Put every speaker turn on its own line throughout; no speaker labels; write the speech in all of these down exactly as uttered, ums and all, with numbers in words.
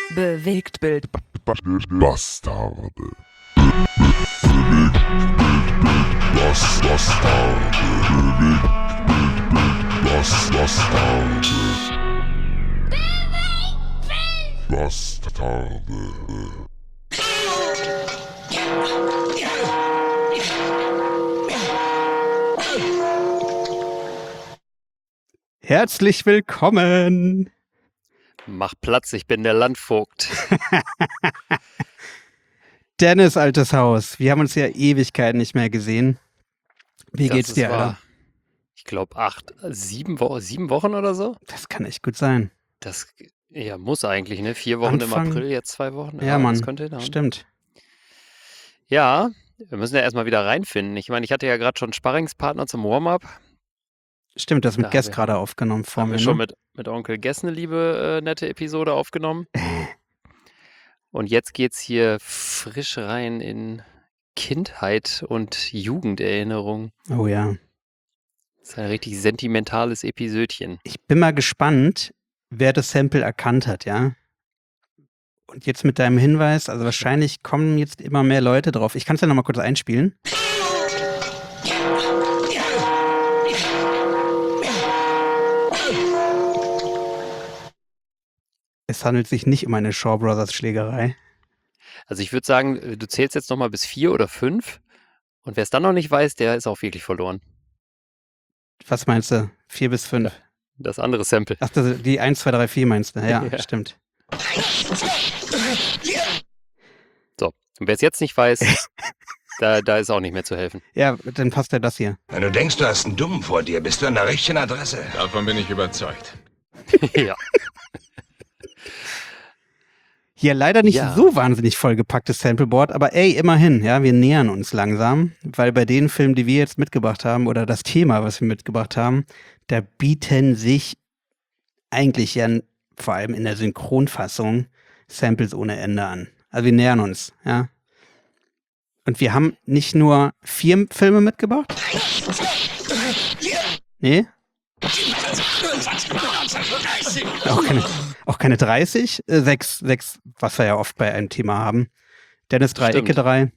Bewegtbild.
Bastarde. Bas, Bastarde. Bas, Bastarde. Bastarde.
Herzlich willkommen.
Mach Platz, ich bin der Landvogt.
Dennis, altes Haus. Wir haben uns ja Ewigkeiten nicht mehr gesehen. Wie
Das
geht's
ist
dir,
wahr.
Alter?
Ich glaube acht, sieben, Wo sieben Wochen oder so?
Das kann echt gut sein.
Das ja, muss eigentlich, ne? Vier Wochen
Anfang-
im April, jetzt zwei Wochen.
Ja, Mann.
Das könnte hinhauen.
Stimmt.
Ja, wir müssen ja erstmal wieder reinfinden. Ich meine, ich hatte ja gerade schon einen Sparringspartner zum Warm-up.
Stimmt, das mit
Da
Guest
haben wir-
gerade aufgenommen vor
Haben
mir.
wir schon
Ne?
mit, mit Onkel Guess eine liebe, äh, nette Episode aufgenommen. Und jetzt geht's hier frisch rein in Kindheit und Jugenderinnerung.
Oh ja.
Das ist ein richtig sentimentales Episödchen.
Ich bin mal gespannt, wer das Sample erkannt hat, ja? Und jetzt mit deinem Hinweis, also wahrscheinlich kommen jetzt immer mehr Leute drauf. Ich kann es ja nochmal kurz einspielen. Es handelt sich nicht um eine Shaw Brothers Schlägerei.
Also ich würde sagen, du zählst jetzt nochmal bis vier oder fünf. Und wer es dann noch nicht weiß, der ist auch wirklich verloren.
Was meinst du? Vier bis fünf?
Das andere Sample.
Ach, das, die eins, zwei, drei, vier meinst du? Ja,
Ja.
stimmt.
So, und wer es jetzt nicht weiß, da, da ist auch nicht mehr zu helfen.
Ja, dann passt ja das hier.
Wenn du denkst, du hast einen Dummen vor dir, bist du an der richtigen Adresse.
Davon bin ich überzeugt.
Ja.
Hier leider nicht
Ja.
so wahnsinnig vollgepacktes Sampleboard, aber ey, immerhin, ja, wir nähern uns langsam, weil bei den Filmen, die wir jetzt mitgebracht haben, oder das Thema, was wir mitgebracht haben, da bieten sich eigentlich ja n- vor allem in der Synchronfassung Samples ohne Ende an. Also wir nähern uns, ja. Und wir haben nicht nur vier Filme mitgebracht. Nee? Auch keine, auch keine dreißig? Äh, sechs, sechs, was wir ja oft bei einem Thema haben. Dennis drei,
Stimmt.
Ecke drei.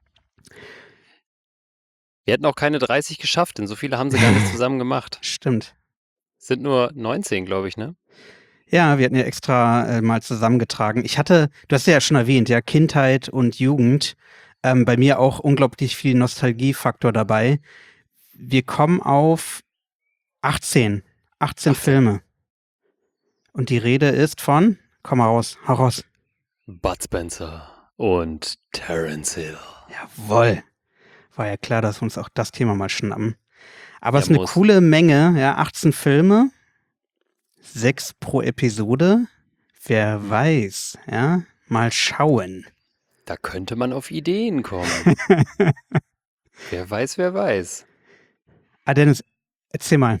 Wir hätten auch keine dreißig geschafft, denn so viele haben sie gar nicht zusammen gemacht.
Stimmt.
Sind nur neunzehn, glaube ich, ne?
Ja, wir hatten ja extra äh, mal zusammengetragen. Ich hatte, du hast ja schon erwähnt, ja, Kindheit und Jugend. Ähm, bei mir auch unglaublich viel Nostalgiefaktor dabei. Wir kommen auf achtzehn. achtzehn Filme. Und die Rede ist von, komm mal raus, hau raus.
Bud Spencer und Terence Hill.
Jawohl. War ja klar, dass wir uns auch das Thema mal schnappen. Aber
Ja,
es ist eine
muss.
coole Menge, ja, achtzehn Filme, sechs pro Episode. Wer weiß, ja, mal schauen.
Da könnte man auf Ideen kommen. Wer weiß, wer weiß.
Ah, Dennis, erzähl mal.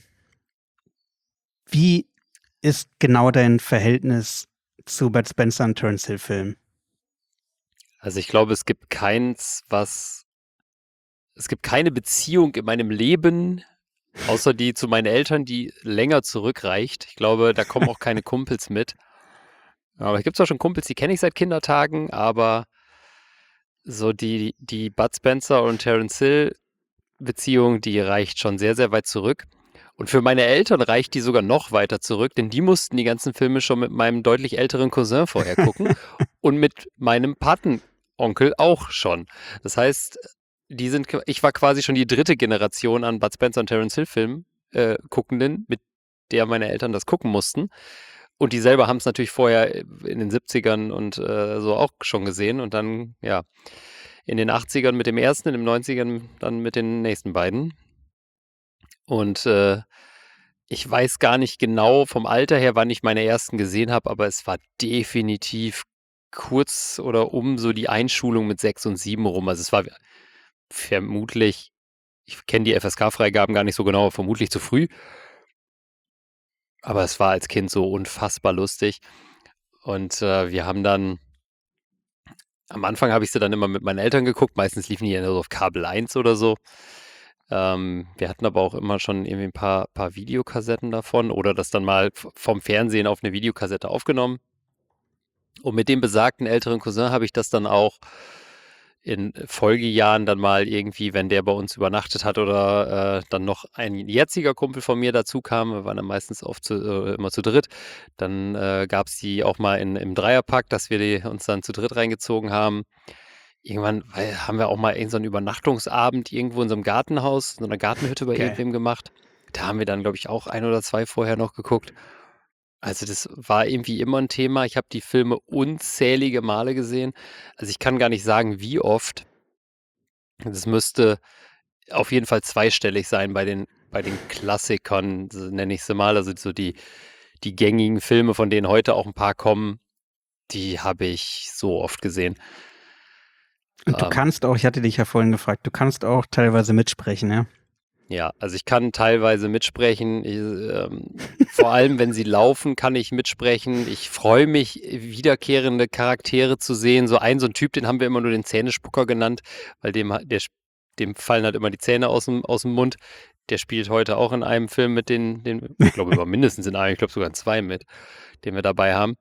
Wie ist genau dein Verhältnis zu Bud Spencer und Terence Hill Filmen?
Also ich glaube, es gibt keins, was... Es gibt keine Beziehung in meinem Leben, außer die zu meinen Eltern, die länger zurückreicht. Ich glaube, da kommen auch keine Kumpels mit. Aber es gibt zwar schon Kumpels, die kenne ich seit Kindertagen, aber so die, die Bud Spencer und Terence Hill Beziehung, die reicht schon sehr, sehr weit zurück. Und für meine Eltern reicht die sogar noch weiter zurück, denn die mussten die ganzen Filme schon mit meinem deutlich älteren Cousin vorher gucken und mit meinem Patenonkel auch schon. Das heißt, die sind, ich war quasi schon die dritte Generation an Bud Spencer und Terence Hill Filmen äh, Guckenden, mit der meine Eltern das gucken mussten. Und die selber haben es natürlich vorher in den siebzigern und äh, so auch schon gesehen und dann, ja, in den achtzigern mit dem ersten, in den neunzigern dann mit den nächsten beiden. Und äh, ich weiß gar nicht genau vom Alter her, wann ich meine ersten gesehen habe, aber es war definitiv kurz oder um so die Einschulung mit sechs und sieben rum. Also es war vermutlich, ich kenne die F S K-Freigaben gar nicht so genau, vermutlich zu früh. Aber es war als Kind so unfassbar lustig. Und äh, wir haben dann, am Anfang habe ich sie dann immer mit meinen Eltern geguckt, meistens liefen die ja nur so auf Kabel eins oder so. Ähm, wir hatten aber auch immer schon irgendwie ein paar, paar Videokassetten davon oder das dann mal f- vom Fernsehen auf eine Videokassette aufgenommen. Und mit dem besagten älteren Cousin habe ich das dann auch in Folgejahren dann mal irgendwie, wenn der bei uns übernachtet hat oder äh, dann noch ein jetziger Kumpel von mir dazu kam, wir waren dann meistens oft zu, äh, immer zu dritt, dann äh, gab es die auch mal in, im Dreierpack, dass wir die uns dann zu dritt reingezogen haben. Irgendwann weil, haben wir auch mal irgend so einen Übernachtungsabend irgendwo in so einem Gartenhaus, in so einer Gartenhütte bei
Geil.
irgendwem gemacht. Da haben wir dann, glaube ich, auch ein oder zwei vorher noch geguckt. Also das war irgendwie immer ein Thema. Ich habe die Filme unzählige Male gesehen. Also ich kann gar nicht sagen, wie oft. Das müsste auf jeden Fall zweistellig sein bei den, bei den Klassikern, so nenne ich sie mal. Also so die, die gängigen Filme, von denen heute auch ein paar kommen, die habe ich so oft gesehen.
Und du
Ähm,
kannst auch, ich hatte dich ja vorhin gefragt, du kannst auch teilweise mitsprechen, ja?
Ja, also ich kann teilweise mitsprechen. Ich, ähm, vor allem, wenn sie laufen, kann ich mitsprechen. Ich freue mich, wiederkehrende Charaktere zu sehen. So ein, so ein Typ, den haben wir immer nur den Zähnespucker genannt, weil dem, ha- der, dem fallen halt immer die Zähne aus dem, aus dem Mund. Der spielt heute auch in einem Film mit den, den ich glaube, über mindestens in einem, ich glaube sogar in zwei mit, den wir dabei haben.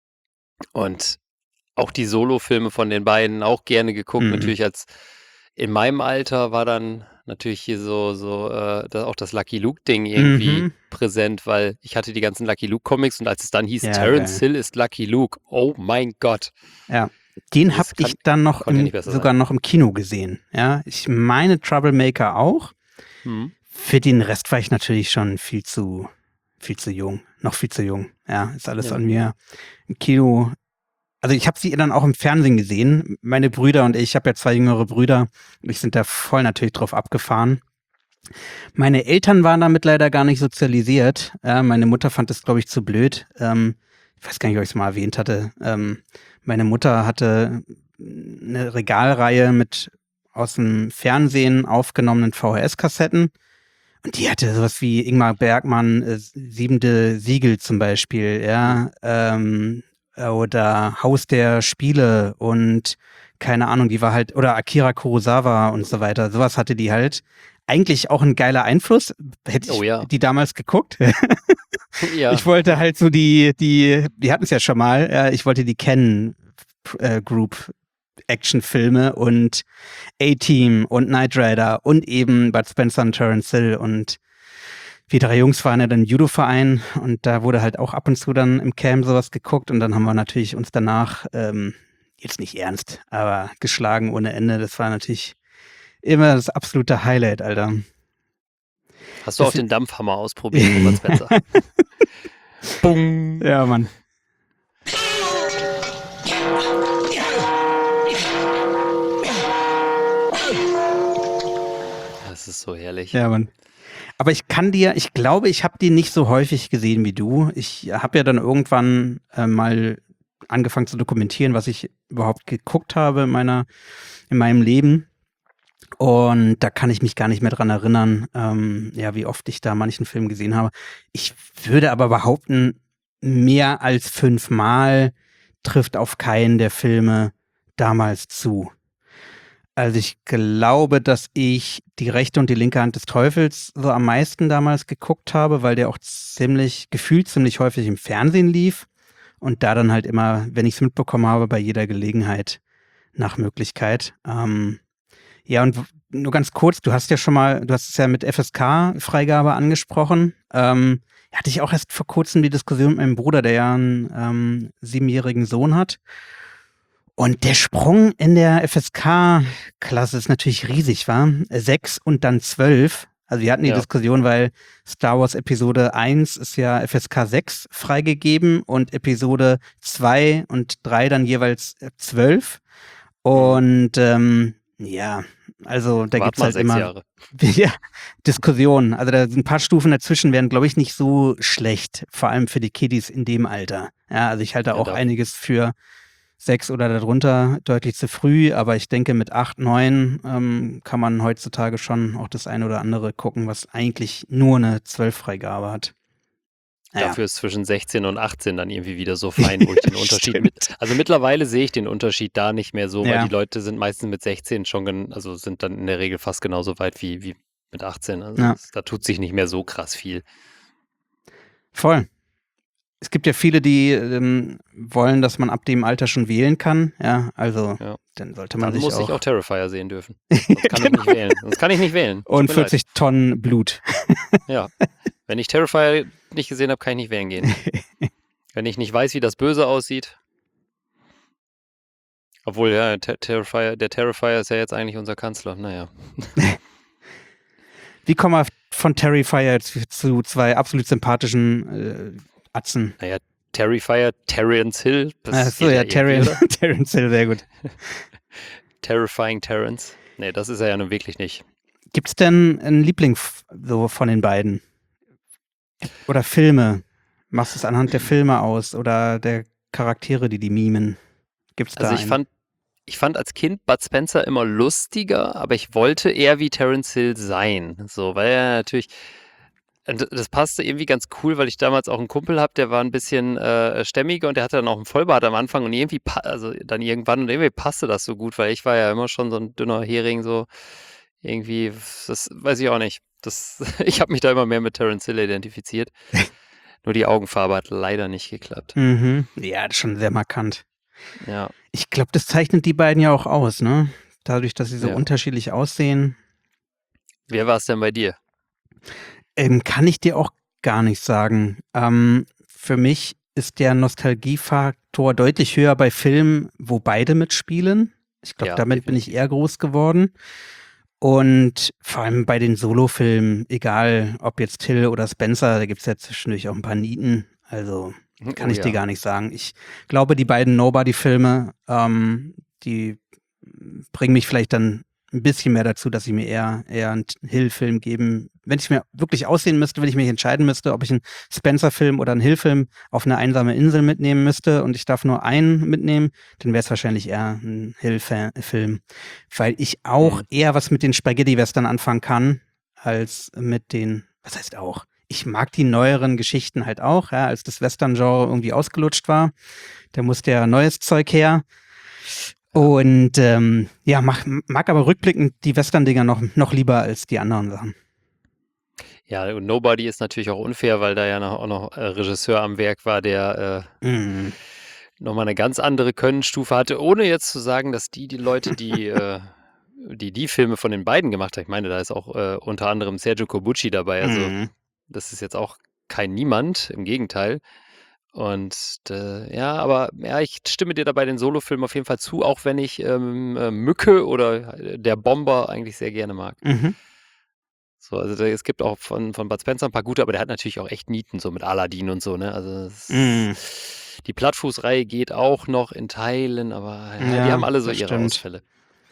Und auch die Solo-Filme von den beiden auch gerne geguckt.
Mhm.
Natürlich als in meinem Alter war dann natürlich hier so, so äh, da auch das Lucky Luke-Ding irgendwie
Mhm.
präsent, weil ich hatte die ganzen Lucky Luke-Comics und als es dann hieß,
Ja,
Terence
geil.
Hill ist Lucky Luke, oh mein Gott.
Ja, den
Das
habe
kann,
ich dann noch
konnte ja
im,
nicht besser
sogar
sein.
noch im Kino gesehen. Ja, ich meine Troublemaker auch.
Hm.
Für den Rest war ich natürlich schon viel zu, viel zu jung. Noch viel zu jung. Ja, ist alles
Ja.
an mir im Kino. Also ich habe sie dann auch im Fernsehen gesehen. Meine Brüder und ich, ich habe ja zwei jüngere Brüder. Wir sind da voll natürlich drauf abgefahren. Meine Eltern waren damit leider gar nicht sozialisiert. Ja, meine Mutter fand das, glaube ich, zu blöd. Ähm, ich weiß gar nicht, ob ich es mal erwähnt hatte. Ähm, meine Mutter hatte eine Regalreihe mit aus dem Fernsehen aufgenommenen V H S-Kassetten. Und die hatte sowas wie Ingmar Bergmann, äh, Siebente Siegel zum Beispiel, ja, ähm, oder Haus der Spiele und keine Ahnung, die war halt, oder Akira Kurosawa und so weiter, sowas hatte die halt. Eigentlich auch ein geiler Einfluss, hätte ich
Oh ja.
die damals geguckt.
Ja.
Ich wollte halt so die, die, die hatten es ja schon mal, äh, ich wollte die kennen, äh, Group Actionfilme und A-Team und Knight Rider und eben Bud Spencer und Terence Hill und wir drei Jungs waren ja dann im Judo-Verein und da wurde halt auch ab und zu dann im Camp sowas geguckt und dann haben wir natürlich uns danach, ähm, jetzt nicht ernst, aber geschlagen ohne Ende. Das war natürlich immer das absolute Highlight, Alter.
Hast du
Das-
auch den Dampfhammer ausprobiert, Robert Spencer? Bung.
Ja, Mann.
Das ist so herrlich.
Ja, Mann. Aber ich kann dir, ich glaube, ich habe die nicht so häufig gesehen wie du. Ich habe ja dann irgendwann äh, mal angefangen zu dokumentieren, was ich überhaupt geguckt habe in meiner, in meinem Leben. Und da kann ich mich gar nicht mehr dran erinnern, ähm, ja, wie oft ich da manchen Film gesehen habe. Ich würde aber behaupten, mehr als fünfmal trifft auf keinen der Filme damals zu. Also ich glaube, dass ich die rechte und die linke Hand des Teufels so am meisten damals geguckt habe, weil der auch ziemlich, gefühlt ziemlich häufig im Fernsehen lief und da dann halt immer, wenn ich es mitbekommen habe, bei jeder Gelegenheit nach Möglichkeit. Ähm, ja, und w- nur ganz kurz, du hast ja schon mal, du hast es ja mit F S K-Freigabe angesprochen. Ähm, hatte ich auch erst vor kurzem die Diskussion mit meinem Bruder, der ja einen ähm, siebenjährigen Sohn hat. Und der Sprung in der F S K-Klasse ist natürlich riesig, war? Sechs und dann zwölf. Also wir hatten die
Ja.
Diskussion, weil Star Wars Episode eins ist ja F S K sechs freigegeben und Episode zwei und drei dann jeweils äh, zwölf. Und ähm, ja, also da
Wart
gibt's
mal
halt
sechs
immer
Jahre.
ja, Diskussionen. Also da sind ein paar Stufen dazwischen, wären, glaube ich, nicht so schlecht, vor allem für die Kiddies in dem Alter. Ja, also ich halte
Ja,
auch
da-
einiges für sechs oder darunter deutlich zu früh, aber ich denke, mit acht, neun ähm, kann man heutzutage schon auch das eine oder andere gucken, was eigentlich nur eine zwölf-Freigabe hat. Naja.
Dafür ist zwischen sechzehn und achtzehn dann irgendwie wieder so fein, wo ich den Unterschied
Stimmt.
mit. Also mittlerweile sehe ich den Unterschied da nicht mehr so, weil
Ja.
die Leute sind meistens mit sechzehn schon, gen- also sind dann in der Regel fast genauso weit wie, wie mit achtzehn. Also
Ja.
es- da tut sich nicht mehr so krass viel.
Voll. es gibt ja viele, die ähm, wollen, dass man ab dem Alter schon wählen kann. Ja, also
Ja.
dann sollte man
Dann
sich
muss
auch,
ich auch Terrifier sehen dürfen. Sonst kann ich nicht wählen. Sonst kann ich nicht wählen. Tut
und
mir leid.
vierzig Tonnen Blut.
Ja. Wenn ich Terrifier nicht gesehen habe, kann ich nicht wählen gehen. Wenn ich nicht weiß, wie das Böse aussieht. Obwohl, ja, Ter Terrifier, der Terrifier ist ja jetzt eigentlich unser Kanzler. Naja.
Wie kommen wir von Terrifier zu, zu zwei absolut sympathischen äh, Atzen?
Naja, Terrifier, Terence Hill. Das
Achso,
geht
ja,
irgendwie,
Terrence
oder?
Terrence Hill, sehr gut.
Terrifying Terence. Nee, das ist er ja nun wirklich nicht.
Gibt es denn einen Liebling f- so von den beiden? Oder Filme? Machst du es anhand der Filme aus oder der Charaktere, die die mimen? Gibt es da
Also ich
einen?
fand, ich fand als Kind Bud Spencer immer lustiger, aber ich wollte eher wie Terence Hill sein. So, weil er natürlich. Und das passte irgendwie ganz cool, weil ich damals auch einen Kumpel habe, der war ein bisschen äh, stämmiger und der hatte dann auch einen Vollbart am Anfang und irgendwie, pa- also dann irgendwann und irgendwie passte das so gut, weil ich war ja immer schon so ein dünner Hering, so irgendwie, das weiß ich auch nicht. Das, ich habe mich da immer mehr mit Terence Hill identifiziert. Nur die Augenfarbe hat leider nicht geklappt.
Mhm. Ja, das ist schon sehr markant.
Ja,
Ich glaube, das zeichnet die beiden ja auch aus, ne? Dadurch, dass sie so
Ja.
unterschiedlich aussehen,
wer war es denn bei dir?
ähm, kann ich dir auch gar nicht sagen. Ähm, für mich ist der Nostalgiefaktor deutlich höher bei Filmen, wo beide mitspielen. Ich glaube,
Ja,
damit bin ich eher groß geworden. Und vor allem bei den Solofilmen, egal ob jetzt Hill oder Spencer, da gibt es ja zwischendurch auch ein paar Nieten. Also kann
Oh
ich dir
ja.
gar nicht sagen. Ich glaube, die beiden Nobody-Filme, ähm, die bringen mich vielleicht dann ein bisschen mehr dazu, dass ich mir eher, eher einen Hill-Film geben. Wenn ich mir wirklich aussehen müsste, wenn ich mich entscheiden müsste, ob ich einen Spencer-Film oder einen Hill-Film auf eine einsame Insel mitnehmen müsste und ich darf nur einen mitnehmen, dann wäre es wahrscheinlich eher ein Hill-Film. Weil ich auch
Mhm.
eher was mit den Spaghetti-Western anfangen kann, als mit den, was heißt auch? Ich mag die neueren Geschichten halt auch, ja, als das Western-Genre irgendwie ausgelutscht war. Da musste ja neues Zeug her. Und ähm, ja, mag, mag aber rückblickend die Western-Dinger noch, noch lieber als die anderen Sachen.
Ja, und Nobody ist natürlich auch unfair, weil da ja noch, auch noch äh, Regisseur am Werk war, der äh,
Mm.
nochmal eine ganz andere Könnenstufe hatte, ohne jetzt zu sagen, dass die, die Leute, die, äh, die die Filme von den beiden gemacht haben, ich meine, da ist auch äh, unter anderem Sergio Corbucci dabei, also
Mm.
das ist jetzt auch kein Niemand, im Gegenteil. Und äh, ja, aber ja, ich stimme dir da bei den Solofilmen auf jeden Fall zu, auch wenn ich ähm, äh, Mücke oder äh, der Bomber eigentlich sehr gerne mag.
Mhm.
So, also da, es gibt auch von, von Bud Spencer ein paar gute, aber der hat natürlich auch echt Nieten, so mit Aladdin und so, ne? Also es,
Mm.
die Plattfußreihe geht auch noch in Teilen, aber ja,
Ja,
die haben alle so
das
ihre
stimmt.
Ausfälle.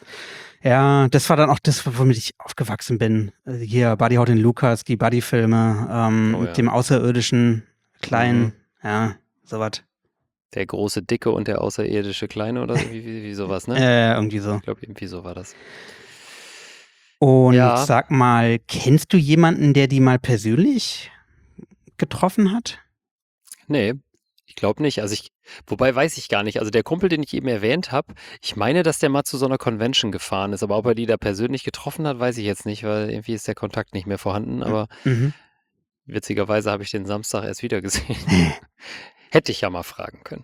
Ja, das war dann auch das, womit ich aufgewachsen bin. Also hier Buddy Holly und Lucas, die Buddy-Filme, ähm,
Oh
mit
ja.
dem außerirdischen Kleinen,
Mhm.
ja, sowas.
Der große Dicke und der außerirdische Kleine oder wie, wie, wie sowas, ne?
Äh, irgendwie so.
Ich glaube, irgendwie so war das.
Und
Ja.
sag mal, kennst du jemanden, der die mal persönlich getroffen hat?
Nee, ich glaube nicht. Also ich, wobei weiß ich gar nicht. Also der Kumpel, den ich eben erwähnt habe, ich meine, dass der mal zu so einer Convention gefahren ist, aber ob er die da persönlich getroffen hat, weiß ich jetzt nicht, weil irgendwie ist der Kontakt nicht mehr vorhanden. Aber
Mhm.
witzigerweise habe ich den Samstag erst wieder gesehen. Hätte ich ja mal fragen können.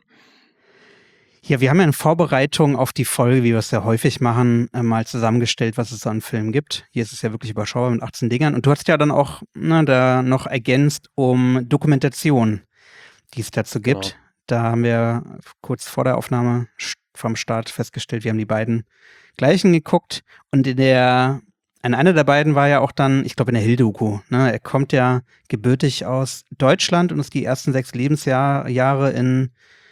Ja, wir haben ja in Vorbereitung auf die Folge, wie wir es ja häufig machen, äh, mal zusammengestellt, was es so an Filmen gibt. Hier ist es ja wirklich überschaubar mit achtzehn Dingern. Und du hast ja dann auch na, da noch ergänzt um Dokumentation, die es dazu gibt.
Genau.
Da haben wir kurz vor der Aufnahme st- vom Start festgestellt, wir haben die beiden gleichen geguckt. Und in der, an einer der beiden war ja auch dann, ich glaube in der Hill-Doku, ne? Er kommt ja gebürtig aus Deutschland und ist die ersten sechs Lebensjahre Jahre in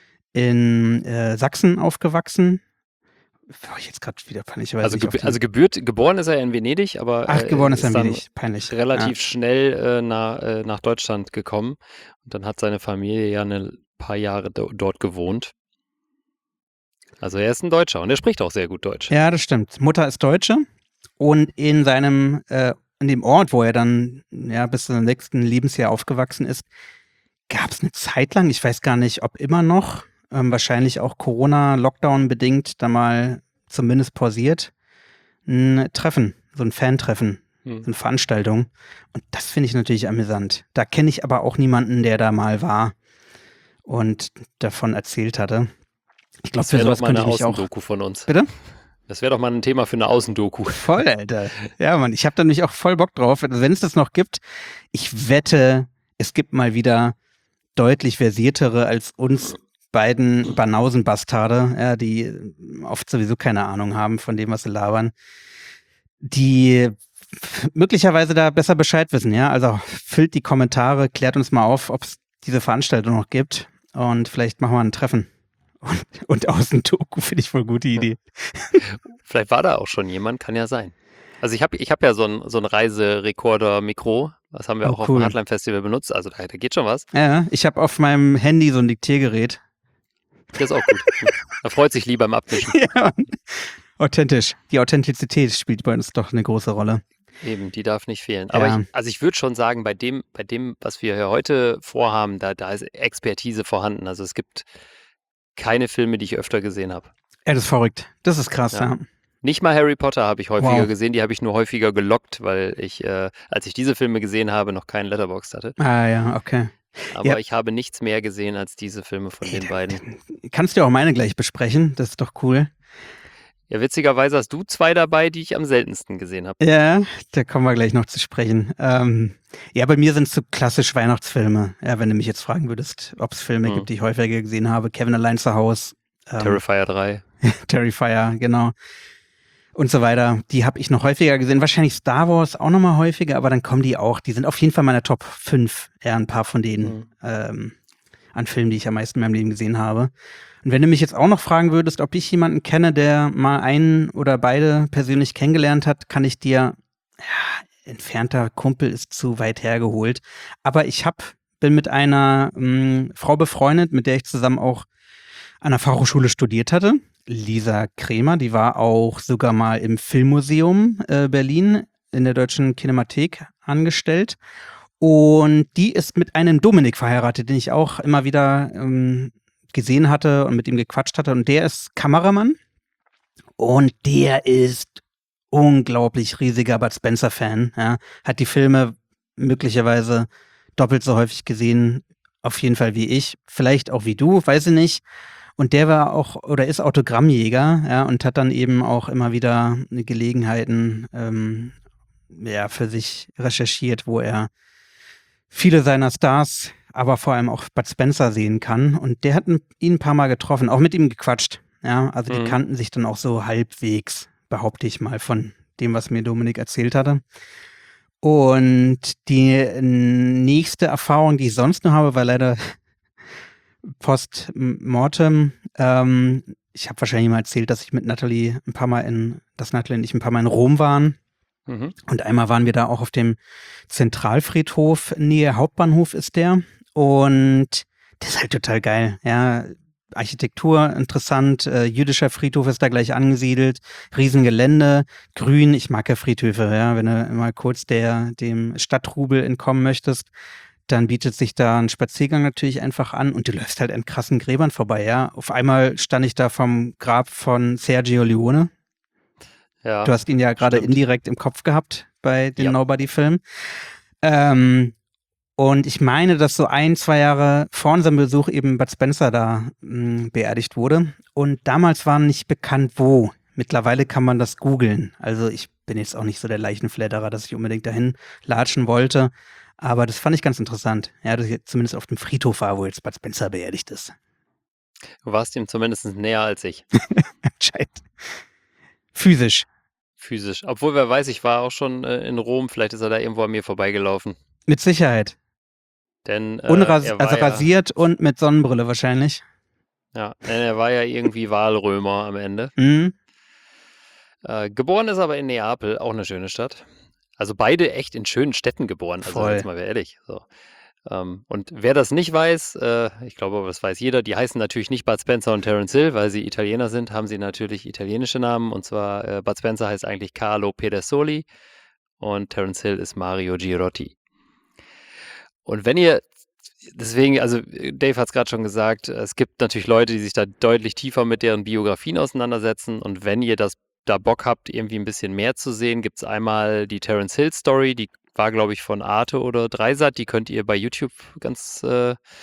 in äh, Sachsen aufgewachsen. War ich jetzt gerade wieder peinlich.
Also, geb also gebührt, geboren ist er in Venedig, aber
Ach,
äh,
geboren ist er
dann
wenig. Peinlich.
relativ schnell äh, nach, äh, nach Deutschland gekommen. Und dann hat seine Familie ja ein paar Jahre do dort gewohnt. Also er ist ein Deutscher und er spricht auch sehr gut Deutsch.
Ja, das stimmt. Mutter ist Deutsche und in seinem, äh, in dem Ort, wo er dann ja bis zum nächsten Lebensjahr aufgewachsen ist, gab es eine Zeit lang, ich weiß gar nicht, ob immer noch, ähm, wahrscheinlich auch Corona-Lockdown bedingt, da mal zumindest pausiert, ein Treffen, so ein Fan-Treffen,
Hm.
so eine Veranstaltung. Und das finde ich natürlich amüsant. Da kenne ich aber auch niemanden, der da mal war. und davon erzählt hatte. Ich glaube,
Das
für
wäre
sowas
doch mal
könnte
eine
ich mich auch.
Außendoku von uns.
Bitte?
Das wäre doch mal ein Thema für eine Außendoku.
Voll, Alter. Ja, Mann, ich habe da nämlich auch voll Bock drauf. Also, wenn es das noch gibt, ich wette, es gibt mal wieder deutlich versiertere als uns beiden Banausen-Bastarde, ja, die oft sowieso keine Ahnung haben von dem, was sie labern, die möglicherweise da besser Bescheid wissen, ja. Also füllt die Kommentare, klärt uns mal auf, ob es diese Veranstaltung noch gibt und vielleicht machen wir ein Treffen. Und, und Außendoku finde ich voll gute Idee.
Vielleicht war da auch schon jemand, kann ja sein. Also ich habe ich hab ja so ein, so ein Reiserekorder-Mikro, das haben wir
Oh,
auch auf
cool.
dem Hardline Festival benutzt, also da, da geht schon was.
Ja, ich habe auf meinem Handy so ein Diktiergerät.
Das ist auch gut. Da freut sich lieber beim Abwischen.
Ja, authentisch. Die Authentizität spielt bei uns doch eine große Rolle.
Eben, die darf nicht fehlen. Aber
Ja.
ich, also ich würde schon sagen, bei dem, bei dem, was wir hier heute vorhaben, da, da ist Expertise vorhanden. Also es gibt keine Filme, die ich öfter gesehen habe.
Ja, das ist verrückt. Das ist krass,
Ja.
ja.
Nicht mal Harry Potter habe ich häufiger
Wow.
gesehen, die habe ich nur häufiger gelockt, weil ich, äh, als ich diese Filme gesehen habe, noch keinen Letterboxd hatte.
Ah ja, okay.
Aber
Ja.
ich habe nichts mehr gesehen als diese Filme von den beiden.
Kannst du auch meine gleich besprechen? Das ist doch cool.
Ja, witzigerweise hast du zwei dabei, die ich am seltensten gesehen habe.
Ja, da kommen wir gleich noch zu sprechen. Ähm, ja, bei mir sind es so klassisch Weihnachtsfilme. Ja, wenn du mich jetzt fragen würdest, ob es Filme
Hm.
gibt, die ich häufiger gesehen habe. Kevin allein zu Haus. Ähm,
Terrifier drei.
Terrifier, genau. Und so weiter. Die habe ich noch häufiger gesehen. Wahrscheinlich Star Wars auch noch mal häufiger, aber dann kommen die auch. Die sind auf jeden Fall meine Top fünf. Ja, ein paar von denen
Hm.
ähm, an Filmen, die ich am meisten in meinem Leben gesehen habe. Und wenn du mich jetzt auch noch fragen würdest, ob ich jemanden kenne, der mal einen oder beide persönlich kennengelernt hat, kann ich dir, ja, entfernter Kumpel ist zu weit hergeholt. Aber ich hab, bin mit einer mh, Frau befreundet, mit der ich zusammen auch an der Fachhochschule studiert hatte. Lisa Kremer, die war auch sogar mal im Filmmuseum äh, Berlin in der Deutschen Kinemathek angestellt. Und die ist mit einem Dominik verheiratet, den ich auch immer wieder ähm, gesehen hatte und mit ihm gequatscht hatte. Und der ist Kameramann. Und der ist unglaublich riesiger Bud Spencer-Fan. Ja. Hat die Filme möglicherweise doppelt so häufig gesehen, auf jeden Fall wie ich. Vielleicht auch wie du, weiß ich nicht. Und der war auch oder ist Autogrammjäger, ja, und hat dann eben auch immer wieder Gelegenheiten ähm, ja, für sich recherchiert, wo er viele seiner Stars, aber vor allem auch Bud Spencer sehen kann. Und der hat ihn ein paar Mal getroffen, auch mit ihm gequatscht. Ja, also die
Mhm.
kannten sich dann auch so halbwegs, behaupte ich mal, von dem, was mir Dominik erzählt hatte. Und die äh, nächste Erfahrung, die ich sonst noch habe, war leider post-mortem. Ähm, ich habe wahrscheinlich mal erzählt, dass ich mit Natalie ein paar Mal in, dass Natalie und ich ein paar Mal in Rom waren.
Mhm.
Und einmal waren wir da auch auf dem Zentralfriedhof, Nähe Hauptbahnhof ist der. Und das ist halt total geil. Ja, Architektur interessant, äh, jüdischer Friedhof ist da gleich angesiedelt, Riesengelände, grün, ich mag ja Friedhöfe, ja, wenn du mal kurz der, dem Stadttrubel entkommen möchtest, dann bietet sich da ein Spaziergang natürlich einfach an und du läufst halt an krassen Gräbern vorbei, ja. Auf einmal stand ich da vom Grab von Sergio Leone.
Ja,
Du hast ihn ja gerade
stimmt.
indirekt im Kopf gehabt bei den
Ja.
Nobody-Filmen. Ähm, und ich meine, dass so ein, zwei Jahre vor unserem Besuch eben Bud Spencer da mh, beerdigt wurde. Und damals war nicht bekannt, wo. Mittlerweile kann man das googeln. Also ich bin jetzt auch nicht so der Leichenfledderer, dass ich unbedingt dahin latschen wollte. Aber das fand ich ganz interessant. Ja, dass ich jetzt zumindest auf dem Friedhof war, wo jetzt Bud Spencer beerdigt ist.
Du warst ihm zumindest näher als ich,
Anscheinend. Physisch.
physisch. Obwohl, wer weiß, ich war auch schon äh, in Rom, vielleicht ist er da irgendwo an mir vorbeigelaufen.
Mit Sicherheit.
Denn äh,
Unras
er war
also
ja,
rasiert und mit Sonnenbrille wahrscheinlich.
ja, denn er war ja irgendwie Wahlrömer am Ende.
Mhm.
Äh, geboren ist aber in Neapel, auch eine schöne Stadt. Also beide echt in schönen Städten geboren, also
Voll.
jetzt mal ehrlich. So. Ähm, und wer das nicht weiß, äh, ich glaube, aber das weiß jeder, die heißen natürlich nicht Bud Spencer und Terence Hill, weil sie Italiener sind, haben sie natürlich italienische Namen. Und zwar äh, Bud Spencer heißt eigentlich Carlo Pedersoli und Terence Hill ist Mario Girotti. Und wenn ihr, deswegen, also Dave hat es gerade schon gesagt, es gibt natürlich Leute, die sich da deutlich tiefer mit deren Biografien auseinandersetzen. Und wenn ihr das da Bock habt, irgendwie ein bisschen mehr zu sehen, gibt es einmal die Terence Hill Story, die war, glaube ich, von Arte oder Dreisat, die könnt ihr bei YouTube ganz äh,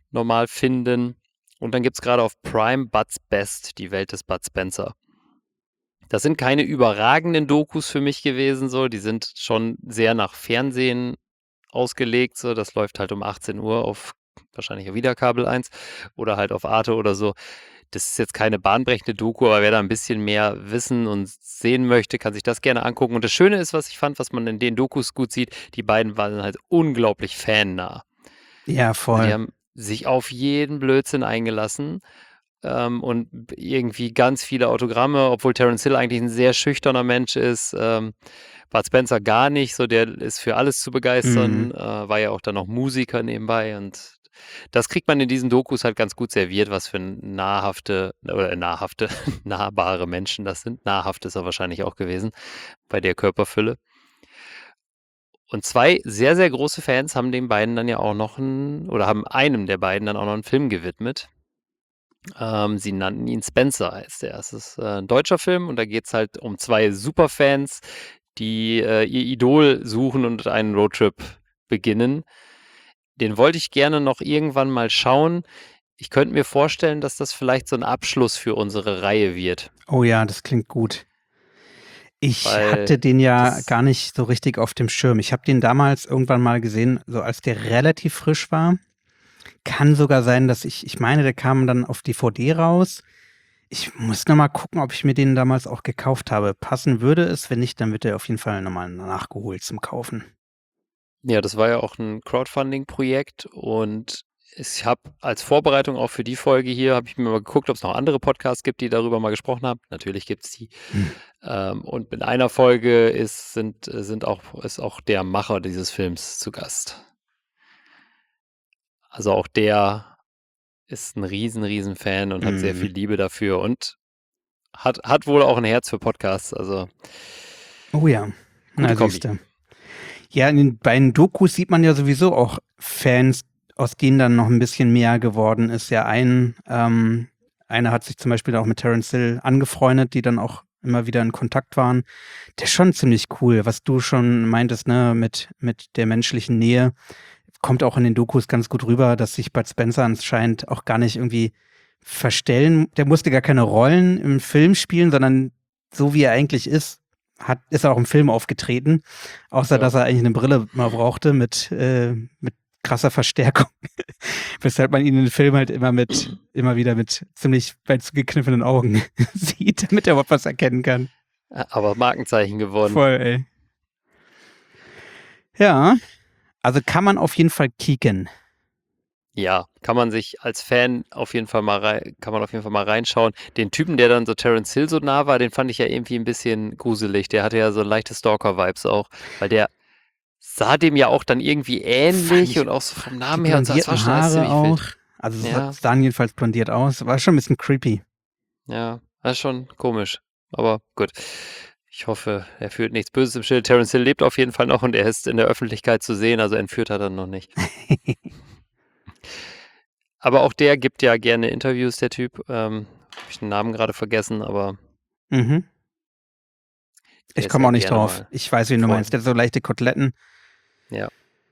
normal finden. Und dann gibt es gerade auf Prime Bud's Best, die Welt des Bud Spencer. Das sind keine überragenden Dokus für mich gewesen, so. Die sind schon sehr nach Fernsehen ausgelegt, so. Das läuft halt um achtzehn Uhr auf wahrscheinlich auch wieder Kabel eins oder halt auf Arte oder so. Das ist jetzt keine bahnbrechende Doku, aber wer da ein bisschen mehr wissen und sehen möchte, kann sich das gerne angucken. Und das Schöne ist, was ich fand, was man in den Dokus gut sieht, die beiden waren halt unglaublich fannah.
Ja,
Also die
voll.
haben sich auf jeden Blödsinn eingelassen ähm, und irgendwie ganz viele Autogramme, obwohl Terence Hill eigentlich ein sehr schüchterner Mensch ist. Ähm, Bud Spencer gar nicht, so der ist für alles zu begeistern,
Mhm.
äh, war ja auch dann noch Musiker nebenbei und das kriegt man in diesen Dokus halt ganz gut serviert, was für nahrhafte oder nahrhafte, nahbare Menschen das sind. Nahrhaft ist er wahrscheinlich auch gewesen bei der Körperfülle. Und zwei sehr, sehr große Fans haben den beiden dann ja auch noch einen, oder haben einem der beiden dann auch noch einen Film gewidmet. Ähm, sie nannten ihn Spencer, heißt der. Es ist äh, ein deutscher Film und da geht es halt um zwei Superfans, die äh, ihr Idol suchen und einen Roadtrip beginnen. Den wollte ich gerne noch irgendwann mal schauen. Ich könnte mir vorstellen, dass das vielleicht so ein Abschluss für unsere Reihe wird.
Oh ja, das klingt gut. Ich
Weil
hatte den ja
das-
gar nicht so richtig auf dem Schirm. Ich habe den damals irgendwann mal gesehen, so als der relativ frisch war. Kann sogar sein, dass ich, ich meine, der kam dann auf D V D raus. Ich muss noch mal gucken, ob ich mir den damals auch gekauft habe. Passen würde es, wenn nicht, dann wird er auf jeden Fall nochmal nachgeholt zum Kaufen.
Ja, das war ja auch ein Crowdfunding-Projekt und ich habe als Vorbereitung auch für die Folge hier, habe ich mir mal geguckt, ob es noch andere Podcasts gibt, die darüber mal gesprochen haben. Natürlich gibt es die.
Hm.
Ähm, und in einer Folge ist, sind, sind auch, ist auch der Macher dieses Films zu Gast. Also auch der ist ein riesen, riesen Fan und hat sehr
Mhm.
viel Liebe dafür und hat, hat wohl auch ein Herz für Podcasts. Also
Oh ja,
Gute
na
Kombi.
siehste. Ja, in den beiden Dokus sieht man ja sowieso auch Fans, aus denen dann noch ein bisschen mehr geworden ist. Ja, ein, ähm, einer hat sich zum Beispiel auch mit Terence Hill angefreundet, die dann auch immer wieder in Kontakt waren. Der ist schon ziemlich cool, was du schon meintest, ne, mit, mit der menschlichen Nähe. Kommt auch in den Dokus ganz gut rüber, dass sich Bud Spencer anscheinend auch gar nicht irgendwie verstellen. Der musste gar keine Rollen im Film spielen, sondern so wie er eigentlich ist, hat, ist er auch im Film aufgetreten. Außer,
Ja.
dass er eigentlich eine Brille mal brauchte mit, äh, mit krasser Verstärkung. Weshalb man ihn in den Film halt immer mit, immer wieder mit ziemlich weit zugekniffenen Augen sieht, damit er überhaupt was erkennen kann.
Aber Markenzeichen geworden.
Voll, ey. Ja, also kann man auf jeden Fall kicken.
Ja, kann man sich als Fan auf jeden Fall mal rein, kann man auf jeden Fall mal reinschauen. Den Typen, der dann so Terence Hill so nah war, den fand ich ja irgendwie ein bisschen gruselig. Der hatte ja so leichte Stalker-Vibes auch, weil der sah dem ja auch dann irgendwie
Fand
ähnlich
ich
und auch so vom Namen
Die
her und so. Das war
blondierten
schon alles
Haare
ziemlich
auch.
wild.
Also es
Ja.
sah jedenfalls blondiert aus. War schon ein bisschen creepy.
Ja, das ist schon komisch. Aber gut. Ich hoffe, er führt nichts Böses im Schild. Terence Hill lebt auf jeden Fall noch und er ist in der Öffentlichkeit zu sehen, also entführt hat er noch nicht. Aber auch der gibt ja gerne Interviews, der Typ. Ähm, Habe ich den Namen gerade vergessen, aber
Mhm.
der
Ich
ist
komme
ja
auch nicht
gerne
drauf.
mal
Ich weiß, wen du
vor.
meinst. Der hat so leichte Koteletten.
Ja.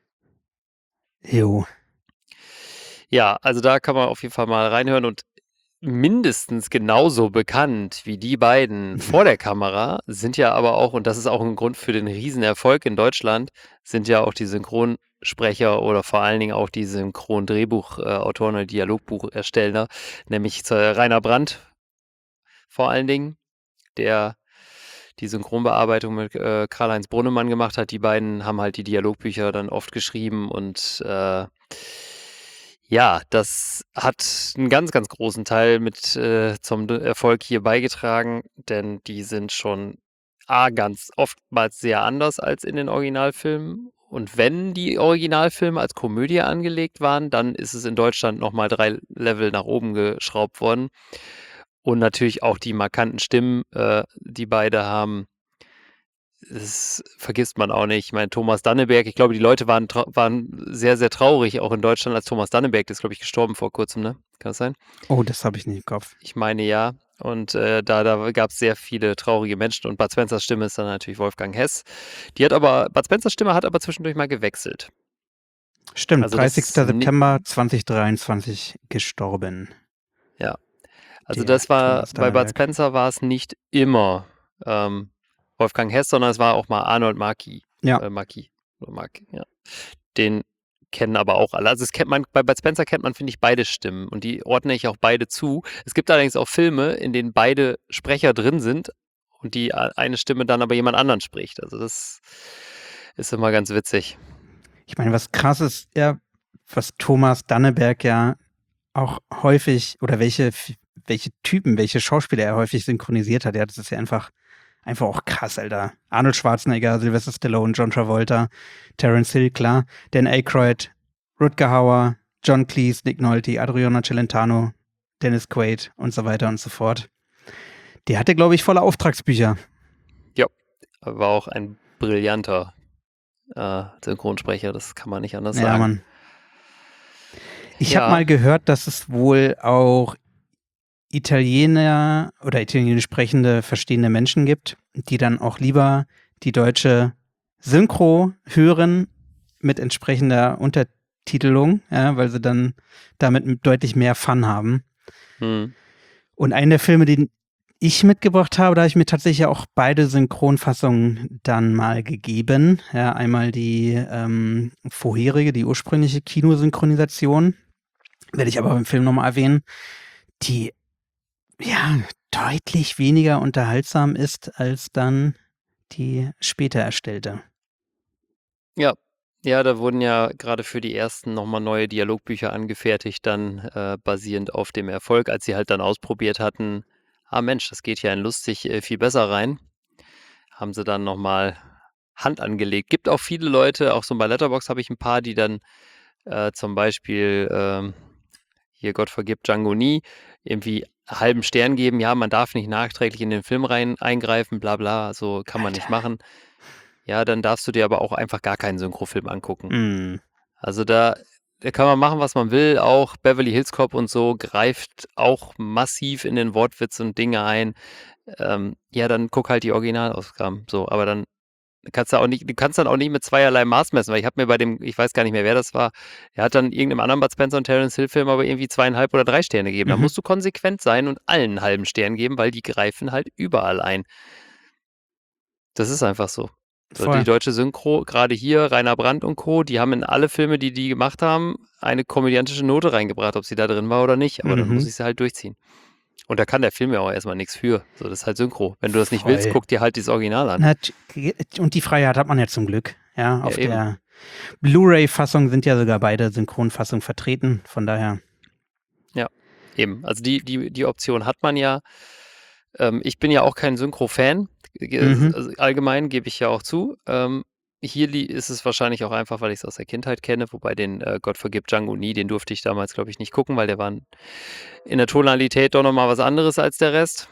Jo.
Ja, also da kann man auf jeden Fall mal reinhören und mindestens genauso bekannt wie die beiden vor der Kamera sind ja aber auch, und das ist auch ein Grund für den Riesenerfolg in Deutschland, sind ja auch die Synchronsprecher oder vor allen Dingen auch die Synchron-Drehbuchautoren oder Dialogbuchersteller, nämlich zu Rainer Brandt vor allen Dingen, der die Synchronbearbeitung mit äh, Karl-Heinz Brunnemann gemacht hat. Die beiden haben halt die Dialogbücher dann oft geschrieben und äh, ja, das hat einen ganz, ganz großen Teil mit äh, zum D- Erfolg hier beigetragen, denn die sind schon A, ganz oftmals sehr anders als in den Originalfilmen. Und wenn die Originalfilme als Komödie angelegt waren, dann ist es in Deutschland nochmal drei Level nach oben geschraubt worden. Und natürlich auch die markanten Stimmen, äh, die beide haben. Das vergisst man auch nicht. Ich meine, Thomas Danneberg, ich glaube, die Leute waren, trau- waren sehr, sehr traurig, auch in Deutschland, als Thomas Danneberg, der ist, glaube ich, gestorben vor kurzem, ne? Kann das sein?
Oh, das habe ich nicht im Kopf.
Ich meine ja. Und äh, da, da gab es sehr viele traurige Menschen. Und Bud Spencers Stimme ist dann natürlich Wolfgang Hess. Die hat aber, Bud Spencers Stimme hat aber zwischendurch mal gewechselt.
Stimmt,
Also das
dreißigster
ist ni-
September zweitausenddreiundzwanzig gestorben.
Ja. Also
Der
das war,
Thomas
bei Bud
Danneberg.
Spencer war es nicht immer ähm, Wolfgang Hess, sondern es war auch mal Arnold Marquis.
Ja.
Äh, Marquis. Oder Marquis, ja. Den kennen aber auch alle. Also es kennt man, bei Bud Spencer kennt man, finde ich, beide Stimmen und die ordne ich auch beide zu. Es gibt allerdings auch Filme, in denen beide Sprecher drin sind und die a- eine Stimme dann aber jemand anderen spricht. Also das ist immer ganz witzig.
Ich meine, was krass ist, ja, was Thomas Danneberg ja auch häufig, oder welche, welche Typen, welche Schauspieler er häufig synchronisiert hat, ja, das ist ja einfach, einfach auch krass, Alter. Arnold Schwarzenegger, Sylvester Stallone, John Travolta, Terence Hill, klar, Dan Aykroyd, Rutger Hauer, John Cleese, Nick Nolte, Adriana Celentano, Dennis Quaid und so weiter und so fort. Der hatte, glaube ich, volle Auftragsbücher.
War auch ein brillanter äh, Synchronsprecher, das kann man nicht anders
Ja,
sagen.
Mann. Ich
Ja.
habe mal gehört, dass es wohl auch Italiener oder italienisch sprechende, verstehende Menschen gibt, die dann auch lieber die deutsche Synchro hören mit entsprechender Untertitelung, ja, weil sie dann damit deutlich mehr Fun haben.
Hm.
Und einen der Filme, den ich mitgebracht habe, da habe ich mir tatsächlich auch beide Synchronfassungen dann mal gegeben. Ja, einmal die ähm, vorherige, die ursprüngliche Kinosynchronisation, werde ich aber im Film nochmal erwähnen, die ja deutlich weniger unterhaltsam ist als dann die später erstellte.
Ja, ja, da wurden ja gerade für die ersten nochmal neue Dialogbücher angefertigt, dann äh, basierend auf dem Erfolg, als sie halt dann ausprobiert hatten, ah Mensch, das geht ja in lustig äh, viel besser rein, haben sie dann nochmal Hand angelegt. Gibt auch viele Leute, auch so bei Letterboxd habe ich ein paar, die dann äh, zum Beispiel ähm, hier Gott vergibt Django nie, irgendwie einen halben Stern geben, ja, man darf nicht nachträglich in den Film rein eingreifen, bla bla, so kann man nicht machen. Ja, dann darfst du dir aber auch einfach gar keinen Synchrofilm angucken.
Mm.
Also da, da kann man machen, was man will. Auch Beverly Hills Cop und so greift auch massiv in den Wortwitz und Dinge ein. Ähm, ja, dann guck halt die Originalausgaben. So, aber dann kannst du auch nicht, du kannst dann auch nicht mit zweierlei Maß messen, weil ich habe mir bei dem, ich weiß gar nicht mehr, wer das war, er hat dann irgendeinem anderen Bud Spencer und Terence Hill Film aber irgendwie zweieinhalb oder drei Sterne gegeben. Da
Mhm.
musst du konsequent sein und allen einen halben Stern geben, weil die greifen halt überall ein. Das ist einfach so. So,
Voll.
die deutsche Synchro, gerade hier, Rainer Brandt und Co., die haben in alle Filme, die die gemacht haben, eine komödiantische Note reingebracht, ob sie da drin war oder nicht. Aber dann
Mhm.
muss ich sie halt durchziehen. Und da kann der Film ja auch erstmal nichts für. So, das ist halt Synchro. Wenn du das nicht willst,
Voll.
guck dir halt dieses Original an.
Na, t- und die Freiheit hat man ja zum Glück. Ja, auf
eben.
der Blu-ray-Fassung sind ja sogar beide Synchronfassungen vertreten. Von daher.
Eben. Also die, die, die Option hat man ja. Ähm, ich bin ja auch kein Synchro-Fan. Ge-
Mhm.
Also allgemein gebe ich ja auch zu. Ähm, hier li- ist es wahrscheinlich auch einfach, weil ich es aus der Kindheit kenne, wobei den äh, Gott vergibt Django nie, den durfte ich damals, glaube ich, nicht gucken, weil der war in der Tonalität doch nochmal was anderes als der Rest.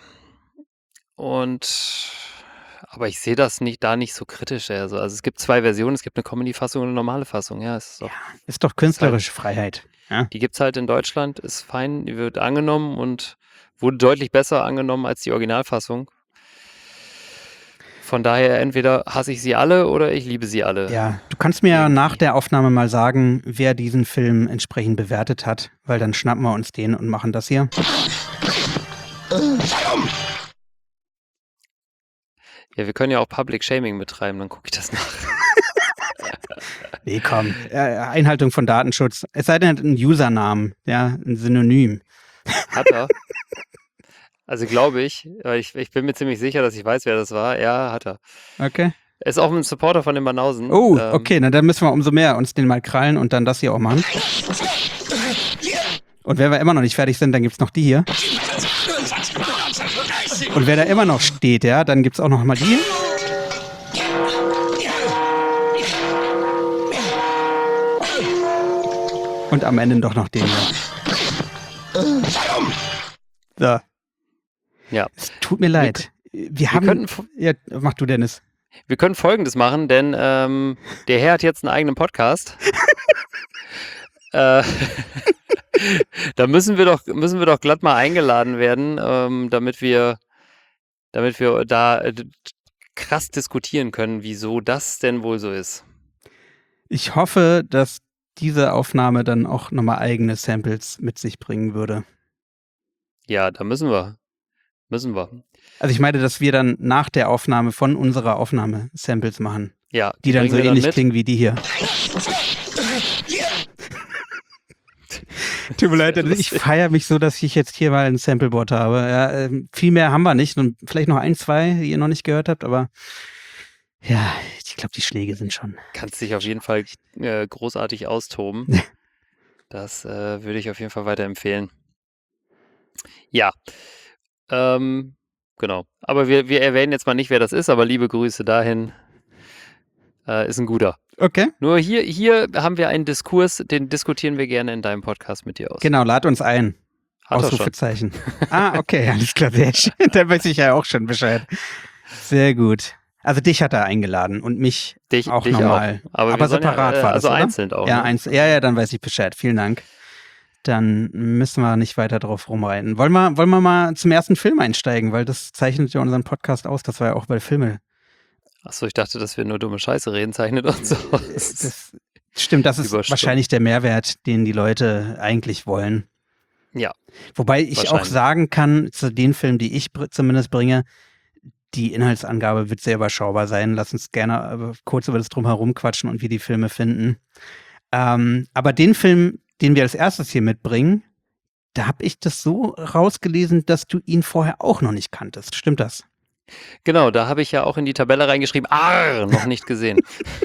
Und aber ich sehe das nicht da nicht so kritisch. Also, also es gibt zwei Versionen, es gibt eine Comedy-Fassung und eine normale Fassung. Ja, es ist doch,
Ist doch künstlerische Freiheit. Ja.
die gibt es halt in Deutschland, ist fein, die wird angenommen und wurde deutlich besser angenommen als die Originalfassung. Von daher entweder hasse ich sie alle oder ich liebe sie alle.
Ja, du kannst mir ja
Irgendwie.
nach der Aufnahme mal sagen, wer diesen Film entsprechend bewertet hat, weil dann schnappen wir uns den und machen das hier.
Ja, wir können ja auch Public Shaming betreiben, dann gucke ich das nach.
Nee, komm. Äh, Einhaltung von Datenschutz. Es sei denn, er hat einen Usernamen, ja, ein Synonym.
Hat er? Also glaube ich, weil ich, ich bin mir ziemlich sicher, dass ich weiß, wer das war. Ja, hat er.
Okay.
Er ist auch ein Supporter von den Banausen.
Oh,
Ähm,
okay, na dann müssen wir umso mehr uns den mal krallen und dann das hier auch machen. Und wenn wir immer noch nicht fertig sind, dann gibt's noch die hier. Und wer da immer noch steht, ja, dann gibt's auch noch mal die hier. Und am Ende doch noch den hier. So.
Ja.
Es tut mir leid. Wir, haben.
könnten f-
Ja, mach du, Dennis.
Wir können Folgendes machen, denn ähm, der Herr hat jetzt einen eigenen Podcast. äh, da müssen wir doch müssen wir doch glatt mal eingeladen werden, ähm, damit wir damit wir da äh, d- krass diskutieren können, wieso das denn wohl so ist.
Ich hoffe, dass diese Aufnahme dann auch nochmal eigene Samples mit sich bringen würde.
Ja, da müssen wir. Müssen wir.
Also ich meine, dass wir dann nach der Aufnahme von unserer Aufnahme Samples machen,
Ja,
die dann so
bringen wir
ähnlich
mit.
klingen wie die hier. Tut mir leid,
Sehr
ich
lustig.
feiere mich so, dass ich jetzt hier mal ein Sampleboard habe. Ja, ähm, viel mehr haben wir nicht und vielleicht noch ein, zwei, die ihr noch nicht gehört habt, aber ja, ich glaube, die Schläge sind schon.
Kannst dich auf jeden Fall äh, großartig austoben. Das äh, würde ich auf jeden Fall weiterempfehlen. Ja, ähm, genau. Aber wir, wir erwähnen jetzt mal nicht, wer das ist, aber liebe Grüße dahin. Äh, ist ein guter.
Okay,
Nur hier, hier haben wir einen Diskurs, den diskutieren wir gerne in deinem Podcast mit dir aus.
genau, lad uns ein.
Hat er schon.
Ausrufezeichen. Ah, okay, alles klar, sehr schön. Da weiß ich ja auch schon Bescheid. Sehr gut. Also dich hat er eingeladen und mich
Dich
auch
dich
nochmal.
auch. Aber,
Aber
wir sollen
separat
ja, äh,
war das,
also
oder?
einzeln auch.
Ja,
ne?
eins, ja, ja, dann weiß ich Bescheid. Vielen Dank. Dann müssen wir nicht weiter drauf rumreiten. Wollen wir, wollen wir mal zum ersten Film einsteigen, weil das zeichnet ja unseren Podcast aus. Das war ja auch bei Filme.
Achso, ich dachte, dass wir nur dumme Scheiße reden, zeichnet uns so aus.
Das stimmt, das ist
Überstimmt.
wahrscheinlich der Mehrwert, den die Leute eigentlich wollen.
Ja,
Wobei ich auch
Wahrscheinlich.
sagen kann, zu den Filmen, die ich br- zumindest bringe, die Inhaltsangabe wird sehr überschaubar sein. Lass uns gerne aber kurz über das Drumherum quatschen und wie die Filme finden. Ähm, aber den Film, den wir als erstes hier mitbringen, da habe ich das so rausgelesen, dass du ihn vorher auch noch nicht kanntest. Stimmt das?
genau, da habe ich ja auch in die Tabelle reingeschrieben, ah, noch nicht gesehen.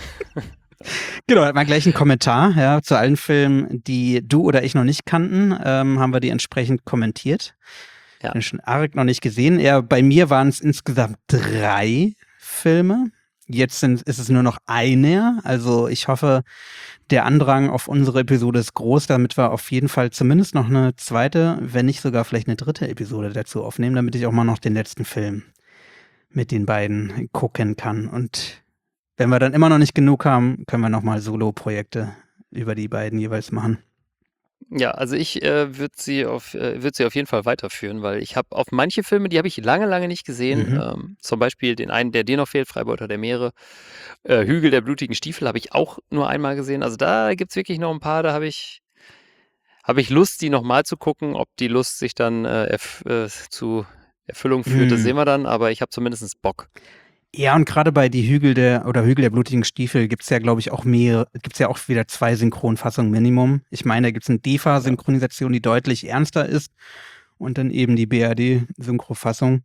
Genau, hat man gleich einen Kommentar, ja, zu allen Filmen, die du oder ich noch nicht kannten, ähm, haben wir die entsprechend kommentiert.
Ja.
Ja. Schon arg noch nicht gesehen. Ja, bei mir waren es insgesamt drei Filme. Jetzt sind, ist es nur noch einer. Also ich hoffe, der Andrang auf unsere Episode ist groß, damit wir auf jeden Fall zumindest noch eine zweite, wenn nicht sogar vielleicht eine dritte Episode dazu aufnehmen, damit ich auch mal noch den letzten Film mit den beiden gucken kann. Und wenn wir dann immer noch nicht genug haben, können wir nochmal Solo-Projekte über die beiden jeweils machen.
Ja, also ich äh, würde sie, auf, äh, würd sie auf jeden Fall weiterführen, weil ich habe auf manche Filme, die habe ich lange, lange nicht gesehen.
Mhm.
Ähm, zum Beispiel den einen, der dir noch fehlt, Freibeuter der Meere. Äh, Hügel der blutigen Stiefel habe ich auch nur einmal gesehen. Also da gibt es wirklich noch ein paar, da habe ich, hab ich Lust, die nochmal zu gucken. Ob die Lust sich dann äh, erf äh, zu Erfüllung führt, das
Mhm.
sehen wir dann, aber ich habe zumindest Bock.
Ja, und gerade bei die Hügel der oder Hügel der blutigen Stiefel gibt's ja, glaube ich, auch mehrere, gibt's ja auch wieder zwei Synchronfassungen Minimum. Ich meine, da gibt's eine D E F A-Synchronisation, die deutlich ernster ist und dann eben die B R D-Synchrofassung.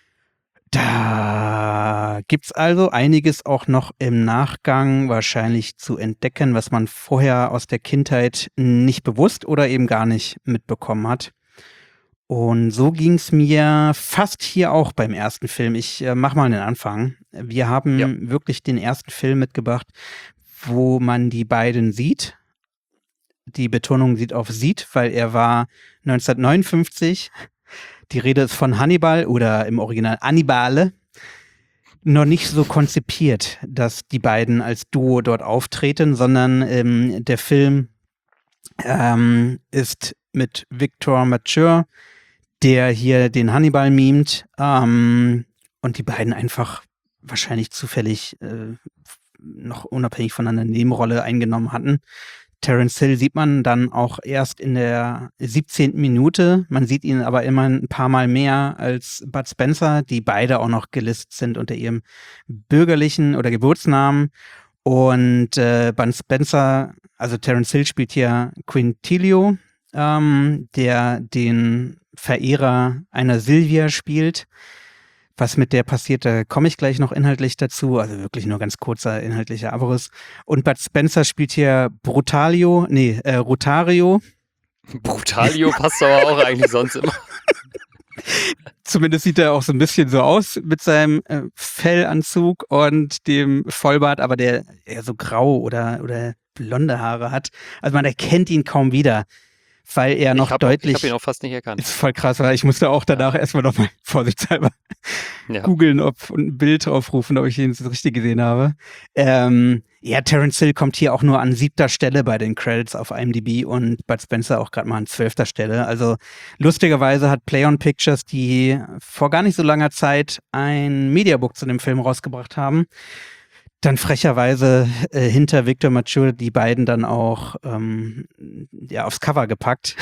Da gibt's also einiges auch noch im Nachgang wahrscheinlich zu entdecken, was man vorher aus der Kindheit nicht bewusst oder eben gar nicht mitbekommen hat. Und so ging's mir fast hier auch beim ersten Film. Ich äh, mach mal den Anfang. Wir haben
Ja.
wirklich den ersten Film mitgebracht, wo man die beiden sieht. Die Betonung sieht auf sieht, weil er war neunzehnhundertneunundfünfzig. Die Rede ist von Hannibal oder im Original Annibale. Noch nicht so konzipiert, dass die beiden als Duo dort auftreten, sondern ähm, der Film ähm, ist mit Victor Mature, der hier den Hannibal mimt, ähm, und die beiden einfach wahrscheinlich zufällig äh, noch unabhängig voneinander eine Nebenrolle eingenommen hatten. Terence Hill sieht man dann auch erst in der siebzehnten Minute. Man sieht ihn aber immer ein paar Mal mehr als Bud Spencer, die beide auch noch gelistet sind unter ihrem bürgerlichen oder Geburtsnamen. Und äh, Bud Spencer, also Terence Hill spielt hier Quintilio, ähm, der den Verehrer einer Silvia spielt. Was mit der passiert, da komme ich gleich noch inhaltlich dazu. Also wirklich nur ganz kurzer inhaltlicher Abriss. Und Bud Spencer spielt hier Brutalio, nee, äh, Rotario.
Brutalio passt aber auch eigentlich sonst immer.
Zumindest sieht er auch so ein bisschen so aus mit seinem äh, Fellanzug und dem Vollbart, aber der eher so grau oder, oder blonde Haare hat. Also man erkennt ihn kaum wieder, weil er noch
ich hab,
deutlich...
Ich habe ihn auch fast nicht erkannt.
Ist voll krass, weil ich musste auch danach ja. erstmal nochmal vorsichtshalber
Ja.
googeln ob, und ein Bild aufrufen, ob ich ihn das richtig gesehen habe. Ähm, ja, Terence Hill kommt hier auch nur an siebter Stelle bei den Credits auf I M D B und Bud Spencer auch gerade mal an zwölfter Stelle. Also lustigerweise hat Play on Pictures, die vor gar nicht so langer Zeit ein Mediabook zu dem Film rausgebracht haben, dann frecherweise äh, hinter Victor Mature die beiden dann auch ähm, ja, aufs Cover gepackt.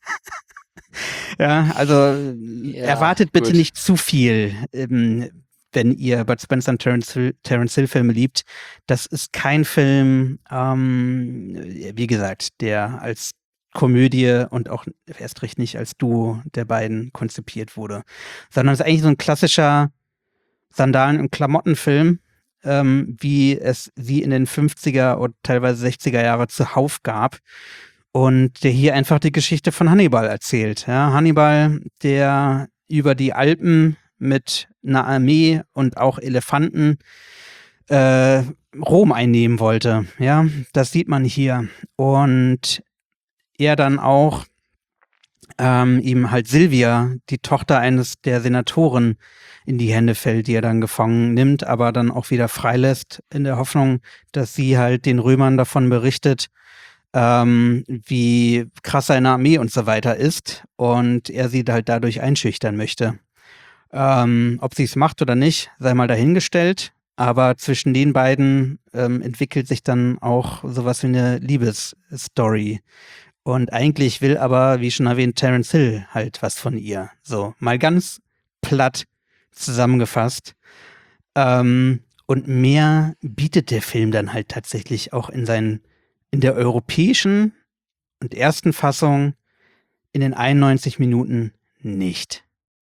Ja, also
Ja,
erwartet bitte
gut.
nicht zu viel, ähm, wenn ihr Bud Spencer und Terence Hill, Terence Hill Filme liebt. Das ist kein Film, ähm, wie gesagt, der als Komödie und auch erst recht nicht als Duo der beiden konzipiert wurde, sondern es ist eigentlich so ein klassischer Sandalen- und Klamottenfilm, ähm, wie es sie in den fünfziger und teilweise sechziger Jahre zuhauf gab. Und der hier einfach die Geschichte von Hannibal erzählt. Ja, Hannibal, der über die Alpen mit einer Armee und auch Elefanten äh, Rom einnehmen wollte. Ja, das sieht man hier. Und er dann auch ähm, ihm halt Silvia, die Tochter eines der Senatoren, in die Hände fällt, die er dann gefangen nimmt, aber dann auch wieder freilässt, in der Hoffnung, dass sie halt den Römern davon berichtet, ähm, wie krass seine Armee und so weiter ist und er sie halt dadurch einschüchtern möchte. Ähm, ob sie es macht oder nicht, sei mal dahingestellt, aber zwischen den beiden ähm, entwickelt sich dann auch sowas wie eine Liebesstory. Und eigentlich will aber, wie schon erwähnt, Terence Hill halt was von ihr. So, mal ganz platt zusammengefasst. Ähm, und mehr bietet der Film dann halt tatsächlich auch in seinen in der europäischen und ersten Fassung in den einundneunzig Minuten nicht.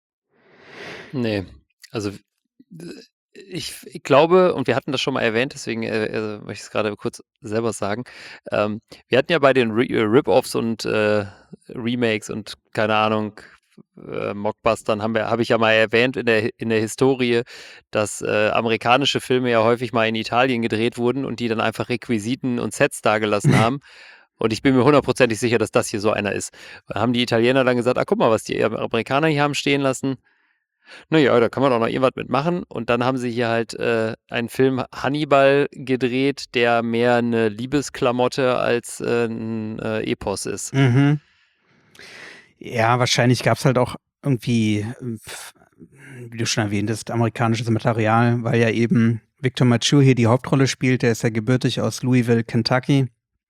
Nee, also äh, ich, ich glaube, und wir hatten das schon mal erwähnt, deswegen äh, äh, möchte ich es gerade kurz selber sagen. Ähm, wir hatten ja bei den Re äh, Rip-Offs und äh, Remakes und keine Ahnung, äh, Mockbustern haben wir, habe ich ja mal erwähnt in der, in der Historie, dass äh, amerikanische Filme ja häufig mal in Italien gedreht wurden und die dann einfach Requisiten und Sets dagelassen haben. Und ich bin mir hundertprozentig sicher, dass das hier so einer ist. Da haben die Italiener dann gesagt, ah, guck mal, was die Amerikaner hier haben stehen lassen. Naja, da kann man auch noch irgendwas mitmachen. Und dann haben sie hier halt äh, einen Film Hannibal gedreht, der mehr eine Liebesklamotte als äh, ein äh, Epos ist.
Mhm. Ja, wahrscheinlich gab es halt auch irgendwie, äh, wie du schon erwähntest, amerikanisches Material, weil ja eben Victor Mature hier die Hauptrolle spielt. Der ist ja gebürtig aus Louisville, Kentucky.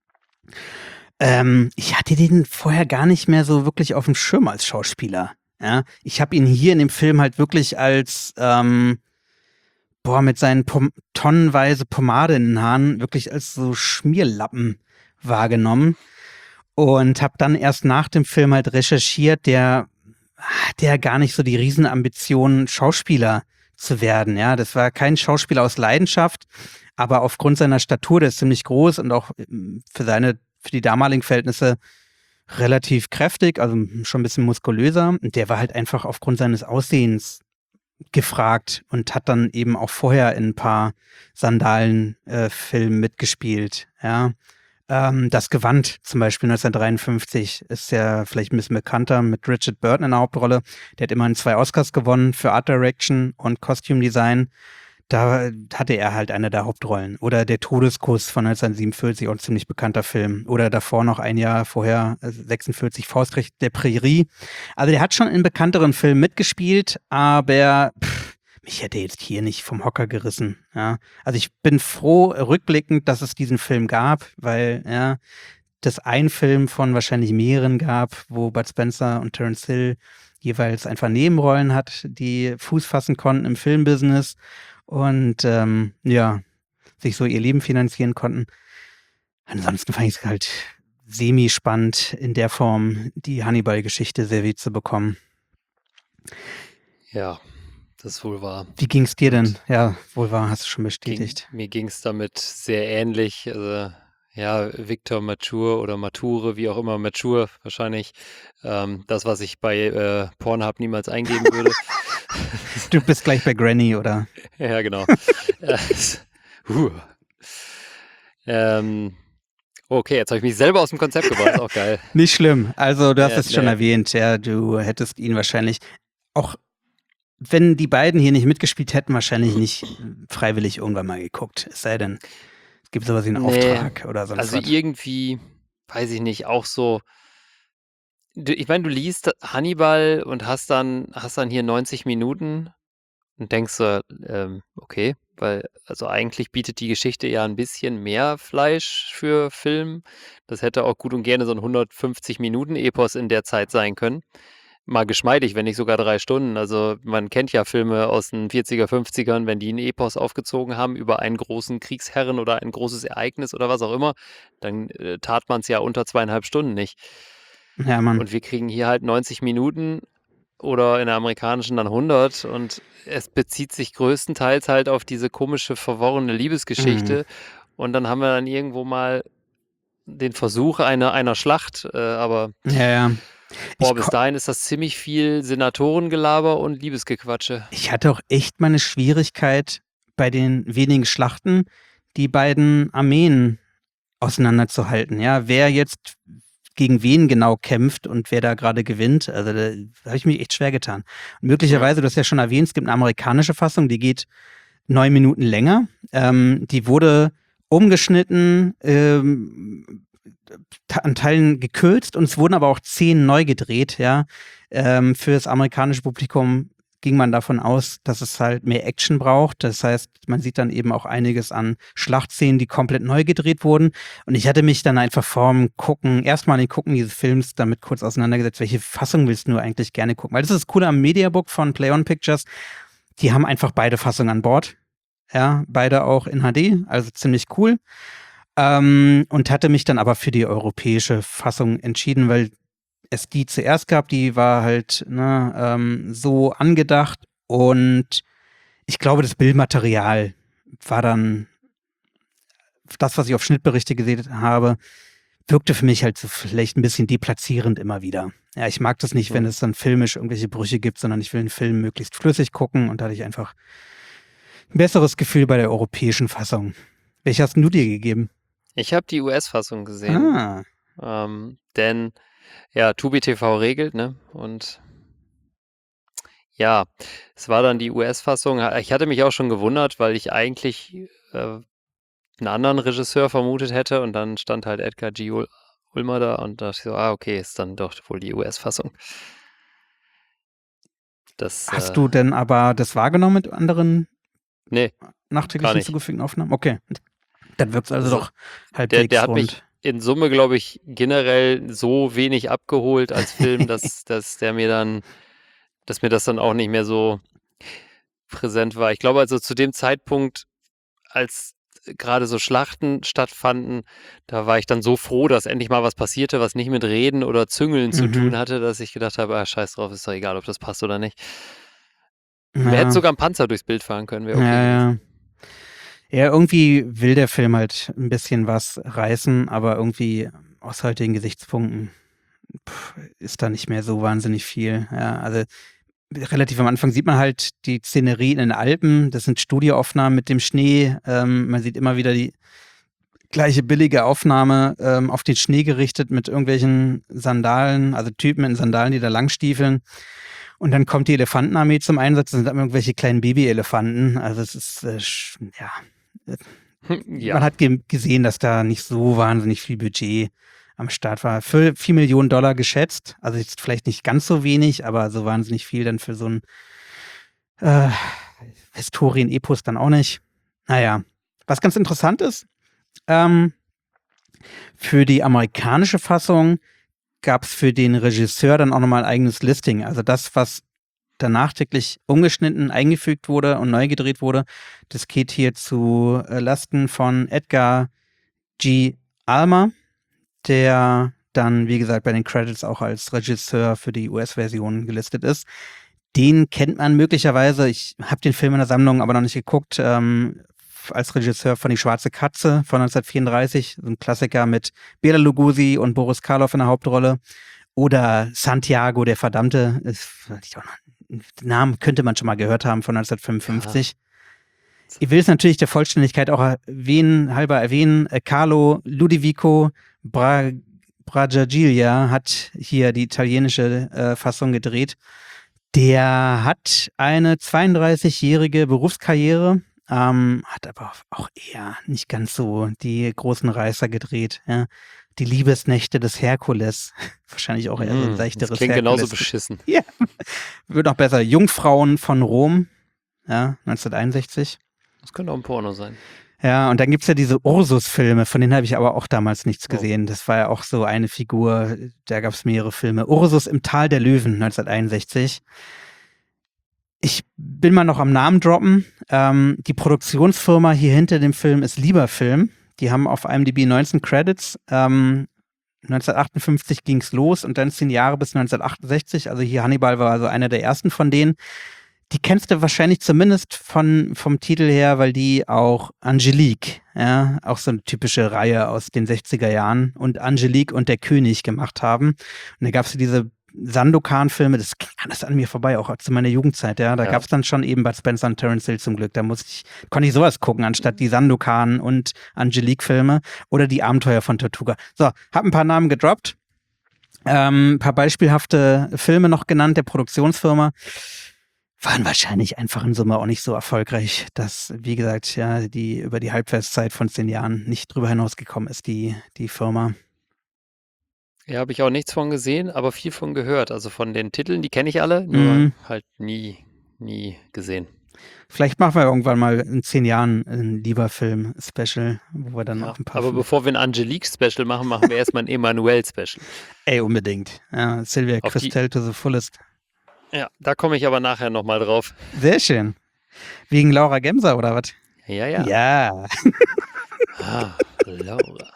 Ähm, ich hatte den vorher gar nicht mehr so wirklich auf dem Schirm als Schauspieler. Ja, ich habe ihn hier in dem Film halt wirklich als, ähm, boah, mit seinen Pom tonnenweise Pomade in den Haaren wirklich als so Schmierlappen wahrgenommen und habe dann erst nach dem Film halt recherchiert, der hatte ja gar nicht so die Riesenambitionen, Schauspieler zu werden. Ja, das war kein Schauspieler aus Leidenschaft, aber aufgrund seiner Statur, der ist ziemlich groß und auch ähm, für seine, für die damaligen Verhältnisse relativ kräftig, also schon ein bisschen muskulöser. Und der war halt einfach aufgrund seines Aussehens gefragt und hat dann eben auch vorher in ein paar Sandalen-Filmen mitgespielt. Ja. Ähm, das Gewand zum Beispiel neunzehnhundertdreiundfünfzig ist ja vielleicht ein bisschen bekannter mit Richard Burton in der Hauptrolle. Der hat immerhin zwei Oscars gewonnen für Art Direction und Costume Design. Da hatte er halt eine der Hauptrollen. Oder Der Todeskuss von neunzehnhundertsiebenundvierzig, auch ein ziemlich bekannter Film. Oder davor noch ein Jahr vorher, äh, sechsundvierzig, Faustrecht der Prärie. Also der hat schon in bekannteren Filmen mitgespielt, aber pff, mich hätte jetzt hier nicht vom Hocker gerissen. Ja. Also ich bin froh, rückblickend, dass es diesen Film gab, weil ja, das ein Film von wahrscheinlich mehreren gab, wo Bud Spencer und Terence Hill jeweils einfach Nebenrollen hat, die Fuß fassen konnten im Filmbusiness und ähm, ja, sich so ihr Leben finanzieren konnten. Ansonsten fand ich es halt semi-spannend in der Form, die Hannibal-Geschichte serviert zu bekommen.
Ja, das ist wohl wahr.
Wie ging es dir denn?
Und
Ja, wohl wahr, hast du schon
ging,
bestätigt.
mir ging es damit sehr ähnlich. Also, ja, Victor Mature oder Mature, wie auch immer, Mature wahrscheinlich. Ähm, das, was ich bei äh, Pornhub niemals eingeben würde.
Du bist gleich bei Granny, oder?
Ja, genau. Äh, huh. ähm, okay, jetzt habe ich mich selber aus dem Konzept gebracht, ist auch geil.
Nicht schlimm. Also, du hast
Ja,
es schon
nee.
erwähnt, ja, du hättest ihn wahrscheinlich auch, wenn die beiden hier nicht mitgespielt hätten, wahrscheinlich nicht freiwillig irgendwann mal geguckt. Es sei denn, es gibt sowas wie einen
Nee,
Auftrag oder sonst
also
was.
irgendwie, weiß ich nicht, auch so. Du, ich meine, du liest Hannibal und hast dann, hast dann hier neunzig Minuten und denkst so, ähm, okay, weil also eigentlich bietet die Geschichte ja ein bisschen mehr Fleisch für Film. Das hätte auch gut und gerne so ein hundertfünfzig Minuten Epos in der Zeit sein können. Mal geschmeidig, wenn nicht sogar drei Stunden. Also man kennt ja Filme aus den vierziger, fünfzigern, wenn die ein Epos aufgezogen haben über einen großen Kriegsherren oder ein großes Ereignis oder was auch immer, dann äh, tat man es ja unter zweieinhalb Stunden nicht.
Ja, Mann.
Und wir kriegen hier halt neunzig Minuten oder in der amerikanischen dann hundert und es bezieht sich größtenteils halt auf diese komische, verworrene Liebesgeschichte und dann haben wir dann irgendwo mal den Versuch einer, einer Schlacht, äh, aber
Ja, ja.
boah,
Ich,
bis
ko-
dahin ist das ziemlich viel Senatorengelaber und Liebesgequatsche.
ich hatte auch echt meine Schwierigkeit bei den wenigen Schlachten, die beiden Armeen auseinanderzuhalten. Ja, wer jetzt gegen wen genau kämpft und wer da gerade gewinnt. Also da, da habe ich mich echt schwer getan. Und möglicherweise, du hast ja schon erwähnt, es gibt eine amerikanische Fassung, die geht neun Minuten länger. Ähm, die wurde umgeschnitten, ähm, ta- an Teilen gekürzt und es wurden aber auch Szenen neu gedreht, ja. Ähm, für das amerikanische Publikum ging man davon aus, dass es halt mehr Action braucht. Das heißt, man sieht dann eben auch einiges an Schlachtszenen, die komplett neu gedreht wurden. Und ich hatte mich dann einfach vorm Gucken, erstmal den Gucken dieses Films damit kurz auseinandergesetzt, welche Fassung willst du eigentlich gerne gucken? Weil das ist das Coole am Mediabook von Play On Pictures. Die haben einfach beide Fassungen an Bord. Ja, beide auch in H D, also ziemlich cool. Ähm, und hatte mich dann aber für die europäische Fassung entschieden, weil es die zuerst gab, die war halt ne, ähm, so angedacht und ich glaube, das Bildmaterial war dann das, was ich auf Schnittberichte gesehen habe, wirkte für mich halt so vielleicht ein bisschen deplatzierend immer wieder. Ja, ich mag das nicht, wenn es dann filmisch irgendwelche Brüche gibt, sondern ich will einen Film möglichst flüssig gucken und da hatte ich einfach ein besseres Gefühl bei der europäischen Fassung. Welche hast denn du dir gegeben?
Ich habe die U S-Fassung gesehen,
Ah,
ähm, denn ja, Tubi T V regelt, ne? Und ja, es war dann die U S-Fassung. Ich hatte mich auch schon gewundert, weil ich eigentlich äh, einen anderen Regisseur vermutet hätte und dann stand halt Edgar G. Ul- Ulmer da und dachte ich so, ah, okay, ist dann doch wohl die U S-Fassung. Das,
hast
äh,
du denn aber das wahrgenommen mit anderen
nee,
nachträglich
Gar nicht.
hinzugefügten Aufnahmen? Okay. Dann wirkt es also
Also,
doch
der,
halbwegs
der hat
rund.
mich in Summe, glaube ich, generell so wenig abgeholt als Film, dass, dass der mir dann, dass mir das dann auch nicht mehr so präsent war. Ich glaube also zu dem Zeitpunkt, als gerade so Schlachten stattfanden, da war ich dann so froh, dass endlich mal was passierte, was nicht mit Reden oder Züngeln zu
Mhm.
tun hatte, dass ich gedacht habe, ah, scheiß drauf, ist doch egal, ob das passt oder nicht. Wir
Ja,
hätten sogar einen Panzer durchs Bild fahren können, wäre okay
ja,
gewesen.
ja. Ja, irgendwie will der Film halt ein bisschen was reißen, aber irgendwie aus heutigen Gesichtspunkten pff, ist da nicht mehr so wahnsinnig viel. Ja, also relativ am Anfang sieht man halt die Szenerie in den Alpen. Das sind Studioaufnahmen mit dem Schnee. Ähm, man sieht immer wieder die gleiche billige Aufnahme ähm, auf den Schnee gerichtet mit irgendwelchen Sandalen, also Typen in Sandalen, die da langstiefeln. Und dann kommt die Elefantenarmee zum Einsatz. Das sind dann irgendwelche kleinen Babyelefanten. Also es ist, äh, sch- ja,
Ja,
man hat ge gesehen, dass da nicht so wahnsinnig viel Budget am Start war. Für vier Millionen Dollar geschätzt. Also jetzt vielleicht nicht ganz so wenig, aber so wahnsinnig viel dann für so ein äh, Historien-Epos dann auch nicht. Naja, was ganz interessant ist, ähm, für die amerikanische Fassung gab es für den Regisseur dann auch nochmal ein eigenes Listing. Also das, was da nachträglich umgeschnitten, eingefügt wurde und neu gedreht wurde, das geht hier zu äh, Lasten von Edgar G. Ulmer, der dann, wie gesagt, bei den Credits auch als Regisseur für die U S-Version gelistet ist. Den kennt man möglicherweise, ich habe den Film in der Sammlung aber noch nicht geguckt, ähm, als Regisseur von Die Schwarze Katze von neunzehnhundertvierunddreißig, so ein Klassiker mit Bela Lugosi und Boris Karloff in der Hauptrolle. Oder Santiago, der Verdammte, ist, ich auch noch, den Namen könnte man schon mal gehört haben, von neunzehnhundertfünfundfünfzig.
Ja.
Ich will es natürlich der Vollständigkeit auch erwähnen, halber erwähnen. Äh, Carlo Ludovico Bra Bragagilia hat hier die italienische äh, Fassung gedreht. Der hat eine zweiunddreißigjährige Berufskarriere, ähm, hat aber auch eher nicht ganz so die großen Reißer gedreht. Ja. Die Liebesnächte des Herkules. Wahrscheinlich auch eher so ein
mm,
leichteres
das klingt genauso
Herkules.
beschissen.
Ja, wird noch besser. Jungfrauen von Rom, ja, neunzehnhunderteinundsechzig.
Das könnte auch ein Porno sein.
Ja, und dann gibt's ja diese Ursus-Filme, von denen habe ich aber auch damals nichts
Oh.
gesehen. Das war ja auch so eine Figur, da gab's mehrere Filme. Ursus im Tal der Löwen, neunzehnhunderteinundsechzig. Ich bin mal noch am Namen droppen. Ähm, die Produktionsfirma hier hinter dem Film ist Lieberfilm. Die haben auf IMDb neunzehn Credits. Ähm, neunzehnhundertachtundfünfzig ging's los und dann zehn Jahre bis neunzehnhundertachtundsechzig. Also hier Hannibal war also einer der ersten von denen. Die kennst du wahrscheinlich zumindest von, vom Titel her, weil die auch Angelique, ja, auch so eine typische Reihe aus den sechziger Jahren und Angelique und der König gemacht haben. Und da gab's ja diese Sandokan-Filme, das ging alles an mir vorbei, auch zu meiner Jugendzeit, ja. Da
Ja.
gab's dann schon eben Bud Spencer und Terence Hill zum Glück. Da musste ich, konnte ich sowas gucken, anstatt die Sandokan und Angelique-Filme oder die Abenteuer von Tortuga. So, hab ein paar Namen gedroppt. Ähm, ein paar beispielhafte Filme noch genannt der Produktionsfirma. Waren wahrscheinlich einfach in Summe auch nicht so erfolgreich, dass, wie gesagt, ja, die über die Halbwertszeit von zehn Jahren nicht drüber hinausgekommen ist, die, die Firma.
Ja, habe ich auch nichts von gesehen, aber viel von gehört. Also von den Titeln, die kenne ich alle, nur
Mhm.
halt nie, nie gesehen.
Vielleicht machen wir irgendwann mal in zehn Jahren ein Lieber-Film-Special, wo wir dann
Ja,
auch ein paar
aber
Filme-
bevor wir ein Angelique-Special machen, machen wir erstmal ein Emanuel-Special.
Ey, unbedingt. Ja, Sylvia
Auf die-
Christel to the fullest.
Ja, da komme ich aber nachher nochmal drauf.
Sehr schön. Wegen Laura Gemser oder was?
Ja, ja.
Ja.
Ah, Laura.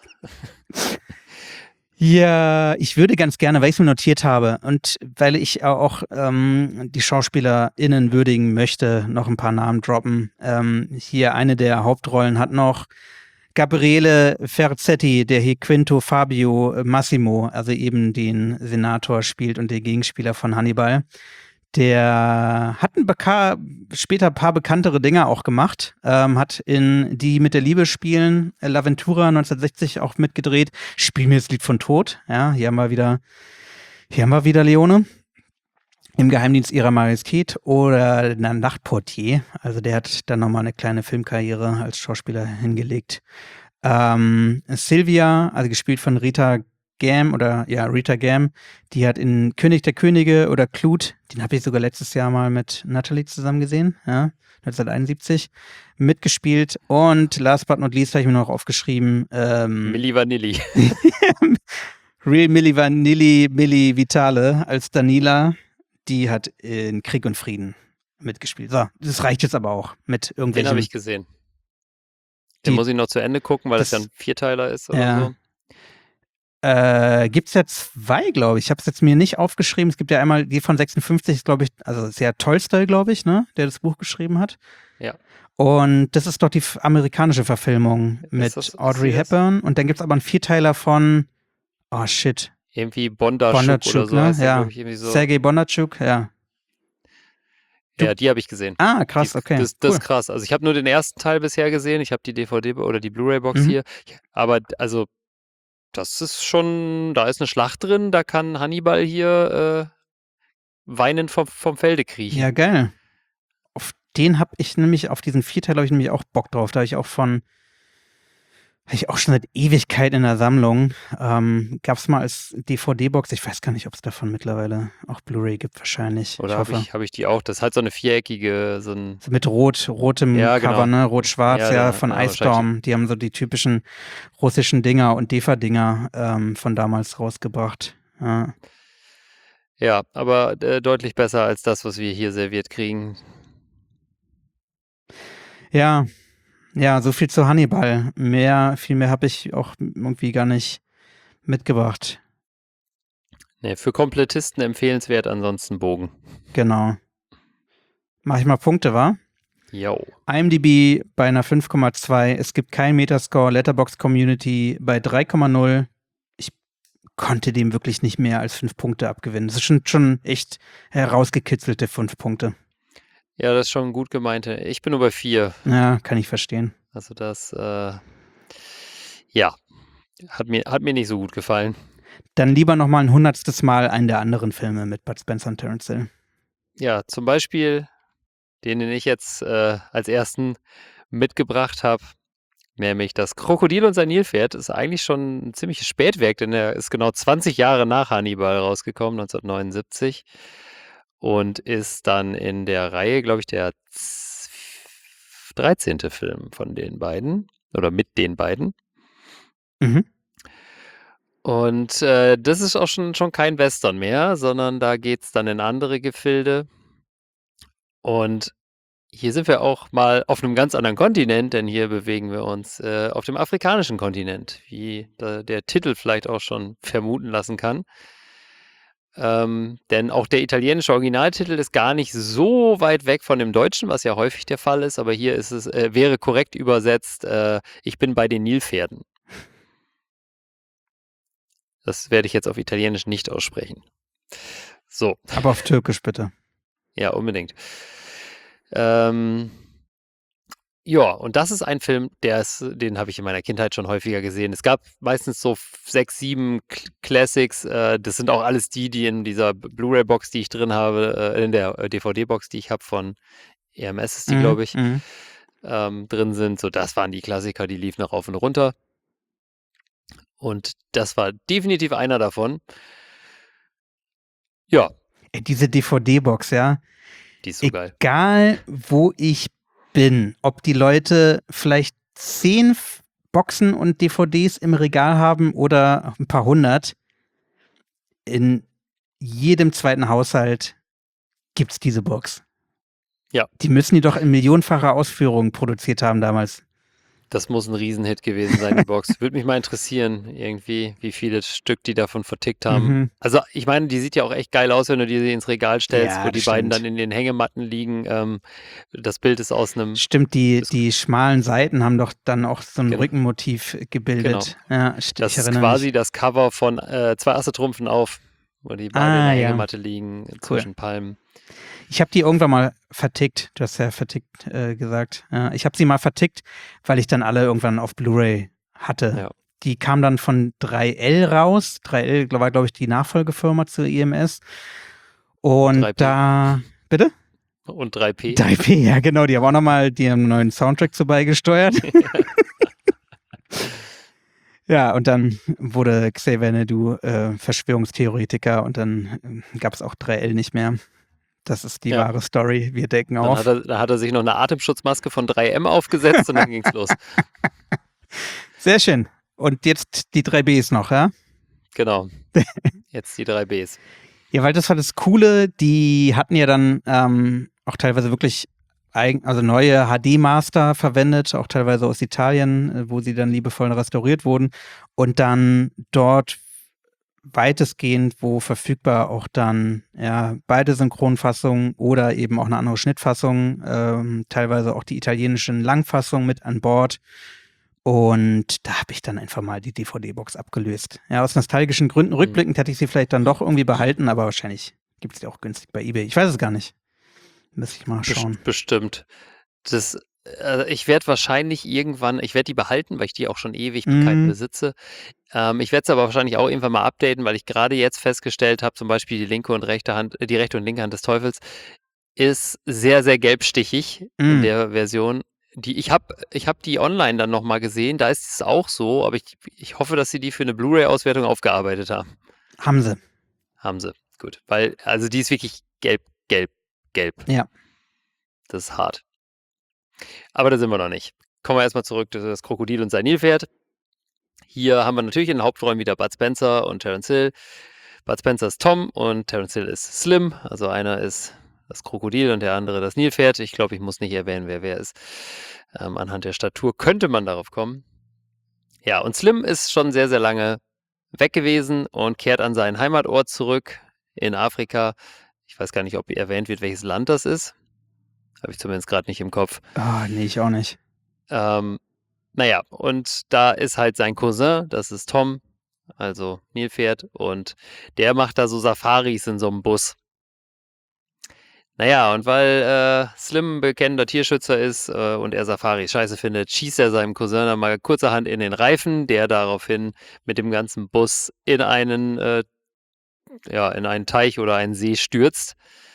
Ja, ich würde ganz gerne, weil ich es mir notiert habe und weil ich auch ähm, die SchauspielerInnen würdigen möchte, noch ein paar Namen droppen. Ähm, hier eine der Hauptrollen hat noch Gabriele Ferzetti, der hier Quinto Fabio Massimo, also eben den Senator spielt und den Gegenspieler von Hannibal. Der hat ein beka- später ein paar bekanntere Dinge auch gemacht, ähm, hat in Die mit der Liebe spielen, äh, L'Aventura neunzehnhundertsechzig auch mitgedreht. Spiel mir das Lied von Tod. Ja, hier haben wir wieder, hier haben wir wieder Leone. Im Geheimdienst ihrer Majestät oder der Nachtportier. Also der hat dann nochmal eine kleine Filmkarriere als Schauspieler hingelegt. Ähm, Sylvia, also gespielt von Rita Gam oder ja, Rita Gam, die hat in König der Könige oder Clut, den habe ich sogar letztes Jahr mal mit Natalie zusammen gesehen, ja, neunzehnhunderteinundsiebzig, mitgespielt. Und last but not least habe ich mir noch aufgeschrieben, ähm,
Milli Vanilli.
Real Milli Vanilli, Milli Vitale als Danila, die hat in Krieg und Frieden mitgespielt. So, das reicht jetzt aber auch mit
Den
irgendwelchen.
habe ich gesehen. Den
Die-
muss ich noch zu Ende gucken, weil das,
das-
ja ein Vierteiler ist oder
Ja.
so.
Äh, gibt's ja zwei, glaube ich. Ich habe es jetzt mir nicht aufgeschrieben. Es gibt ja einmal die von sechsundfünfzig, ist, glaube ich, also ist ja Tolstoy, glaube ich, ne, der das Buch geschrieben hat.
Ja.
Und das ist doch die f- amerikanische Verfilmung
Ist
mit
das- ist
Audrey
sie das?
Hepburn. Und dann gibt's aber einen Vierteiler von, oh shit,
Irgendwie Bondarchuk, oder
Bondarchuk,
so.
ne?
heißt der,
Ja.
glaub ich, irgendwie so.
Sergei Bondarchuk, ja. du-
Ja, die habe ich gesehen.
Ah, krass,
Die-
okay.
Das, das
cool.
ist krass. Also ich habe nur den ersten Teil bisher gesehen. Ich habe die D V D oder die Blu-ray-Box
Mhm.
hier. Aber d- also das ist schon, da ist eine Schlacht drin. Da kann Hannibal hier äh, weinend vom, vom Felde kriechen.
Ja, geil. Auf den habe ich nämlich, auf diesen Vierteil habe ich nämlich auch Bock drauf. Da habe ich auch von, habe ich auch schon seit Ewigkeit in der Sammlung. Ähm, Gab es mal als D V D-Box. Ich weiß gar nicht, ob es davon mittlerweile auch Blu-ray gibt, wahrscheinlich.
Oder
ich
habe
hoffe.
ich, hab ich die auch? Das ist halt so eine viereckige, so ein.
So mit rot, rotem
Ja, genau.
Cover, ne? Rot-schwarz,
Ja,
ja,
ja,
von
ja,
Ice Storm. Die haben so die typischen russischen Dinger und D E F A-Dinger ähm, von damals rausgebracht. Ja.
Ja, aber äh, deutlich besser als das, was wir hier serviert kriegen.
Ja, ja, so viel zu Hannibal. Mehr, viel mehr habe ich auch irgendwie gar nicht mitgebracht.
Nee, für Komplettisten empfehlenswert, ansonsten Bogen.
Genau. Mach ich mal Punkte, wa?
Jo.
IMDb bei einer fünf Komma zwei. Es gibt kein Metascore. Letterboxd Community bei drei Komma null. Ich konnte dem wirklich nicht mehr als fünf Punkte abgewinnen. Das sind schon echt herausgekitzelte fünf Punkte.
Ja, das ist schon gut gemeinte. Ich bin nur bei vier.
Ja, kann ich verstehen.
Also das, äh, ja, hat mir, hat mir nicht so gut gefallen.
Dann lieber noch mal ein hundertstes Mal einen der anderen Filme mit Bud Spencer und Terence Hill.
Ja, zum Beispiel den, den ich jetzt äh, als ersten mitgebracht habe, nämlich das Krokodil und sein Nilpferd, ist eigentlich schon ein ziemliches Spätwerk, denn er ist genau zwanzig Jahre nach Hannibal rausgekommen, neunzehnhundertneunundsiebzig, und ist dann in der Reihe, glaube ich, der z- dreizehnte Film von den beiden oder mit den beiden.
Mhm.
Und äh, das ist auch schon, schon kein Western mehr, sondern da geht es dann in andere Gefilde. Und hier sind wir auch mal auf einem ganz anderen Kontinent, denn hier bewegen wir uns äh, auf dem afrikanischen Kontinent, wie da, der Titel vielleicht auch schon vermuten lassen kann. Ähm, denn auch der italienische Originaltitel ist gar nicht so weit weg von dem Deutschen, was ja häufig der Fall ist, aber hier ist es, äh, wäre korrekt übersetzt, äh, ich bin bei den Nilpferden. Das werde ich jetzt auf Italienisch nicht aussprechen. So,
Aber auf Türkisch bitte.
ja, unbedingt. Ähm, ja, und das ist ein Film, der ist, den habe ich in meiner Kindheit schon häufiger gesehen. Es gab meistens so f- sechs, sieben K- Classics. Äh, das sind auch alles die, die in dieser B- Blu-ray-Box, die ich drin habe, äh, in der äh, D V D-Box, die ich habe von E M S ist die,
Mhm,
glaube ich,
mhm.
ähm, drin sind. So, das waren die Klassiker, die liefen noch rauf und runter. Und das war definitiv einer davon. Ja,
Ey, diese D V D-Box, ja.
die ist so geil.
Egal, wo ich bin, ob die Leute vielleicht zehn F- Boxen und D V Ds im Regal haben oder ein paar hundert, in jedem zweiten Haushalt gibt's diese Box.
Ja.
Die müssen die doch in millionenfacher Ausführung produziert haben damals.
Das muss ein Riesenhit gewesen sein, die Box. Würde mich mal interessieren, irgendwie, wie viele Stück die davon vertickt haben.
Mhm.
Also, ich meine, die sieht ja auch echt geil aus, wenn du die ins Regal stellst,
Ja,
wo die
das
beiden
stimmt.
dann in den Hängematten liegen. Ähm, das Bild ist aus einem,
Stimmt, die,
Das-
die schmalen Seiten haben doch dann auch so ein
Genau.
Rückenmotiv gebildet. Ja, st-
das
ich
ist
erinnere
quasi
mich.
das Cover von äh, Zwei Asse trumpfen auf, wo die beiden
Ah,
in der
ja.
Hängematte liegen, zwischen Palmen.
Ich habe die irgendwann mal vertickt. Du hast ja vertickt äh, gesagt. Ja, ich habe sie mal vertickt, weil ich dann alle irgendwann auf Blu-ray hatte.
Ja.
Die kam dann von drei L raus. drei L war, glaube ich, die Nachfolgefirma zur E M S. Und
drei P.
da. Bitte?
Und drei P.
drei P, ja, genau. Die haben auch nochmal einen neuen Soundtrack zu beigesteuert. Ja, und dann wurde Xavier Naidoo äh, Verschwörungstheoretiker und dann äh, gab es auch drei L nicht mehr. Das ist die
Ja.
wahre Story. Wir decken
Dann
auf.
hat er, da hat er sich noch eine Atemschutzmaske von drei M aufgesetzt und dann ging's los.
Sehr schön. Und jetzt die drei Bs noch, ja?
Genau. Jetzt die drei Bs.
Ja, weil das war das Coole, die hatten ja dann ähm, auch teilweise wirklich eigen, also neue H D-Master verwendet, auch teilweise aus Italien, äh, wo sie dann liebevoll restauriert wurden und dann dort weitestgehend, wo verfügbar, auch dann ja beide Synchronfassungen oder eben auch eine andere Schnittfassung, ähm, teilweise auch die italienischen Langfassungen mit an Bord. Und da habe ich dann einfach mal die D V D-Box abgelöst. Ja, aus nostalgischen Gründen. Rückblickend hätte ich sie vielleicht dann doch irgendwie behalten, aber wahrscheinlich gibt es die auch günstig bei eBay. Ich weiß es gar nicht. Müsste ich mal schauen.
Best- Bestimmt. Das, äh, ich werde wahrscheinlich irgendwann, ich werde die behalten, weil ich die auch schon Ewigkeiten
Mhm.
besitze. Ähm, ich werde es aber wahrscheinlich auch irgendwann mal updaten, weil ich gerade jetzt festgestellt habe, zum Beispiel die linke und rechte Hand, äh, die rechte und linke Hand des Teufels ist sehr, sehr gelbstichig in
Mm.
der Version. Die, ich habe ich hab die online dann nochmal gesehen, da ist es auch so, aber ich, ich hoffe, dass sie die für eine Blu-ray-Auswertung aufgearbeitet haben.
Haben sie.
Haben sie. Gut. Weil, also die ist wirklich gelb, gelb, gelb.
Ja.
Das ist hart. Aber da sind wir noch nicht. Kommen wir erstmal zurück zu das Krokodil und sein Nilpferd. Hier haben wir natürlich in den Hauptrollen wieder Bud Spencer und Terence Hill. Bud Spencer ist Tom und Terence Hill ist Slim. Also einer ist das Krokodil und der andere das Nilpferd. Ich glaube, ich muss nicht erwähnen, wer wer ist. Ähm, anhand der Statur könnte man darauf kommen. Ja, und Slim ist schon sehr, sehr lange weg gewesen und kehrt an seinen Heimatort zurück in Afrika. Ich weiß gar nicht, ob erwähnt wird, welches Land das ist. Habe ich zumindest gerade nicht im Kopf.
Ah, nee, ich auch nicht.
Ähm, naja, und da ist halt sein Cousin, das ist Tom, also Nilpferd, und der macht da so Safaris in so einem Bus. Naja, und weil äh, Slim ein bekennender Tierschützer ist äh, und er Safaris scheiße findet, schießt er seinem Cousin dann mal kurzerhand in den Reifen, der daraufhin mit dem ganzen Bus in einen, äh, ja, in einen Teich oder einen See stürzt.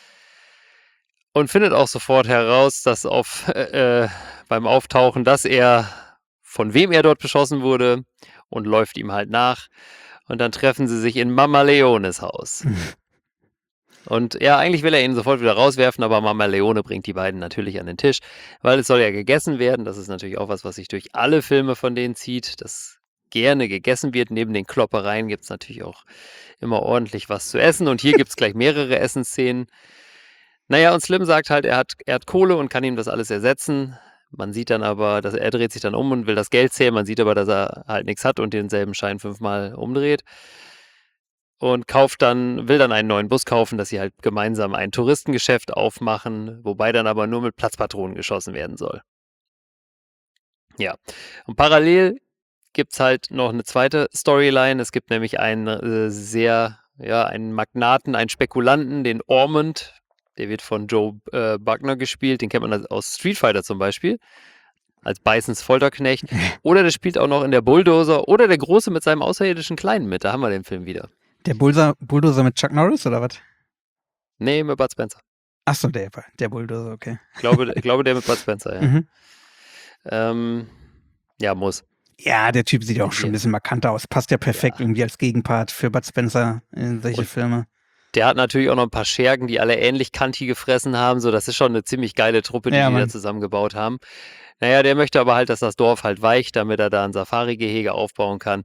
Und findet auch sofort heraus, dass auf, äh, beim Auftauchen, dass er, von wem er dort beschossen wurde, und läuft ihm halt nach. Und dann treffen sie sich in Mama Leones Haus. Und ja, eigentlich will er ihn sofort wieder rauswerfen, aber Mama Leone bringt die beiden natürlich an den Tisch, weil es soll ja gegessen werden. Das ist natürlich auch was, was sich durch alle Filme von denen zieht, dass gerne gegessen wird. Neben den Kloppereien gibt es natürlich auch immer ordentlich was zu essen. Und hier gibt es gleich mehrere Essensszenen. Naja, und Slim sagt halt, er hat, er hat Kohle und kann ihm das alles ersetzen. Man sieht dann aber, dass er dreht sich dann um und will das Geld zählen. Man sieht aber, dass er halt nichts hat und denselben Schein fünfmal umdreht. Und kauft dann, will dann einen neuen Bus kaufen, dass sie halt gemeinsam ein Touristengeschäft aufmachen, wobei dann aber nur mit Platzpatronen geschossen werden soll. Ja, und parallel gibt es halt noch eine zweite Storyline. Es gibt nämlich einen äh, sehr, ja, einen Magnaten, einen Spekulanten, den Ormond. Der wird von Joe äh, Buckner gespielt. Den kennt man aus Street Fighter zum Beispiel. Als Bisons Folterknecht. Oder der spielt auch noch in der Bulldozer. Oder der Große mit seinem außerirdischen Kleinen mit. Da haben wir den Film wieder.
Der Bulldozer, Bulldozer mit Chuck Norris oder was?
Nee, mit Bud Spencer.
Achso, der, der Bulldozer, okay.
Ich glaube, ich glaube der mit Bud Spencer, ja.
Mhm.
Ähm, ja, muss.
Ja, der Typ sieht ja auch schon ein bisschen markanter aus. Passt ja perfekt
Ja.
irgendwie als Gegenpart für Bud Spencer in solche
Und
Filme.
Der hat natürlich auch noch ein paar Schergen, die alle ähnlich Kanti gefressen haben. So, das ist schon eine ziemlich geile Truppe, die
Ja,
die da
Mann.
zusammengebaut haben. Naja, der möchte aber halt, dass das Dorf halt weicht, damit er da ein Safari-Gehege aufbauen kann.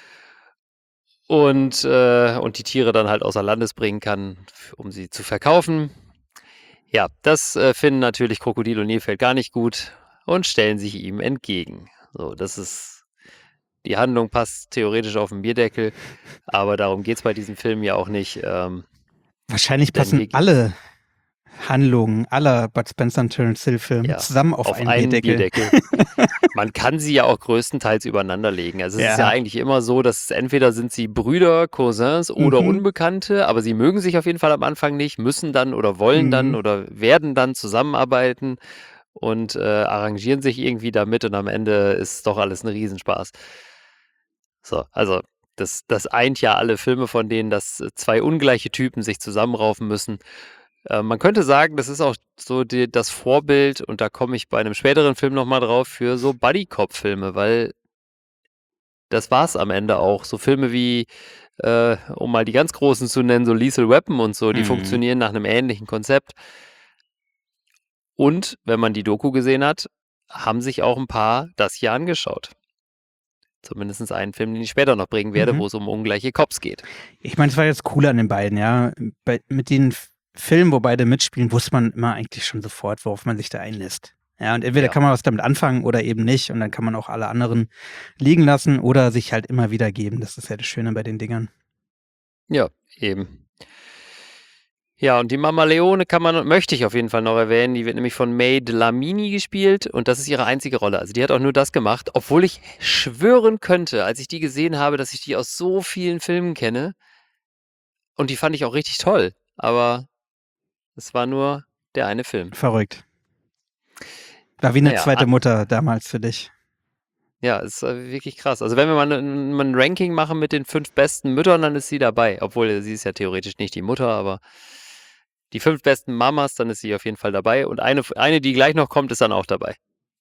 Und, äh, und die Tiere dann halt außer Landes bringen kann, f- um sie zu verkaufen. Ja, das äh, finden natürlich Krokodil und Nilpferd gar nicht gut und stellen sich ihm entgegen. So, das ist, die Handlung passt theoretisch auf den Bierdeckel, aber darum geht es bei diesem Film ja auch nicht. Ähm,
Wahrscheinlich
denn
passen
hier-
alle Handlungen aller Bud Spencer und Terence Hill Filme
Ja,
zusammen auf,
auf
einen,
einen
Bierdeckel.
Bierdeckel. Man kann sie ja auch größtenteils übereinander legen. Also es ist ja
Ja.
eigentlich immer so, dass entweder sind sie Brüder, Cousins oder
Mhm.
Unbekannte, aber sie mögen sich auf jeden Fall am Anfang nicht, müssen dann oder wollen dann
Mhm.
oder werden dann zusammenarbeiten und äh, arrangieren sich irgendwie damit und am Ende ist doch alles ein Riesenspaß. So, also das, das eint ja alle Filme von denen, dass äh, zwei ungleiche Typen sich zusammenraufen müssen. Äh, man könnte sagen, das ist auch so die, das Vorbild, und da komme ich bei einem späteren Film nochmal drauf, für so Buddy-Cop-Filme, weil das war es am Ende auch. So Filme wie, äh, um mal die ganz großen zu nennen, so Lethal Weapon und so, die
Mhm.
funktionieren nach einem ähnlichen Konzept. Und wenn man die Doku gesehen hat, haben sich auch ein paar das hier angeschaut. Zumindest einen Film, den ich später noch bringen werde,
Mhm.
wo es um ungleiche Cops geht.
Ich meine, es war jetzt cool an den beiden, ja. Bei, mit den F- Filmen, wo beide mitspielen, wusste man immer eigentlich schon sofort, worauf man sich da einlässt. Ja, und entweder
Ja.
kann man was damit anfangen oder eben nicht. Und dann kann man auch alle anderen liegen lassen oder sich halt immer wieder geben. Das ist ja das Schöne bei den Dingern.
Ja, eben. Ja, und die Mama Leone kann man, möchte ich auf jeden Fall noch erwähnen. Die wird nämlich von May Dlamini gespielt und das ist ihre einzige Rolle. Also die hat auch nur das gemacht, obwohl ich schwören könnte, als ich die gesehen habe, dass ich die aus so vielen Filmen kenne. Und die fand ich auch richtig toll. Aber es war nur der eine Film.
Verrückt. War wie eine
Naja,
zweite
an-
Mutter damals für dich.
Ja, ist äh, wirklich krass. Also wenn wir mal ein, mal ein Ranking machen mit den fünf besten Müttern, dann ist sie dabei. Obwohl sie ist ja theoretisch nicht die Mutter, aber die fünf besten Mamas, dann ist sie auf jeden Fall dabei. Und eine, eine die gleich noch kommt, ist dann auch dabei.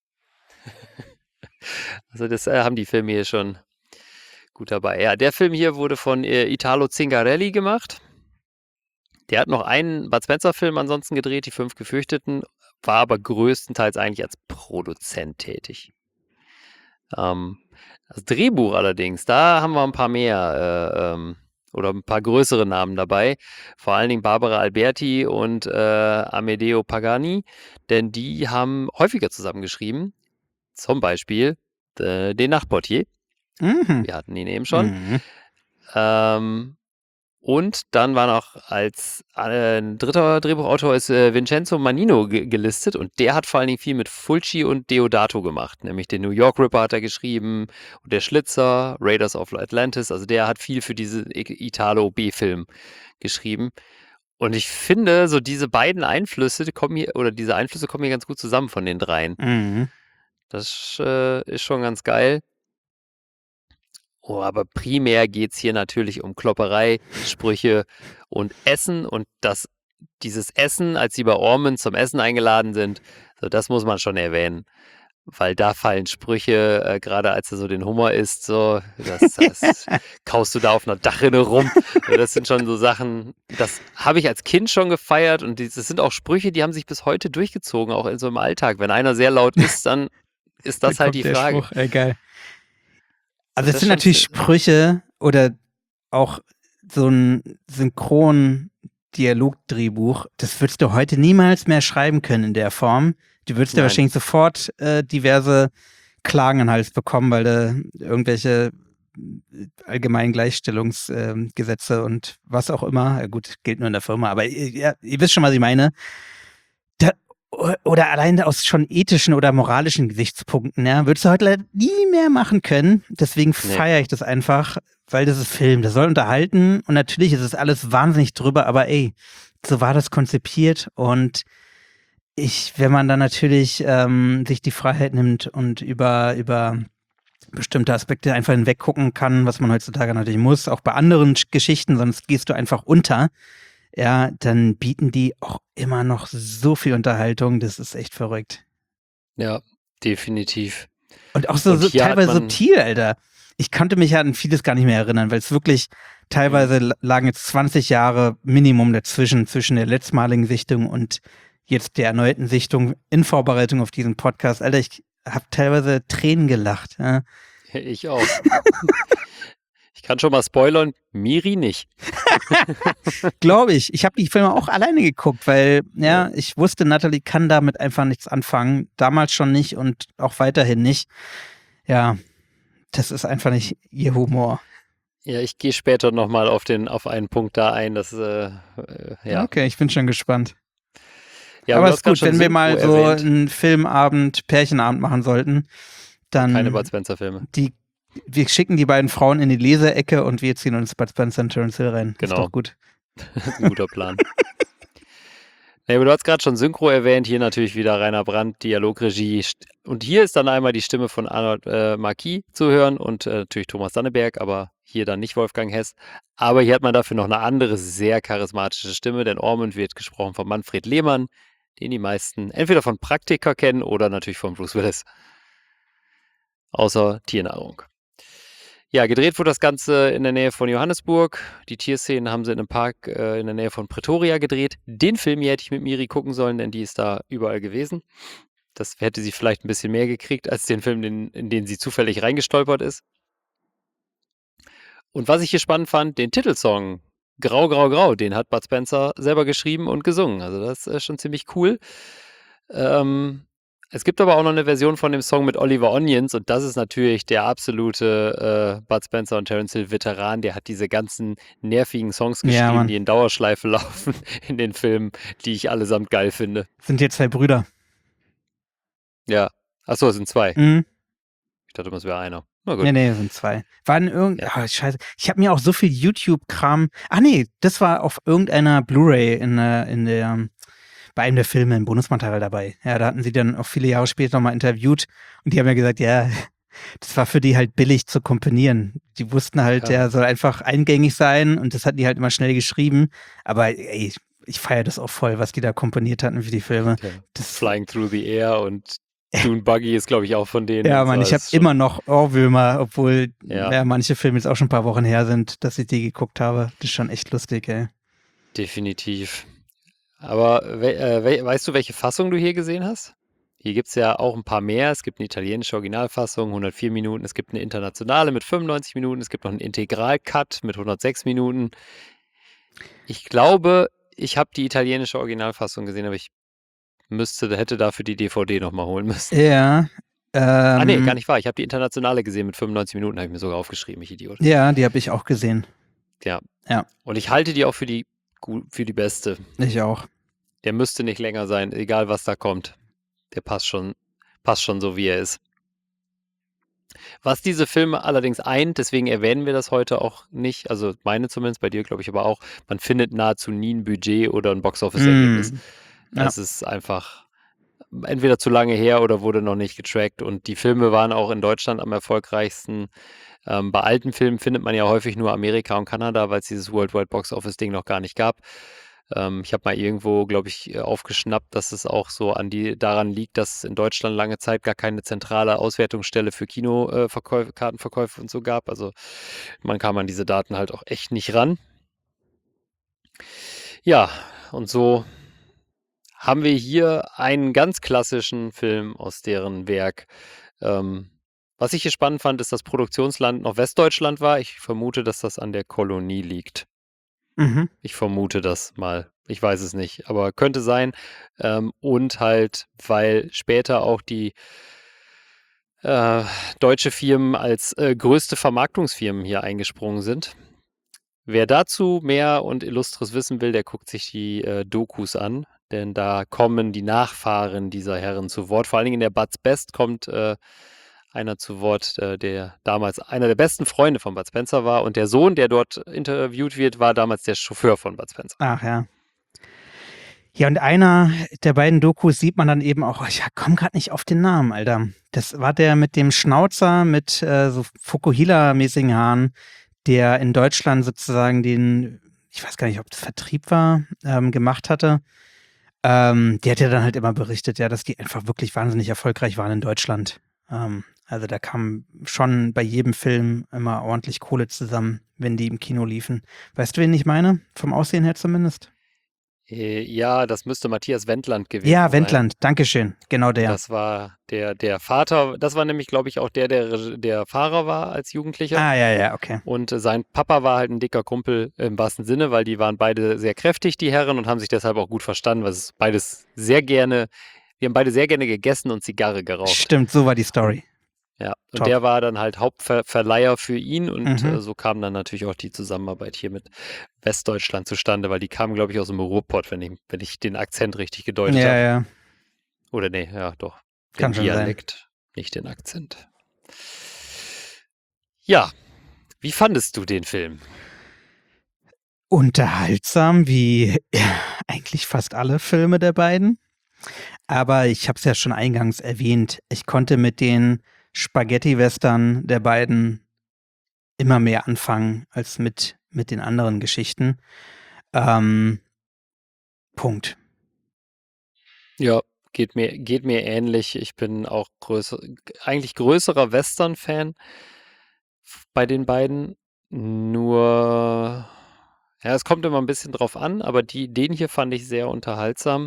Also das äh, haben die Filme hier schon gut dabei. Ja, der Film hier wurde von äh, Italo Zingarelli gemacht. Der hat noch einen Bud Spencer-Film ansonsten gedreht, Die Fünf Gefürchteten, war aber größtenteils eigentlich als Produzent tätig. Ähm, das Drehbuch allerdings, da haben wir ein paar mehr äh, ähm, oder ein paar größere Namen dabei. Vor allen Dingen Barbara Alberti und äh, Amedeo Pagani, denn die haben häufiger zusammengeschrieben. Zum Beispiel äh, den Nachtportier.
Mhm.
Wir hatten ihn eben schon.
Mhm.
Ähm, und dann war noch als äh, ein dritter Drehbuchautor ist äh, Vincenzo Manino ge gelistet und der hat vor allen Dingen viel mit Fulci und Deodato gemacht, nämlich den New York Ripper hat er geschrieben und der Schlitzer, Raiders of Atlantis, also der hat viel für diesen Italo-B-Film geschrieben. Und ich finde, so diese beiden Einflüsse kommen hier, oder diese Einflüsse kommen hier ganz gut zusammen von den dreien.
Mhm.
Das äh, ist schon ganz geil. Oh, aber primär geht es hier natürlich um Klopperei, Sprüche und Essen. Und das, dieses Essen, als sie bei Ormond zum Essen eingeladen sind, so das muss man schon erwähnen. weil da fallen Sprüche, äh, gerade als er so den Hummer isst, so, das, das kaust du da auf einer Dachrinne rum. So, das sind schon so Sachen, das habe ich als Kind schon gefeiert und die- das sind auch Sprüche, die haben sich bis heute durchgezogen, auch in so im Alltag. Wenn einer sehr laut isst, dann ist das
Da
halt
kommt
die
der
Frage.
Spruch, ey, geil. Also
Das
es
ist
sind
schon
natürlich
viel.
Sprüche oder auch so ein Synchron-Dialogdrehbuch, das würdest du heute niemals mehr schreiben können in der Form. Du würdest ja
Nein.
wahrscheinlich sofort äh, diverse Klagen an den Hals bekommen, weil du irgendwelche äh, allgemeinen Gleichstellungsgesetze ähm, und was auch immer, ja gut, gilt nur in der Firma, aber ihr, ja, ihr wisst schon, was ich meine. Da, oder allein aus schon ethischen oder moralischen Gesichtspunkten, ja, würdest du heute leider nie mehr machen können. Deswegen
Nee.
feiere ich das einfach, weil das ist Film, das soll unterhalten und natürlich ist es alles wahnsinnig drüber, aber ey, so war das konzipiert und ich, wenn man dann natürlich ähm, sich die Freiheit nimmt und über, über bestimmte Aspekte einfach hinweggucken kann, was man heutzutage natürlich muss, auch bei anderen Sch- Geschichten, sonst gehst du einfach unter, ja, dann bieten die auch immer noch so viel Unterhaltung, das ist echt verrückt.
Ja, definitiv.
Und auch so,
Und
so
hier hat
teilweise
man-
subtil, Alter. Ich konnte mich ja an vieles gar nicht mehr erinnern, weil es wirklich teilweise
Mhm.
la- lagen jetzt zwanzig Jahre Minimum dazwischen, zwischen der letztmaligen Sichtung und jetzt der erneuten Sichtung in Vorbereitung auf diesen Podcast. Alter, ich habe teilweise Tränen gelacht. Ja.
Ich auch. Ich kann schon mal spoilern, Miri nicht.
Glaube ich. Ich habe die Filme auch alleine geguckt, weil ja, ich wusste, Natalie kann damit einfach nichts anfangen. Damals schon nicht und auch weiterhin nicht. Ja, das ist einfach nicht ihr Humor.
Ja, ich gehe später nochmal auf den, auf einen Punkt da ein, das, äh, äh, ja.
Okay, ich bin schon gespannt.
Ja,
aber
du
ist
hast grad
gut,
schon
wenn wir
Synchro
mal so
erwähnt.
einen Filmabend, Pärchenabend machen sollten, dann
Keine Bud Spencer-Filme.
die, wir schicken die beiden Frauen in die Leseecke und wir ziehen uns Bud Spencer und Terence Hill rein. Ist
Genau.
doch gut.
Das ist ein guter Plan. Nee, aber du hast gerade schon Synchro erwähnt, hier natürlich wieder Rainer Brandt, Dialogregie. St- Und hier ist dann einmal die Stimme von Arnold äh, Marquis zu hören und äh, natürlich Thomas Danneberg, aber hier dann nicht Wolfgang Hess. Aber hier hat man dafür noch eine andere, sehr charismatische Stimme, denn Ormond wird gesprochen von Manfred Lehmann, den die meisten entweder von Praktika kennen oder natürlich von Bruce Willis. Außer Tiernahrung. Ja, gedreht wurde das Ganze in der Nähe von Johannesburg. Die Tierszenen haben sie in einem Park äh, in der Nähe von Pretoria gedreht. Den Film hier hätte ich mit Miri gucken sollen, denn die ist da überall gewesen. Das hätte sie vielleicht ein bisschen mehr gekriegt als den Film, den, in den sie zufällig reingestolpert ist. Und was ich hier spannend fand, den Titelsong Grau, Grau, Grau, den hat Bud Spencer selber geschrieben und gesungen. Also das ist schon ziemlich cool. Ähm, es gibt aber auch noch eine Version von dem Song mit Oliver Onions und das ist natürlich der absolute äh, Bud Spencer und Terence Hill Veteran. Der hat diese ganzen nervigen Songs
Ja,
geschrieben,
Mann.
die in Dauerschleife laufen in den Filmen, die ich allesamt geil finde.
Sind hier zwei Brüder.
Ja. Achso, es sind zwei.
Mhm.
Ich dachte, es wäre einer. Na gut.
Nee, nee, sind zwei. Waren irgend.
Ja.
Ah, scheiße. Ich habe mir auch so viel YouTube-Kram. Ach nee, das war auf irgendeiner Blu-ray in, der- in der bei einem der Filme im Bonusmaterial dabei. Ja, da hatten sie dann auch viele Jahre später nochmal interviewt und die haben ja gesagt, ja, das war für die halt billig zu komponieren. Die wussten halt,
Ja.
der soll einfach eingängig sein und das hatten die halt immer schnell geschrieben. Aber ey, ich feiere das auch voll, was die da komponiert hatten für die Filme.
Ja.
Das,
Flying Through the Air und Dune Buggy ist, glaube ich, auch von denen.
ja,
und so.
Mann, ich
Das
habe
ist schon-
immer noch Ohrwürmer, obwohl
Ja.
ja. manche Filme jetzt auch schon ein paar Wochen her sind, dass ich die geguckt habe. Das ist schon echt lustig, ey.
Definitiv. Aber we äh, we weißt du, welche Fassung du hier gesehen hast? Hier gibt es ja auch ein paar mehr. Es gibt eine italienische Originalfassung, hundertvier Minuten. Es gibt eine internationale mit fünfundneunzig Minuten. Es gibt noch einen Integral-Cut mit hundertsechs Minuten. Ich glaube, ich habe die italienische Originalfassung gesehen, aber ich müsste, hätte dafür die D V D nochmal holen müssen.
Ja. Ähm,
ah, nee, gar nicht wahr. Ich habe die internationale gesehen mit fünfundneunzig Minuten, habe ich mir sogar aufgeschrieben, ich Idiot.
Ja, die habe ich auch gesehen.
Und ich halte die auch für die, gu- für die beste.
Ich auch.
Der müsste nicht länger sein, egal was da kommt. Der passt schon, passt schon so, wie er ist. Was diese Filme allerdings eint, deswegen erwähnen wir das heute auch nicht, also meine zumindest, bei dir glaube ich aber auch, man findet nahezu nie ein Budget oder ein Boxoffice-Ergebnis.
Mm. Ja.
Es ist einfach entweder zu lange her oder wurde noch nicht getrackt und die Filme waren auch in Deutschland am erfolgreichsten. Ähm, bei alten Filmen findet man ja häufig nur Amerika und Kanada, weil es dieses Worldwide Box Office Ding noch gar nicht gab. Ähm, ich habe mal irgendwo, glaube ich, äh, aufgeschnappt, dass es auch so an die daran liegt, dass es in Deutschland lange Zeit gar keine zentrale Auswertungsstelle für Kinoverkäufe, Kartenverkäufe und so gab. Also man kam an diese Daten halt auch echt nicht ran. Ja, und so haben wir hier einen ganz klassischen Film aus deren Werk. Ähm, was ich hier spannend fand, ist, dass Produktionsland noch Westdeutschland war. Ich vermute, dass das an der Kolonie liegt.
Mhm.
Ich vermute das mal. Ich weiß es nicht, aber könnte sein. Ähm, und halt, weil später auch die äh, deutsche Firmen als äh, größte Vermarktungsfirmen hier eingesprungen sind. Wer dazu mehr und illustres wissen will, der guckt sich die äh, Dokus an, denn da kommen die Nachfahren dieser Herren zu Wort. Vor allen Dingen in der Bud's Best kommt äh, einer zu Wort, äh, der damals einer der besten Freunde von Bud Spencer war. Und der Sohn, der dort interviewt wird, war damals der Chauffeur von Bud Spencer.
Ach ja. Ja, und einer der beiden Dokus sieht man dann eben auch, ich komme gerade nicht auf den Namen, Alter. Das war der mit dem Schnauzer, mit äh, so Fukuhila-mäßigen Haaren, der in Deutschland sozusagen den, ich weiß gar nicht, ob das Vertrieb war, ähm, gemacht hatte. Ähm, der hat ja dann halt immer berichtet, ja, dass die einfach wirklich wahnsinnig erfolgreich waren in Deutschland. Ähm, also da kam schon bei jedem Film immer ordentlich Kohle zusammen, wenn die im Kino liefen. Weißt du, wen ich meine? Vom Aussehen her zumindest?
Äh, ja, das müsste Matthias Wendland gewesen
Ja,
sein.
Wendland, Dankeschön. Genau der.
Das war der, der Vater, das war nämlich, glaube ich, auch der, der, Reg- der Fahrer war als Jugendlicher.
Ah, ja, ja, okay.
Und äh, sein Papa war halt ein dicker Kumpel im wahrsten Sinne, weil die waren beide sehr kräftig, die Herren, und haben sich deshalb auch gut verstanden, weil es beides sehr gerne, wir haben beide sehr gerne gegessen und Zigarre geraucht.
Stimmt, so war die Story.
Ja, und
Top.
der war dann halt Hauptverleiher für ihn und
Mhm.
äh, so kam dann natürlich auch die Zusammenarbeit hier mit Westdeutschland zustande, weil die kamen, glaube ich, aus dem Ruhrpott, wenn ich, wenn ich den Akzent richtig gedeutet
Ja,
habe.
ja.
Oder nee, ja, doch. Den
Kann schon sein.
Dialekt, nicht den Akzent. Ja, wie fandest du den Film?
Unterhaltsam, wie ja, eigentlich fast alle Filme der beiden. Aber ich habe es ja schon eingangs erwähnt, ich konnte mit den Spaghetti-Western der beiden immer mehr anfangen als mit, mit den anderen Geschichten. Ähm, Punkt.
Ja, geht mir, geht mir ähnlich. Ich bin auch größer, eigentlich größerer Western-Fan bei den beiden. Nur, ja, es kommt immer ein bisschen drauf an, aber die, den hier fand ich sehr unterhaltsam.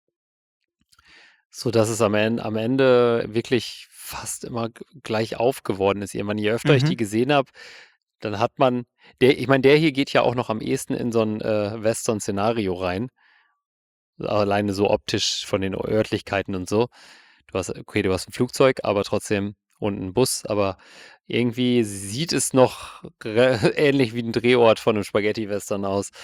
So dass es am Ende, am Ende wirklich fast immer g- gleich auf geworden ist. Irgendwann, je öfter ich
Mhm.
die gesehen habe, dann hat man, der, ich meine, der hier geht ja auch noch am ehesten in so ein äh, Western-Szenario rein. Alleine so optisch von den Örtlichkeiten und so. Du hast, okay, du hast ein Flugzeug, aber trotzdem und einen Bus, aber irgendwie sieht es noch re- ähnlich wie ein Drehort von einem Spaghetti-Western aus.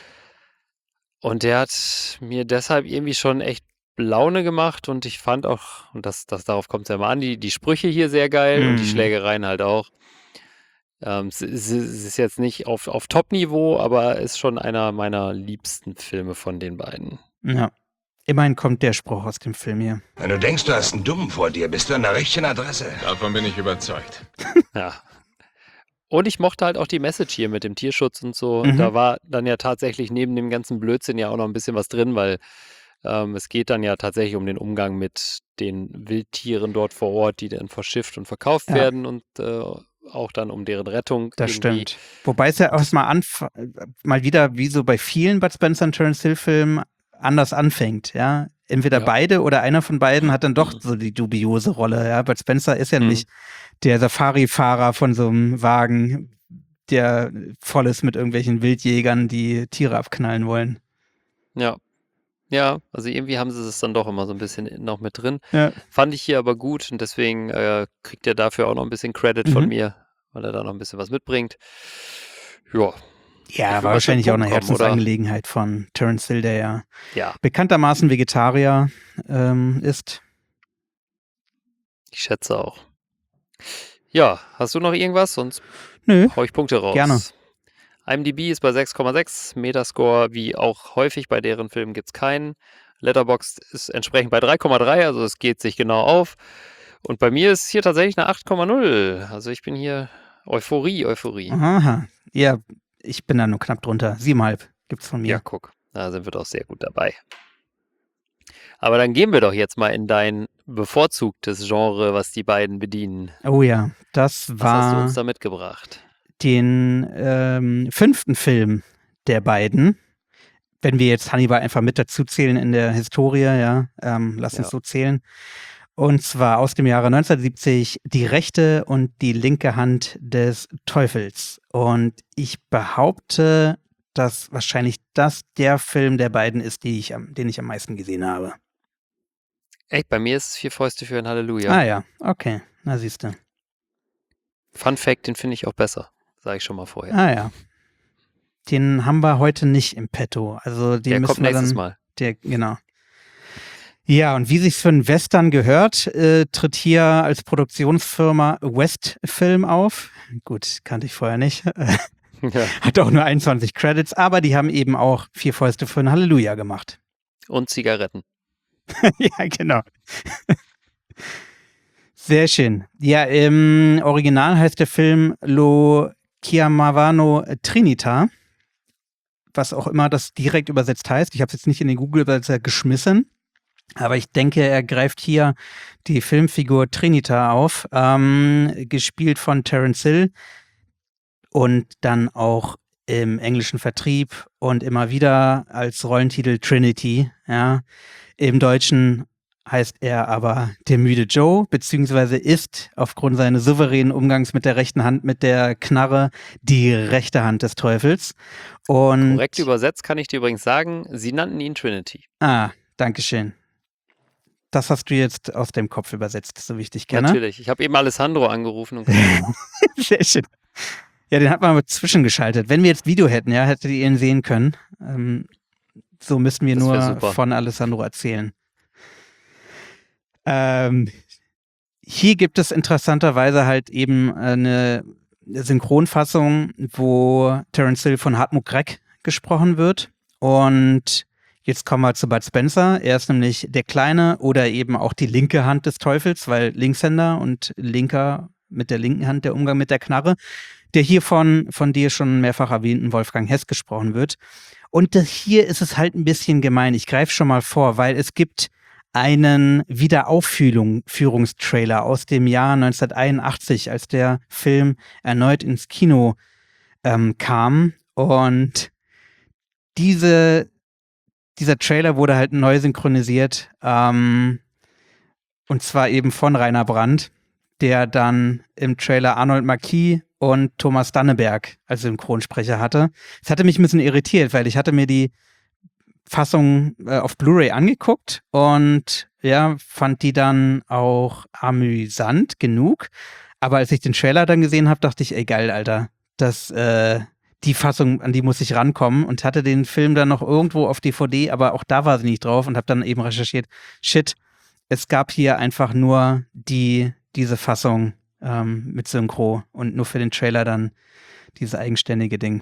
Und der hat mir deshalb irgendwie schon echt Laune gemacht und ich fand auch, und das, das darauf kommt es ja mal an, die, die Sprüche hier sehr geil und die
Mhm.
Schlägereien halt auch. Ähm, es, es es ist jetzt nicht auf, auf Top-Niveau, aber ist schon einer meiner liebsten Filme von den beiden.
Ja. Immerhin kommt der Spruch aus dem Film hier.
Wenn du denkst, du hast einen Dummen vor dir, bist du an der richtigen Adresse.
Davon bin ich überzeugt.
Ja. Und ich mochte halt auch die Message hier mit dem Tierschutz und so.
Mhm.
Da war dann ja tatsächlich neben dem ganzen Blödsinn ja auch noch ein bisschen was drin, weil ähm, es geht dann ja tatsächlich um den Umgang mit den Wildtieren dort vor Ort, die dann verschifft und verkauft
Ja.
werden und äh, auch dann um deren Rettung.
Das
irgendwie.
stimmt. Wobei es ja auch mal, anf mal wieder, wie so bei vielen Bud Spencer und Terence Hill Filmen, anders anfängt, ja. Entweder
Ja.
beide oder einer von beiden hat dann doch so die dubiose Rolle, ja. Bud Spencer ist ja
Mhm.
nicht der Safari-Fahrer von so einem Wagen, der voll ist mit irgendwelchen Wildjägern, die Tiere abknallen wollen.
Ja. Ja, also irgendwie haben sie es dann doch immer so ein bisschen noch mit drin.
Ja.
Fand ich hier aber gut und deswegen äh, kriegt er dafür auch noch ein bisschen Credit von
Mhm.
mir, weil er da noch ein bisschen was mitbringt. Ja, Ich
Ja,
will
war
mal zum
wahrscheinlich auch eine
Punkt kommen, oder?
Herzensangelegenheit von Terence Hill, der ja
ja,
bekanntermaßen Vegetarier ähm, ist.
ich schätze auch. Ja, hast du noch irgendwas? Sonst
Nö,
hau ich Punkte raus.
Gerne.
IMDb ist bei sechs Komma sechs, Metascore, wie auch häufig bei deren Filmen, gibt es keinen. Letterboxd ist entsprechend bei drei Komma drei, also es geht sich genau auf. Und bei mir ist hier tatsächlich eine acht Komma null. Also ich bin hier Euphorie, Euphorie.
aha. Ja, ich bin da nur knapp drunter. Siebenhalb gibt's von mir.
Ja, guck. Da sind wir doch sehr gut dabei. Aber dann gehen wir doch jetzt mal in dein bevorzugtes Genre, was die beiden bedienen.
Oh ja, das
Was hast du
war
uns da mitgebracht?
den ähm, fünften Film der beiden. Wenn wir jetzt Hannibal einfach mit dazu zählen in der Historie, ja, ähm, lass uns
Ja.
so zählen. Und zwar aus dem Jahre neunzehnhundertsiebzig Die rechte und die linke Hand des Teufels. Und ich behaupte, dass wahrscheinlich das der Film der beiden ist, die ich am, den ich am meisten gesehen habe.
Echt, bei mir ist es Vier Fäuste für ein Halleluja.
Ah ja, okay, na siehst du.
Fun Fact, den finde ich auch besser. Sage ich schon mal vorher.
Ah ja. Den haben wir heute nicht im Petto. Also den
Der
müssen
kommt
wir
nächstes
dann,
Mal.
Der, genau. Ja, und wie sich's für einen Western gehört, äh, tritt hier als Produktionsfirma Westfilm auf. Gut, kannte ich vorher nicht.
Ja.
Hat auch nur einundzwanzig Credits, aber die haben eben auch Vier Fäuste für ein Halleluja gemacht.
Und Zigaretten.
Ja, genau. Sehr schön. Ja, im Original heißt der Film Lo Chiamavano Trinita, was auch immer das direkt übersetzt heißt. Ich habe es jetzt nicht in den Google-Übersetzer geschmissen, aber ich denke, er greift hier die Filmfigur Trinita auf, ähm, gespielt von Terence Hill und dann auch im englischen Vertrieb und immer wieder als Rollentitel Trinity, ja. Im Deutschen heißt er aber der müde Joe, beziehungsweise ist aufgrund seines souveränen Umgangs mit der rechten Hand, mit der Knarre, die rechte Hand des Teufels. Und
Korrekt übersetzt kann ich dir übrigens sagen, sie nannten ihn Trinity.
Ah, dankeschön. Das hast du jetzt aus dem Kopf übersetzt, so wie ich dich kenne.
Natürlich. Ich habe eben Alessandro angerufen und
Sehr schön. Ja, den hat man aber zwischengeschaltet. Wenn wir jetzt Video hätten, ja, hättet ihr ihn sehen können. Ähm, so müssten wir
Das wär
nur
super.
von Alessandro erzählen. Ähm, hier gibt es interessanterweise halt eben eine Synchronfassung, wo Terence Hill von Hartmut Greck gesprochen wird. Und jetzt kommen wir zu Bud Spencer. Er ist nämlich der kleine oder eben auch die linke Hand des Teufels, weil Linkshänder und linker mit der linken Hand der Umgang mit der Knarre, der hier von, von dir schon mehrfach erwähnten Wolfgang Hess gesprochen wird. Und das hier ist es halt ein bisschen gemein. Ich greife schon mal vor, weil es gibt einen Wiederaufführungstrailer aus dem Jahr neunzehnhunderteinundachtzig, als der Film erneut ins Kino ähm, kam. Und diese, dieser Trailer wurde halt neu synchronisiert. Ähm, und zwar eben von Rainer Brandt, der dann im Trailer Arnold Marquis und Thomas Danneberg als Synchronsprecher hatte. Das hatte mich ein bisschen irritiert, weil ich hatte mir die Fassung äh, auf Blu-ray angeguckt und ja, fand die dann auch amüsant genug. Aber als ich den Trailer dann gesehen habe, dachte ich, ey geil, Alter, das, äh, die Fassung, an die muss ich rankommen und hatte den Film dann noch irgendwo auf D V D, aber auch da war sie nicht drauf und habe dann eben recherchiert, shit, es gab hier einfach nur die, diese Fassung ähm, mit Synchro und nur für den Trailer dann dieses eigenständige Ding.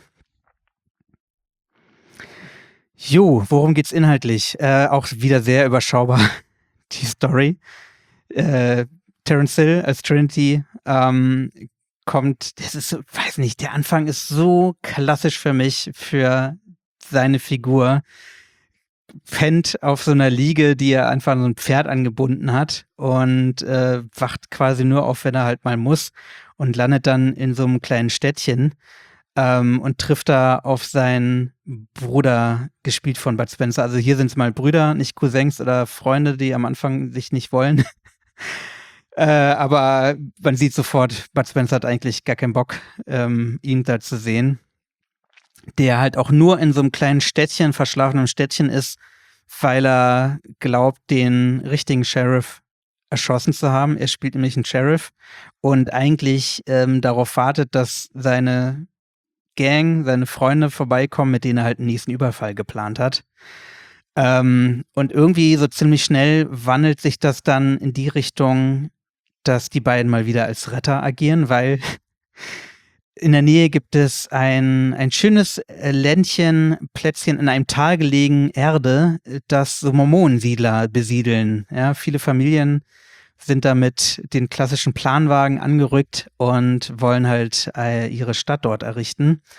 Jo, worum geht's inhaltlich? Äh, auch wieder sehr überschaubar, die Story. Äh, Terence Hill als Trinity ähm, kommt, das ist, so, weiß nicht, der Anfang ist so klassisch für mich, für seine Figur. Pennt auf so einer Liege, die er einfach so ein Pferd angebunden hat und äh, wacht quasi nur auf, wenn er halt mal muss und landet dann in so einem kleinen Städtchen. Ähm, und trifft da auf seinen Bruder, gespielt von Bud Spencer. Also hier sind es mal Brüder, nicht Cousins oder Freunde, die am Anfang sich nicht wollen. äh, aber man sieht sofort, Bud Spencer hat eigentlich gar keinen Bock, ähm, ihn da zu sehen. Der halt auch nur in so einem kleinen Städtchen, verschlafenen Städtchen ist, weil er glaubt, den richtigen Sheriff erschossen zu haben. Er spielt nämlich einen Sheriff und eigentlich ähm, darauf wartet, dass seine Gang, seine Freunde vorbeikommen, mit denen er halt einen nächsten Überfall geplant hat. Ähm, und irgendwie so ziemlich schnell wandelt sich das dann in die Richtung, dass die beiden mal wieder als Retter agieren, weil in der Nähe gibt es ein, ein schönes Ländchen, Plätzchen in einem Tal gelegen, Erde, das so Mormonensiedler besiedeln. Ja, viele Familien sind da mit den klassischen Planwagen angerückt und wollen halt äh, ihre Stadt dort errichten.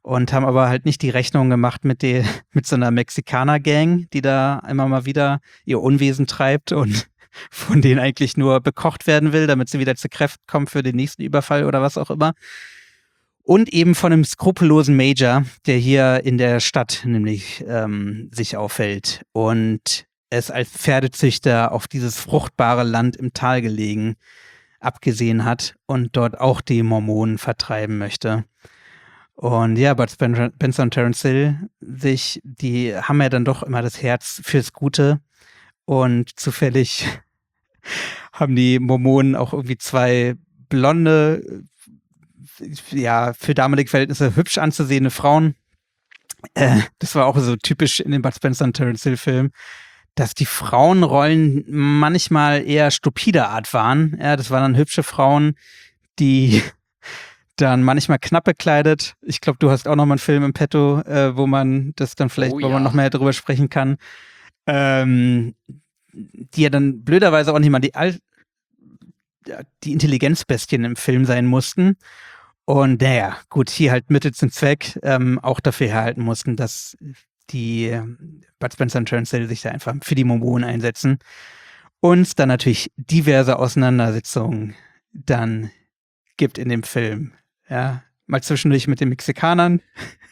und haben aber halt nicht die Rechnung gemacht mit, der, mit so einer Mexikaner-Gang, die da immer mal wieder ihr Unwesen treibt und von denen eigentlich nur bekocht werden will, damit sie wieder zu Kräften kommen für den nächsten Überfall oder was auch immer. Und eben von einem skrupellosen Major, der hier in der Stadt nämlich ähm, sich aufhält und es als Pferdezüchter auf dieses fruchtbare Land im Tal gelegen abgesehen hat und dort auch die Mormonen vertreiben möchte. Und ja, Bud Spencer, Spencer und Terence Hill, sich, die haben ja dann doch immer das Herz fürs Gute und zufällig haben die Mormonen auch irgendwie zwei blonde, ja, für damalige Verhältnisse hübsch anzusehende Frauen. Äh, das war auch so typisch in den Bud Spencer und Terence Hill Filmen, dass die Frauenrollen manchmal eher stupider Art waren. Ja, das waren dann hübsche Frauen, die dann manchmal knapp bekleidet. Ich glaube, du hast auch noch mal einen Film im Petto, äh, wo man das dann vielleicht,
Oh
wo man
ja.
noch mehr drüber sprechen kann. Ähm, die ja dann blöderweise auch nicht mal die, Al die Intelligenzbestien im Film sein mussten. Und naja, gut, hier halt Mittel zum Zweck ähm, auch dafür herhalten mussten, dass die äh, Bud Spencer und Terence Hill sich da einfach für die Mormonen einsetzen. Und dann natürlich diverse Auseinandersetzungen dann gibt in dem Film. Ja, mal zwischendurch mit den Mexikanern,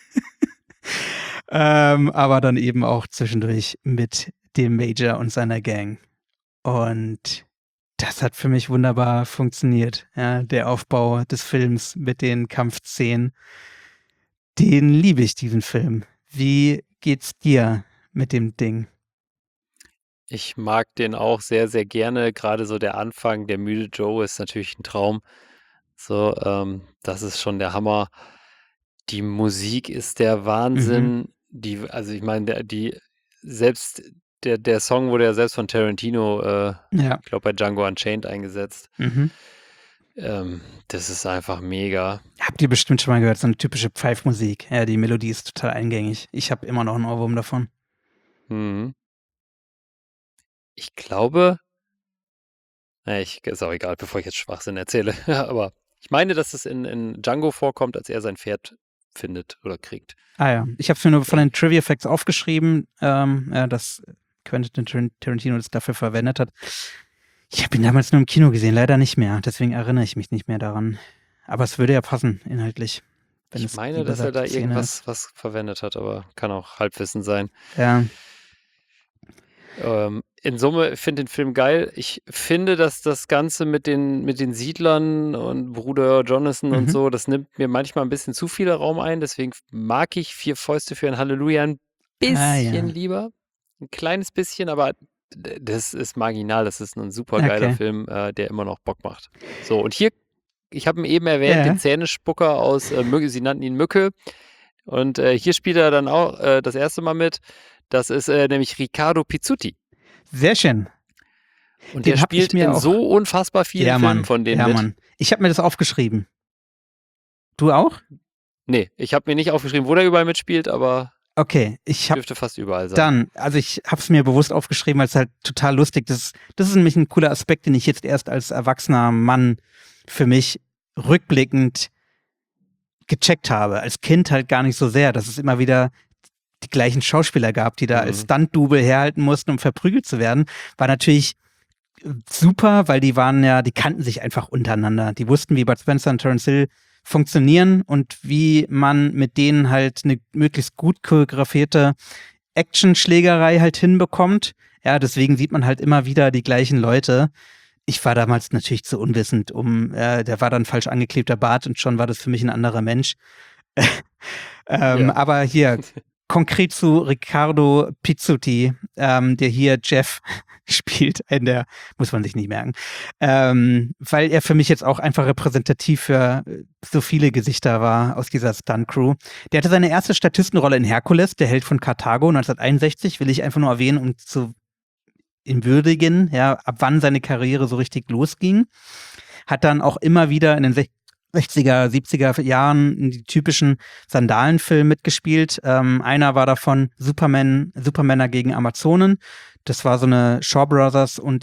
ähm, aber dann eben auch zwischendurch mit dem Major und seiner Gang. Und das hat für mich wunderbar funktioniert. Ja, der Aufbau des Films mit den Kampfszenen, den liebe ich, diesen Film. Wie geht's dir mit dem Ding?
Ich mag den auch sehr, sehr gerne. Gerade so der Anfang, der müde Joe ist natürlich ein Traum. So, ähm, das ist schon der Hammer. Die Musik ist der Wahnsinn.
Mhm.
Die, also ich meine, der, die, selbst der, der Song wurde ja selbst von Tarantino, äh,
Ja.
ich glaube bei Django Unchained eingesetzt.
Mhm.
Ähm, das ist einfach mega.
Habt ihr bestimmt schon mal gehört, so eine typische Pfeifmusik. Ja, die Melodie ist total eingängig. Ich habe immer noch einen Ohrwurm davon.
Mhm. Ich glaube, na, ich, ist auch egal, bevor ich jetzt Schwachsinn erzähle, aber ich meine, dass es in, in Django vorkommt, als er sein Pferd findet oder kriegt.
Ah ja, ich habe es mir nur von den Trivia Facts aufgeschrieben, ähm, ja, dass Quentin Tar- Tarantino das dafür verwendet hat. Ich habe ihn damals nur im Kino gesehen, leider nicht mehr. Deswegen erinnere ich mich nicht mehr daran. Aber es würde ja passen, inhaltlich. Wenn
Ich
es
meine,
die
dass er da
besagte Szene
irgendwas was verwendet hat, aber kann auch Halbwissen sein.
ist. Ja,
Ähm, in Summe finde den Film geil. Ich finde, dass das Ganze mit den, mit den Siedlern und Bruder Jonathan und
Mhm.
so, das nimmt mir manchmal ein bisschen zu viel Raum ein. Deswegen mag ich Vier Fäuste für ein Halleluja ein bisschen
Ah, ja.
lieber. Ein kleines bisschen, aber d- das ist marginal. Das ist ein super geiler
Okay.
Film, äh, der immer noch Bock macht. So, und hier, ich habe ihn eben erwähnt,
Ja.
den Zähnespucker aus äh, Mücke, sie nannten ihn Mücke. Und äh, hier spielt er dann auch äh, das erste Mal mit. Das ist äh, nämlich Riccardo Pizzuti.
Sehr schön.
Und
Den
der
hab ich
spielt
mir
in
auch-
so unfassbar vielen
Ja,
Filmen
Mann.
von denen
Ja,
mit.
Mann. Ich habe mir das aufgeschrieben. Du auch?
Nee, ich habe mir nicht aufgeschrieben, wo der überall mitspielt, aber
Okay, ich habe
dürfte fast überall sein.
dann, also ich habe es mir bewusst aufgeschrieben, weil es halt total lustig ist. Das ist nämlich ein cooler Aspekt, den ich jetzt erst als erwachsener Mann für mich rückblickend gecheckt habe. Als Kind halt gar nicht so sehr, dass es immer wieder die gleichen Schauspieler gab, die da
Mhm.
als Stunt-Double herhalten mussten, um verprügelt zu werden. War natürlich super, weil die waren ja, die kannten sich einfach untereinander. Die wussten, wie Bud Spencer und Terence Hill funktionieren und wie man mit denen halt eine möglichst gut choreografierte Actionschlägerei halt hinbekommt. Ja, deswegen sieht man halt immer wieder die gleichen Leute. Ich war damals natürlich zu unwissend, um, äh, der war dann falsch angeklebter Bart und schon war das für mich ein anderer Mensch. ähm,
Ja.
Aber hier, konkret zu Riccardo Pizzuti, ähm, der hier Jeff spielt, in der, muss man sich nicht merken, ähm, weil er für mich jetzt auch einfach repräsentativ für äh, so viele Gesichter war aus dieser Stunt-Crew. Der hatte seine erste Statistenrolle in Herkules, der Held von Karthago, neunzehnhunderteinundsechzig, will ich einfach nur erwähnen, um zu ihn würdigen, ja, ab wann seine Karriere so richtig losging. Hat dann auch immer wieder in den sechziger, siebziger Jahren in die typischen Sandalenfilme mitgespielt. Ähm, einer war davon Superman, Supermänner gegen Amazonen. Das war so eine Shaw Brothers und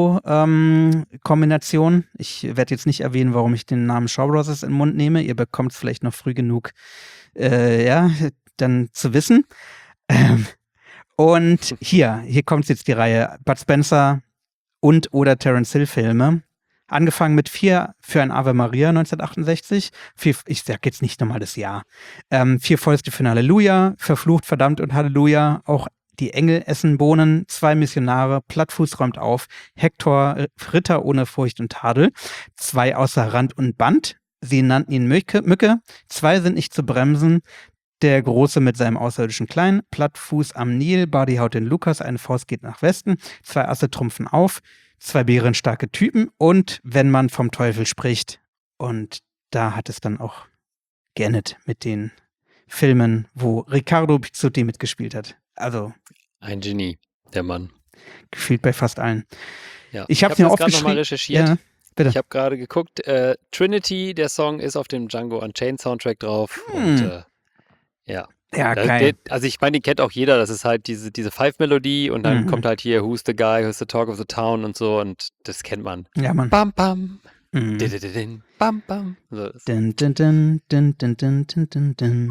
Italo-Kombination. ich werde jetzt nicht erwähnen, warum ich den Namen Shaw Brothers in den Mund nehme. Ihr bekommt es vielleicht noch früh genug äh, ja, dann zu wissen. Ähm, und hier, hier kommt jetzt die Reihe Bud Spencer und oder Terence Hill Filme. Angefangen mit vier für ein Ave Maria neunzehnhundertachtundsechzig. Vier, ich sag jetzt nicht nochmal das Jahr. Ähm, vier Fäuste für ein Halleluja, Verflucht, Verdammt und Halleluja. Auch die Engel essen Bohnen, zwei Missionare, Plattfuß räumt auf, Hektor, Ritter ohne Furcht und Tadel. Zwei außer Rand und Band. Sie nannten ihn Mücke. Mücke. Zwei sind nicht zu bremsen. Der Große mit seinem außerirdischen Kleinen, Plattfuß am Nil, Bardi haut den Lukas, eine Faust geht nach Westen, zwei Asse trumpfen auf, zwei bärenstarke Typen und wenn man vom Teufel spricht. Und da hat es dann auch geendet mit den Filmen, wo Riccardo Pizzotti mitgespielt hat. Also
Ein Genie, der Mann.
gefühlt bei fast allen.
Ja.
Ich habe
hab
mir
das gerade
aufgeschrieben.
nochmal recherchiert.
Ja, bitte.
Ich habe gerade geguckt, äh, Trinity, der Song ist auf dem Django Unchained Soundtrack drauf.
Hm.
Und äh, ja.
Ja,
Da-
geil.
der, also ich meine, den kennt auch jeder. Das ist halt diese, diese Five-Melodie und dann
Mhm.
kommt halt hier Who's the Guy, Who's the Talk of the Town und so und das kennt man.
Ja, Mann.
Bam, bam,
Mhm.
didididin, bam, bam. So, das,
Dun, dun, dun, dun, dun, dun, dun, dun, dun.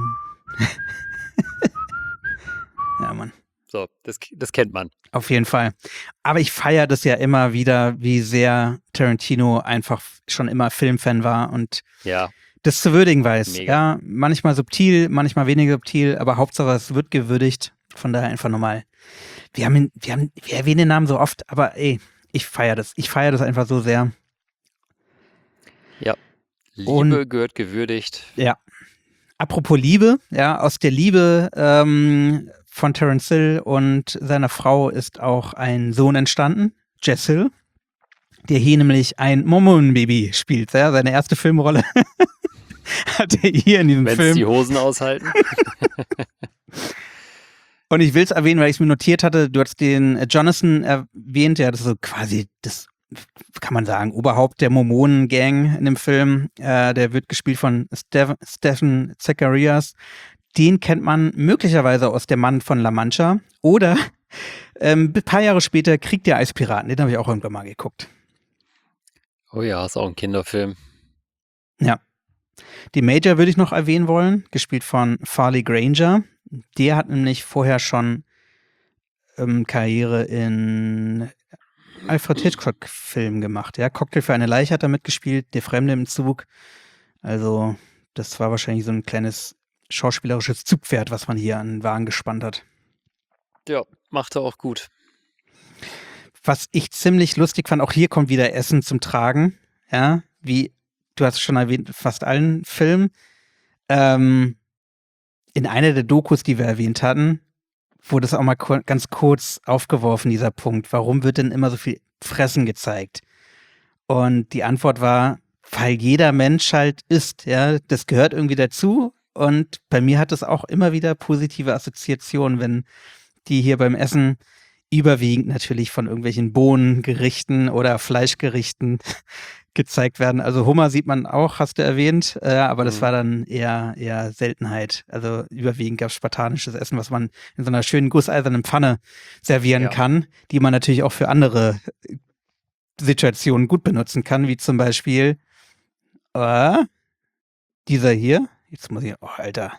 Ja, Mann.
so das, das kennt man.
Auf jeden Fall. Aber ich feiere das ja immer wieder, wie sehr Tarantino einfach schon immer Filmfan war und
Ja,
das zu würdigen weiß.
Mega.
Ja, manchmal subtil, manchmal weniger subtil, aber Hauptsache es wird gewürdigt. Von daher einfach nochmal. Wir haben ihn, wir haben, wir erwähnen den Namen so oft, aber ey, ich feiere das. Ich feiere das einfach so sehr.
Liebe
Und-
gehört gewürdigt.
Apropos Liebe, ja, aus der Liebe ähm, von Terence Hill und seiner Frau ist auch ein Sohn entstanden, Jess Hill, der hier nämlich ein Mormonenbaby spielt. Ja, seine erste Filmrolle hat er hier in diesem
Wenn es
Film.
die Hosen aushalten.
Und ich will es erwähnen, weil ich es mir notiert hatte, du hast den äh, Jonathan erwähnt, ja, das ist so quasi das, kann man sagen, Oberhaupt der Mormonen-Gang in dem Film. Äh, der wird gespielt von Steph- Stephen Zacharias. Den kennt man möglicherweise aus Der Mann von La Mancha. Oder ähm, ein paar Jahre später Krieg der Eispiraten. Den habe ich auch irgendwann mal geguckt.
Oh ja, ist auch ein Kinderfilm.
Die Major würde ich noch erwähnen wollen, gespielt von Farley Granger. Der hat nämlich vorher schon ähm, Karriere in Alfred Hitchcock-Filmen gemacht. Ja, Cocktail für eine Leiche hat er mitgespielt, Der Fremde im Zug. Also, das war wahrscheinlich so ein kleines schauspielerisches Zugpferd, was man hier an den Wagen gespannt hat.
Ja, macht er auch gut.
Was ich ziemlich lustig fand, auch hier kommt wieder Essen zum Tragen. Ja, wie du hast es schon erwähnt, fast allen Filmen. Ähm, in einer der Dokus, die wir erwähnt hatten, wurde es auch mal kur- ganz kurz aufgeworfen, dieser Punkt. Warum wird denn immer so viel Fressen gezeigt? Und die Antwort war, weil jeder Mensch halt isst, ja, das gehört irgendwie dazu. Und bei mir hat es auch immer wieder positive Assoziationen, wenn die hier beim Essen überwiegend natürlich von irgendwelchen Bohnengerichten oder Fleischgerichten gezeigt werden. Also Hummer sieht man auch, hast du erwähnt, äh, aber das
Mhm.
war dann eher, eher Seltenheit. Also überwiegend gab es spartanisches Essen, was man in so einer schönen gusseisernen Pfanne servieren
Ja.
kann, die man natürlich auch für andere äh, Situationen gut benutzen kann, wie zum Beispiel äh, dieser hier. Jetzt muss ich, oh Alter.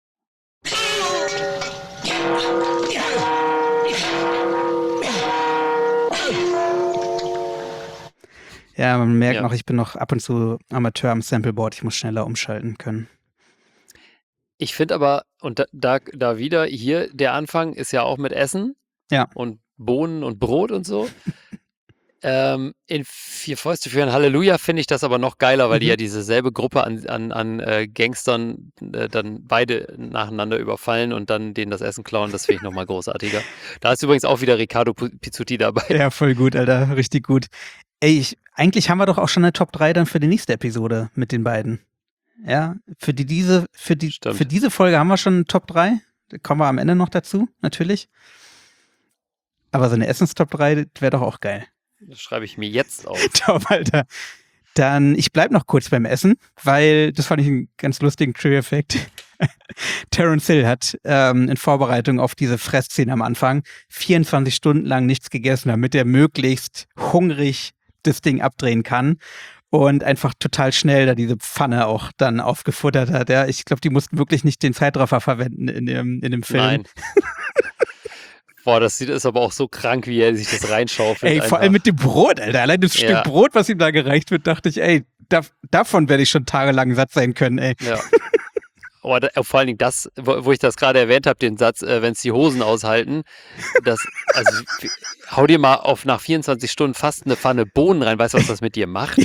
Ja, man merkt
Ja.
noch, ich bin noch ab und zu Amateur am Sampleboard. Ich muss schneller umschalten können.
Ich finde aber, und da, da, da wieder, hier, der Anfang ist ja auch mit Essen.
Ja.
Und Bohnen und Brot und so. ähm, in Vier Fäuste für ein Halleluja finde ich das aber noch geiler, weil die
Mhm.
ja dieselbe Gruppe an, an, an äh, Gangstern äh, dann beide nacheinander überfallen und dann denen das Essen klauen. Das finde ich nochmal großartiger. Da ist übrigens auch wieder Riccardo Pu- Pizzotti dabei.
Ja, voll gut, Alter. Richtig gut. Ey, ich, eigentlich haben wir doch auch schon eine Top drei dann für die nächste Episode mit den beiden. Ja, für die, diese, für die,
Stimmt.
für diese Folge haben wir schon eine Top drei. Da kommen wir am Ende noch dazu, natürlich. Aber so eine Essens-Top drei wäre doch auch geil.
Das schreibe ich mir jetzt auf.
Top, Alter. Dann, ich bleib noch kurz beim Essen, weil das fand ich einen ganz lustigen Trivia-Fact. Terence Hill hat ähm, in Vorbereitung auf diese Fressszene am Anfang vierundzwanzig Stunden lang nichts gegessen, damit er möglichst hungrig das Ding abdrehen kann. und einfach total schnell da diese Pfanne auch dann aufgefuttert hat. Ja, ich glaube, die mussten wirklich nicht den Zeitraffer verwenden in dem, in dem Film.
Nein. Boah, das sieht ist aber auch so krank, wie er sich das reinschaufelt.
Ey,
einfach.
vor allem mit dem Brot, Alter. Allein das
Ja.
Stück Brot, was ihm da gereicht wird, dachte ich, ey, da, davon werde ich schon tagelang satt sein können, ey.
Ja. Aber da, vor allen Dingen das, wo, wo ich das gerade erwähnt habe, den Satz, äh, wenn es die Hosen aushalten, das, also w- hau dir mal auf nach vierundzwanzig Stunden fast eine Pfanne Bohnen rein, weißt du, was das mit dir macht?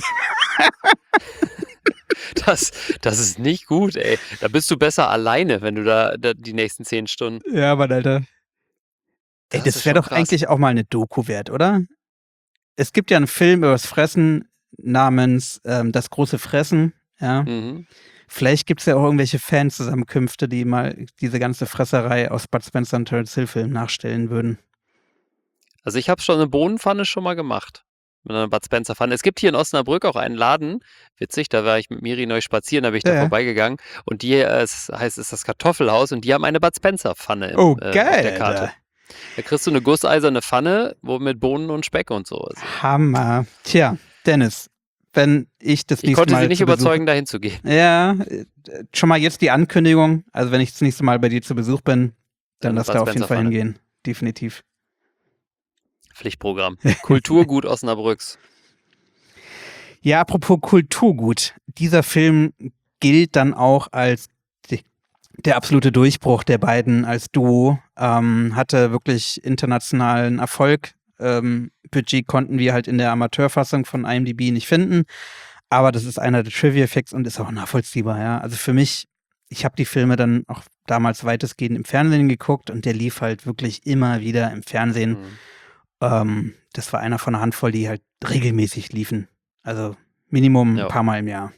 Das, das ist nicht gut, ey. Da bist du besser alleine, wenn du da, da die nächsten zehn Stunden.
Ja, Mann, Alter. Ey,
Das
das
ist
wäre
schon
doch
krass.
eigentlich auch mal eine Doku wert, oder? Es gibt ja einen Film über das Fressen namens ähm, Das große Fressen, ja.
Mhm.
Vielleicht gibt es ja auch irgendwelche Fanzusammenkünfte, die mal diese ganze Fresserei aus Bud Spencer und Terence Hill Filmen nachstellen würden.
Also ich habe schon eine Bohnenpfanne schon mal gemacht. Mit einer Bud Spencer Pfanne. Es gibt hier in Osnabrück auch einen Laden, witzig, da war ich mit Miri neu spazieren, da bin ich da
Ja.
vorbeigegangen und die, äh, es heißt, es ist das Kartoffelhaus und die haben eine Bud Spencer Pfanne im,
Oh,
äh, auf
geil,
der Karte.
Alter.
Da kriegst du eine gusseiserne Pfanne, wo mit Bohnen und Speck und so. Also
Hammer. Tja, Dennis, wenn ich das
ich
nächste
konnte
Mal
sie nicht
zu Besuch-
überzeugen, dahin zu gehen.
Ja, äh, schon mal jetzt die Ankündigung. Also wenn ich das nächste Mal bei dir zu Besuch bin, dann
Dann
lass
Bud
da auf jeden
Spencer
Fall
Pfanne.
hingehen. Definitiv.
Pflichtprogramm. Kulturgut Osnabrücks.
Ja, apropos Kulturgut. Dieser Film gilt dann auch als die, der absolute Durchbruch der beiden als Duo. Ähm, hatte wirklich internationalen Erfolg. Ähm, Budget konnten wir halt in der Amateurfassung von I M D B nicht finden. Aber das ist einer der Trivia-Facts und ist auch nachvollziehbar, ja. Also für mich, ich habe die Filme dann auch damals weitestgehend im Fernsehen geguckt und der lief halt wirklich immer wieder im Fernsehen.
Mhm.
Ähm, das war einer von einer Handvoll, die halt regelmäßig liefen. Also Minimum
Ja.
ein paar Mal im Jahr.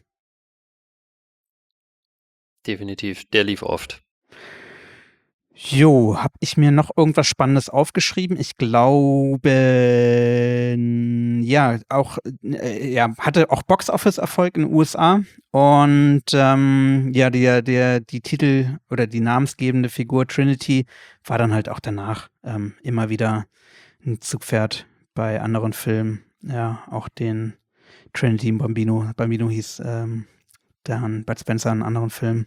Definitiv. Der lief oft.
Jo, habe ich mir noch irgendwas Spannendes aufgeschrieben? Ich glaube, ja, auch, äh, ja, hatte auch Box-Office-Erfolg in den U S A und ähm, ja, der, der, die Titel oder die namensgebende Figur Trinity war dann halt auch danach ähm, immer wieder ein Zugpferd bei anderen Filmen. Ja, auch den Trinity Bambino, Bambino hieß ähm, dann Bud Spencer in anderen Filmen.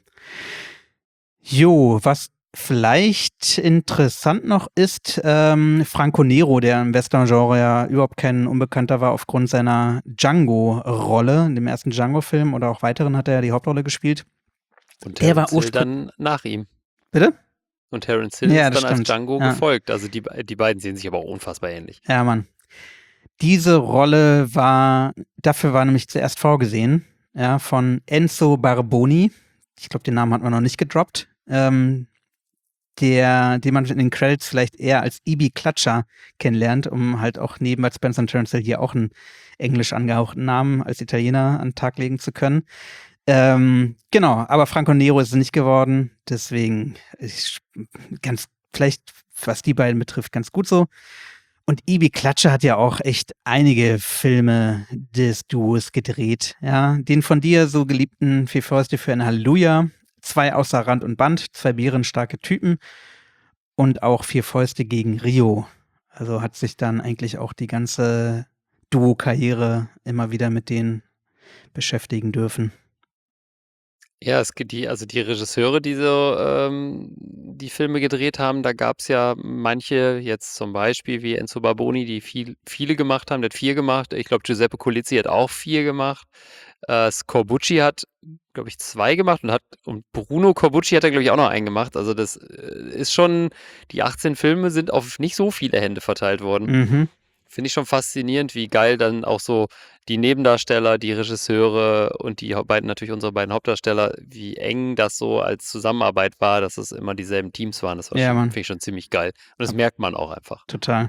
Jo, was vielleicht interessant noch ist, ähm, Franco Nero, der im Western-Genre ja überhaupt kein Unbekannter war aufgrund seiner Django-Rolle. In dem ersten Django-Film oder auch weiteren hat er ja die Hauptrolle gespielt.
Und
Der war
Terence Hill
ursprü-
dann nach ihm.
Bitte?
Und Terence Hill
Ja,
ist
das
dann als
stimmt.
Django
Ja.
gefolgt. Also die, die beiden sehen sich aber auch unfassbar ähnlich.
Ja, Mann. Diese Rolle war, dafür war nämlich zuerst vorgesehen, ja, von Enzo Barboni. Ich glaube, den Namen hat man noch nicht gedroppt. Ähm, der, den man in den Credits vielleicht eher als Ibi Klatscher kennenlernt, um halt auch neben Bud Spencer und Terence Hill hier auch einen englisch angehauchten Namen als Italiener an den Tag legen zu können. Ähm, genau, aber Franco Nero ist es nicht geworden, deswegen ich, ganz, vielleicht, was die beiden betrifft, ganz gut so. Und Ibi Klatscher hat ja auch echt einige Filme des Duos gedreht, ja. Den von dir so geliebten Vier Fäuste für ein Halleluja, Zwei außer Rand und Band, Zwei bärenstarke Typen und auch Vier Fäuste gegen Rio. Also hat sich dann eigentlich auch die ganze Duo-Karriere immer wieder mit denen beschäftigen dürfen.
Ja, es gibt die, also die Regisseure, die so ähm, die Filme gedreht haben, da gab es ja manche, jetzt zum Beispiel wie Enzo Barboni, die viel, viele gemacht haben, der hat vier gemacht. Ich glaube, Giuseppe Colizzi hat auch vier gemacht. Äh, Corbucci hat, glaube ich, zwei gemacht und hat und Bruno Corbucci hat da, glaube ich, auch noch einen gemacht. Also das äh, ist schon, die achtzehn Filme sind auf nicht so viele Hände verteilt worden.
Mhm.
Finde ich schon faszinierend, wie geil dann auch so die Nebendarsteller, die Regisseure und die hau- beiden, natürlich unsere beiden Hauptdarsteller, wie eng das so als Zusammenarbeit war, dass es immer dieselben Teams waren. Das war
Ja,
schon,
Mann.
finde ich schon ziemlich geil. Und das merkt man auch einfach.
Total.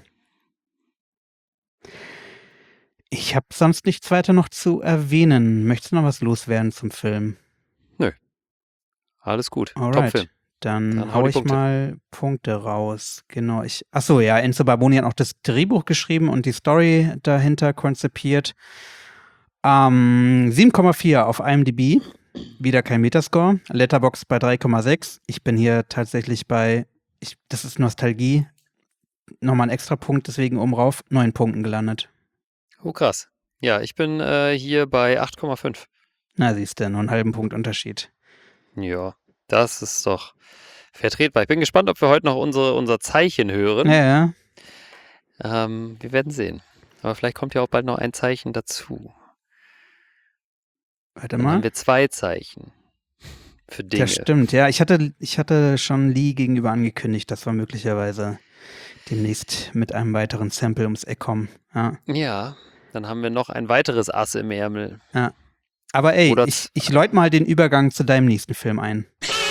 Ich habe sonst nichts weiter noch zu erwähnen. Möchtest du noch was loswerden zum Film?
Alles gut.
Alright.
Top-Film.
Dann,
Dann hau
hau
die
ich
Punkte.
mal Punkte raus. Genau. Ich, achso, ja, Enzo Barboni hat auch das Drehbuch geschrieben und die Story dahinter konzipiert. Ähm, sieben Komma vier auf I M D B. Wieder kein Metascore. Letterboxd bei drei Komma sechs. Ich bin hier tatsächlich bei, ich, das ist Nostalgie, nochmal ein extra Punkt, deswegen oben rauf, neun Punkten gelandet.
Oh, krass. Ja, ich bin äh, hier bei acht Komma fünf.
Na, siehst du, nur einen halben Punkt Unterschied.
Ja, das ist doch vertretbar. Ich bin gespannt, ob wir heute noch unsere, unser Zeichen hören.
Ja, ja.
Ähm, wir werden sehen. Aber vielleicht kommt ja auch bald noch ein Zeichen dazu.
Warte
Dann
mal.
haben wir zwei Zeichen für Dinge.
Das stimmt, ja. Ich hatte, ich hatte schon Lee gegenüber angekündigt, dass wir möglicherweise demnächst mit einem weiteren Sample ums Eck kommen. Ja.
Ja, dann haben wir noch ein weiteres Ass im Ärmel.
Aber ey,
Oder
ich,
z-
ich läut mal den Übergang zu deinem nächsten Film ein.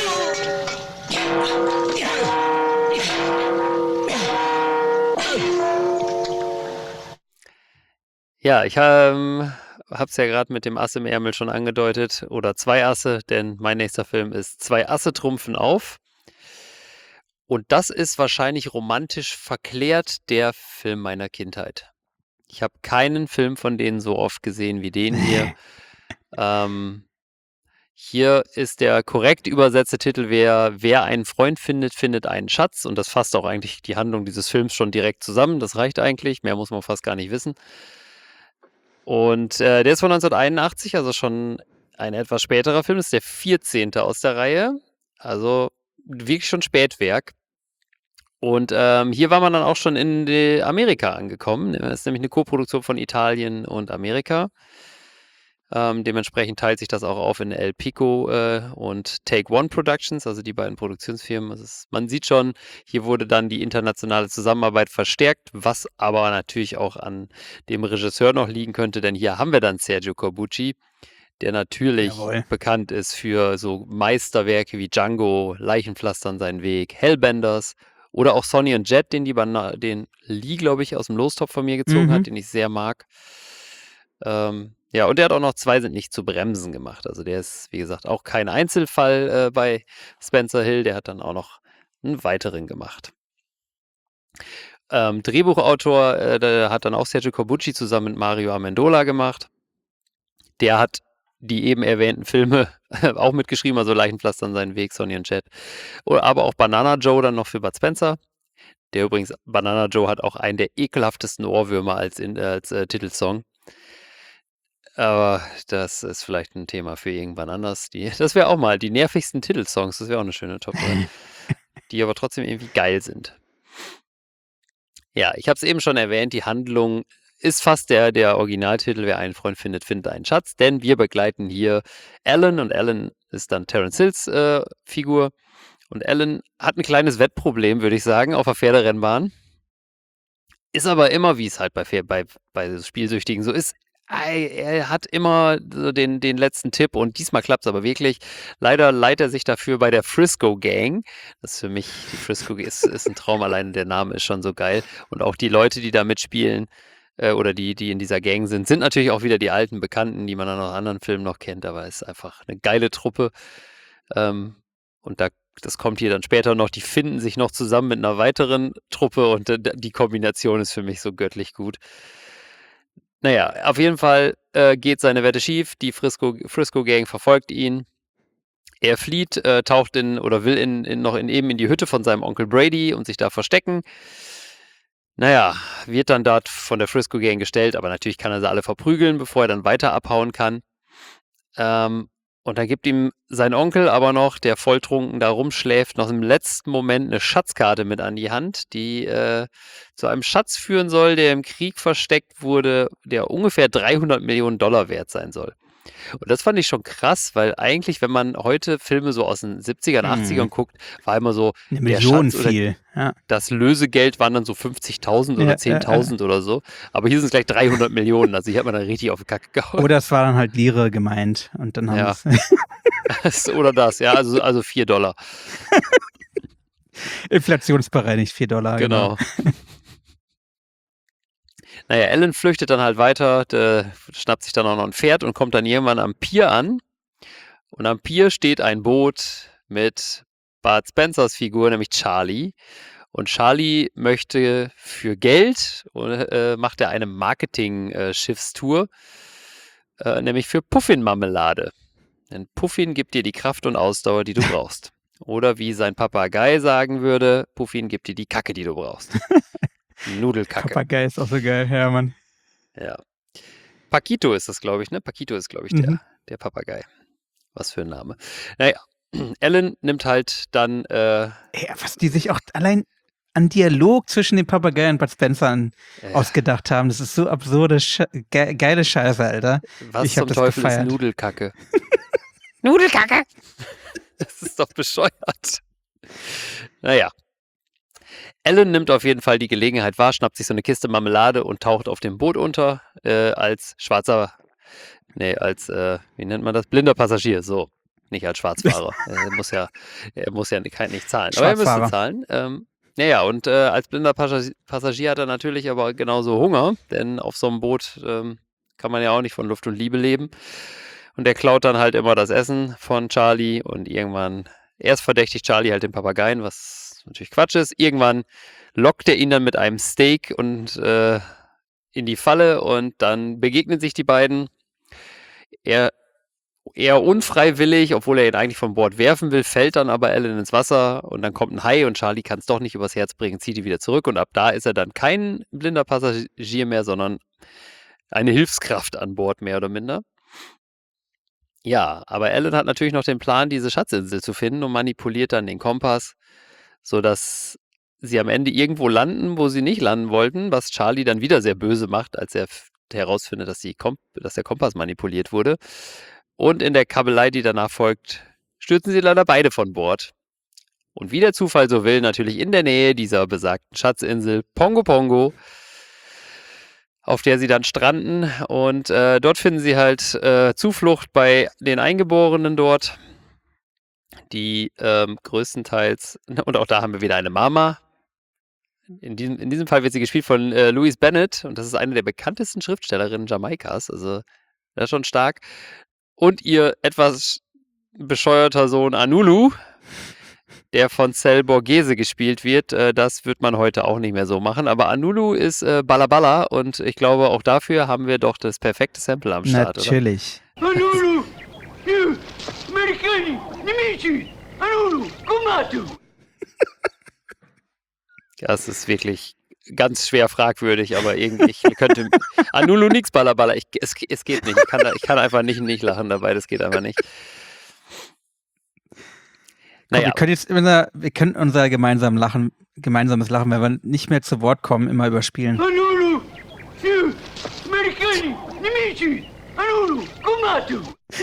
Ja, ich ähm, habe es ja gerade mit dem Ass im Ärmel schon angedeutet. Oder zwei Asse, denn mein nächster Film ist Zwei Asse trumpfen auf. Und das ist wahrscheinlich romantisch verklärt der Film meiner Kindheit. Ich habe keinen Film von denen so oft gesehen wie den hier. ähm, hier ist der korrekt übersetzte Titel, wer, wer einen Freund findet, findet einen Schatz. Und das fasst auch eigentlich die Handlung dieses Films schon direkt zusammen. Das reicht eigentlich. Mehr muss man fast gar nicht wissen. Und äh, der ist von neunzehnhunderteinundachtzig, also schon ein etwas späterer Film. Das ist der vierzehnte aus der Reihe. Also wirklich schon Spätwerk. Und ähm, hier war man dann auch schon in die Amerika angekommen. Das ist nämlich eine Koproduktion von Italien und Amerika. Ähm, dementsprechend teilt sich das auch auf in El Pico äh, und Take One Productions, also die beiden Produktionsfirmen. Also es, man sieht schon, hier wurde dann die internationale Zusammenarbeit verstärkt, was aber natürlich auch an dem Regisseur noch liegen könnte, denn hier haben wir dann Sergio Corbucci, der natürlich
Jawohl.
bekannt ist für so Meisterwerke wie Django, Leichenpflastern seinen Weg, Hellbenders oder auch Sonny und Jet, den, die Bana den Lee, glaube ich, aus dem Lostopf von mir gezogen
Mhm.
hat, den ich sehr mag. Ähm, ja, und der hat auch noch Zwei sind nicht zu bremsen gemacht. Also der ist, wie gesagt, auch kein Einzelfall äh, bei Spencer Hill. Der hat dann auch noch einen weiteren gemacht. Ähm, Drehbuchautor, äh, der hat dann auch Sergio Corbucci zusammen mit Mario Amendola gemacht. Der hat die eben erwähnten Filme auch mitgeschrieben, also Leichenpflastern seinen Weg, Sonny und Jet. Oder aber auch Banana Joe dann noch für Bud Spencer. Der übrigens, Banana Joe hat auch einen der ekelhaftesten Ohrwürmer als, in, als äh, Titelsong. Aber das ist vielleicht ein Thema für irgendwann anders. Die, das wäre auch mal die nervigsten Titelsongs, das wäre auch eine schöne Top drei, die aber trotzdem irgendwie geil sind. Ja, ich habe es eben schon erwähnt, die Handlung ist fast der, der Originaltitel, wer einen Freund findet, findet einen Schatz, denn wir begleiten hier Alan und Alan ist dann Terence Hills äh, Figur und Alan hat ein kleines Wettproblem, würde ich sagen, auf der Pferderennbahn. Ist aber immer, wie es halt bei, Pfer- bei, bei Spielsüchtigen so ist, ei, er hat immer so den, den letzten Tipp und diesmal klappt es aber wirklich. Leider leiht er sich dafür bei der Frisco Gang. Das ist für mich, die Frisco ist, ist ein Traum, alleine der Name ist schon so geil. Und auch die Leute, die da mitspielen äh, oder die, die in dieser Gang sind, sind natürlich auch wieder die alten Bekannten, die man dann aus anderen Filmen noch kennt, aber es ist einfach eine geile Truppe. Ähm, und da, das kommt hier dann später noch, die finden sich noch zusammen mit einer weiteren Truppe und äh, die Kombination ist für mich so göttlich gut. Naja, auf jeden Fall äh, geht seine Wette schief. Die Frisco, Frisco Gang verfolgt ihn. Er flieht, äh, taucht in oder will in, in, noch in, eben in die Hütte von seinem Onkel Brady und sich da verstecken. Naja, wird dann dort von der Frisco Gang gestellt, aber natürlich kann er sie alle verprügeln, bevor er dann weiter abhauen kann. Ähm, und dann gibt ihm sein Onkel aber noch, der volltrunken da rumschläft, noch im letzten Moment eine Schatzkarte mit an die Hand, die äh, zu einem Schatz führen soll, der im Krieg versteckt wurde, der ungefähr dreihundert Millionen Dollar wert sein soll. Und das fand ich schon krass, weil eigentlich, wenn man heute Filme so aus den siebzigern, achtzigern
Mhm.
guckt, war immer so,
Eine
der
Million
Schatz oder
viel. Ja.
das Lösegeld waren dann so fünfzigtausend
Ja,
oder
ja, ja.
zehntausend oder so. Aber hier sind es gleich dreihundert Millionen. Also hier hat man dann richtig auf den Kacke gehauen.
Oder es war dann halt Lire gemeint. Und dann haben
Ja.
es
Oder das, ja, also, also vier Dollar.
inflationsbereinigt vier Dollar.
Genau. Naja, Alan flüchtet dann halt weiter, der schnappt sich dann auch noch ein Pferd und kommt dann irgendwann am Pier an. Und am Pier steht ein Boot mit Bud Spencers Figur, nämlich Charlie. Und Charlie möchte für Geld, äh, macht er eine Marketing-Schiffstour, äh, nämlich für Puffin-Marmelade. Denn Puffin gibt dir die Kraft und Ausdauer, die du brauchst. Oder wie sein Papagei sagen würde, Puffin gibt dir die Kacke, die du brauchst. Nudelkacke.
Papagei ist auch so geil, ja, Mann.
Ja. Paquito ist das, glaube ich, ne? Paquito ist, glaube ich, der,
Mhm.
der Papagei. Was für ein Name. Naja, Ellen nimmt halt dann, äh,
Ey, was die sich auch allein an Dialog zwischen dem Papagei und Bud Spencer an,
äh,
ausgedacht haben. Das ist so absurde, Sche ge geile Scheiße, Alter.
was
ich hab
zum
das
Teufel
gefeiert.
ist Nudelkacke? Nudelkacke! Das ist doch bescheuert. Naja. Ellen nimmt auf jeden Fall die Gelegenheit wahr, schnappt sich so eine Kiste Marmelade und taucht auf dem Boot unter, äh, als schwarzer, nee, als, äh, wie nennt man das? Blinder Passagier, so. Nicht als Schwarzfahrer. er muss ja, er muss ja nicht, nicht zahlen. Aber er müsste
Schwarzfahrer.
zahlen. Ähm, naja, und äh, als blinder Passagier, Passagier hat er natürlich aber genauso Hunger, denn auf so einem Boot ähm, kann man ja auch nicht von Luft und Liebe leben. Und er klaut dann halt immer das Essen von Charlie und irgendwann, erst verdächtigt Charlie halt den Papageien, was natürlich Quatsch ist. Irgendwann lockt er ihn dann mit einem Steak und äh, in die Falle und dann begegnen sich die beiden. Er eher unfreiwillig, obwohl er ihn eigentlich von Bord werfen will, fällt dann aber Ellen ins Wasser und dann kommt ein Hai und Charlie kann es doch nicht übers Herz bringen, zieht ihn wieder zurück und ab da ist er dann kein blinder Passagier mehr, sondern eine Hilfskraft an Bord, mehr oder minder. Ja, aber Ellen hat natürlich noch den Plan, diese Schatzinsel zu finden und manipuliert dann den Kompass, sodass sie am Ende irgendwo landen, wo sie nicht landen wollten, was Charlie dann wieder sehr böse macht, als er f- herausfindet, dass, die Komp dass der Kompass manipuliert wurde. Und in der Kabelei, die danach folgt, stürzen sie leider beide von Bord. Und wie der Zufall so will, natürlich in der Nähe dieser besagten Schatzinsel Pongo Pongo, auf der sie dann stranden. Und äh, dort finden sie halt äh, Zuflucht bei den Eingeborenen dort, die ähm, größtenteils, und auch da haben wir wieder eine Mama. In diesem, in diesem Fall wird sie gespielt von äh, Louise Bennett und das ist eine der bekanntesten Schriftstellerinnen Jamaikas, also das ist schon stark. Und ihr etwas bescheuerter Sohn Anulu, der von Cel Borghese gespielt wird. Äh, das wird man heute auch nicht mehr so machen. Aber Anulu ist äh, Balla Balla und ich glaube, auch dafür haben wir doch das perfekte Sample am Start, oder?
Natürlich.
Anulu! You! Americani! Nemici! Anulu! Kumatu!
Das ist wirklich ganz schwer fragwürdig, aber irgendwie, ich könnte. Anulu nix Balla Balla. Ich, es, es geht nicht. Ich kann, da, ich kann einfach nicht, nicht lachen dabei. Das geht einfach nicht.
Komm,
Naja,
wir können jetzt unser, wir können unser gemeinsam Lachen, gemeinsames Lachen, wenn wir nicht mehr zu Wort kommen, immer überspielen.
Anulu! You! Americani! Nemici! Anulu! Kumatu!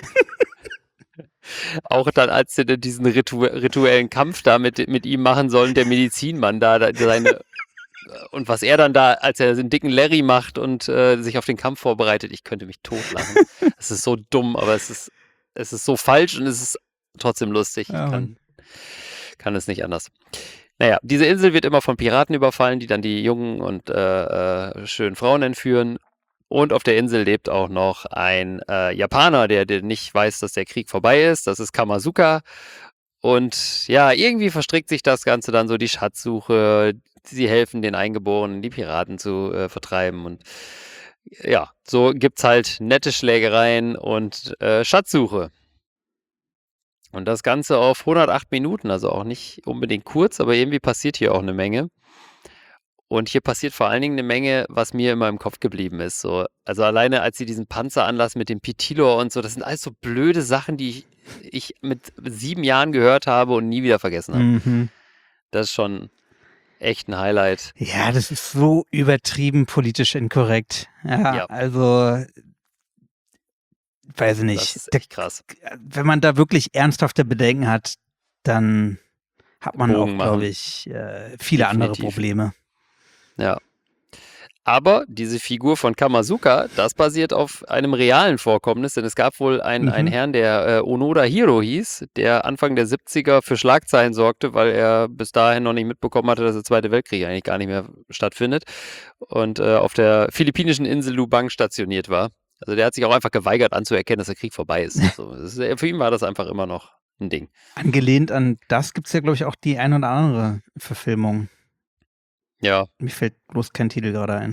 auch dann, als sie dann diesen ritu rituellen Kampf da mit, mit ihm machen sollen, der Medizinmann da, da seine. Und was er dann da, als er den dicken Larry macht und äh, sich auf den Kampf vorbereitet, ich könnte mich totlachen. Es ist so dumm, aber es ist, es ist so falsch und es ist trotzdem lustig. Ich
Ja, Mann.
kann, kann es nicht anders. Naja, diese Insel wird immer von Piraten überfallen, die dann die jungen und äh, äh, schönen Frauen entführen. Und auf der Insel lebt auch noch ein äh, Japaner, der, der nicht weiß, dass der Krieg vorbei ist. Das ist Kamazuka. Und ja, irgendwie verstrickt sich das Ganze dann so, die Schatzsuche. Sie helfen den Eingeborenen, die Piraten zu äh, vertreiben. Und ja, so gibt's halt nette Schlägereien und äh, Schatzsuche. Und das Ganze auf hundertacht Minuten, also auch nicht unbedingt kurz, aber irgendwie passiert hier auch eine Menge. Und hier passiert vor allen Dingen eine Menge, was mir immer im Kopf geblieben ist. So, also alleine, als sie diesen Panzeranlass mit dem Pitilor und so, das sind alles so blöde Sachen, die ich, ich mit sieben Jahren gehört habe und nie wieder vergessen habe.
Mhm.
Das ist schon echt ein Highlight.
Ja, das ist so übertrieben politisch inkorrekt. Ja,
Ja.
also, weiß ich
Das
nicht.
ist
Der,
echt krass.
wenn man da wirklich ernsthafte Bedenken hat, dann hat man
Bogen
auch,
machen.
glaube ich, äh, viele andere
Definitiv.
Probleme.
Ja. Aber diese Figur von Kamazuka, das basiert auf einem realen Vorkommnis, denn es gab wohl einen,
Mhm.
einen Herrn, der äh, Onoda Hiro hieß, der Anfang der siebziger für Schlagzeilen sorgte, weil er bis dahin noch nicht mitbekommen hatte, dass der Zweite Weltkrieg eigentlich gar nicht mehr stattfindet und äh, auf der philippinischen Insel Lubang stationiert war. Also der hat sich auch einfach geweigert anzuerkennen, dass der Krieg vorbei ist. So, das ist für ihn war das einfach immer noch ein Ding.
Angelehnt an das gibt es ja, glaube ich, auch die ein oder andere Verfilmung.
Ja,
Mir fällt bloß kein Titel gerade ein.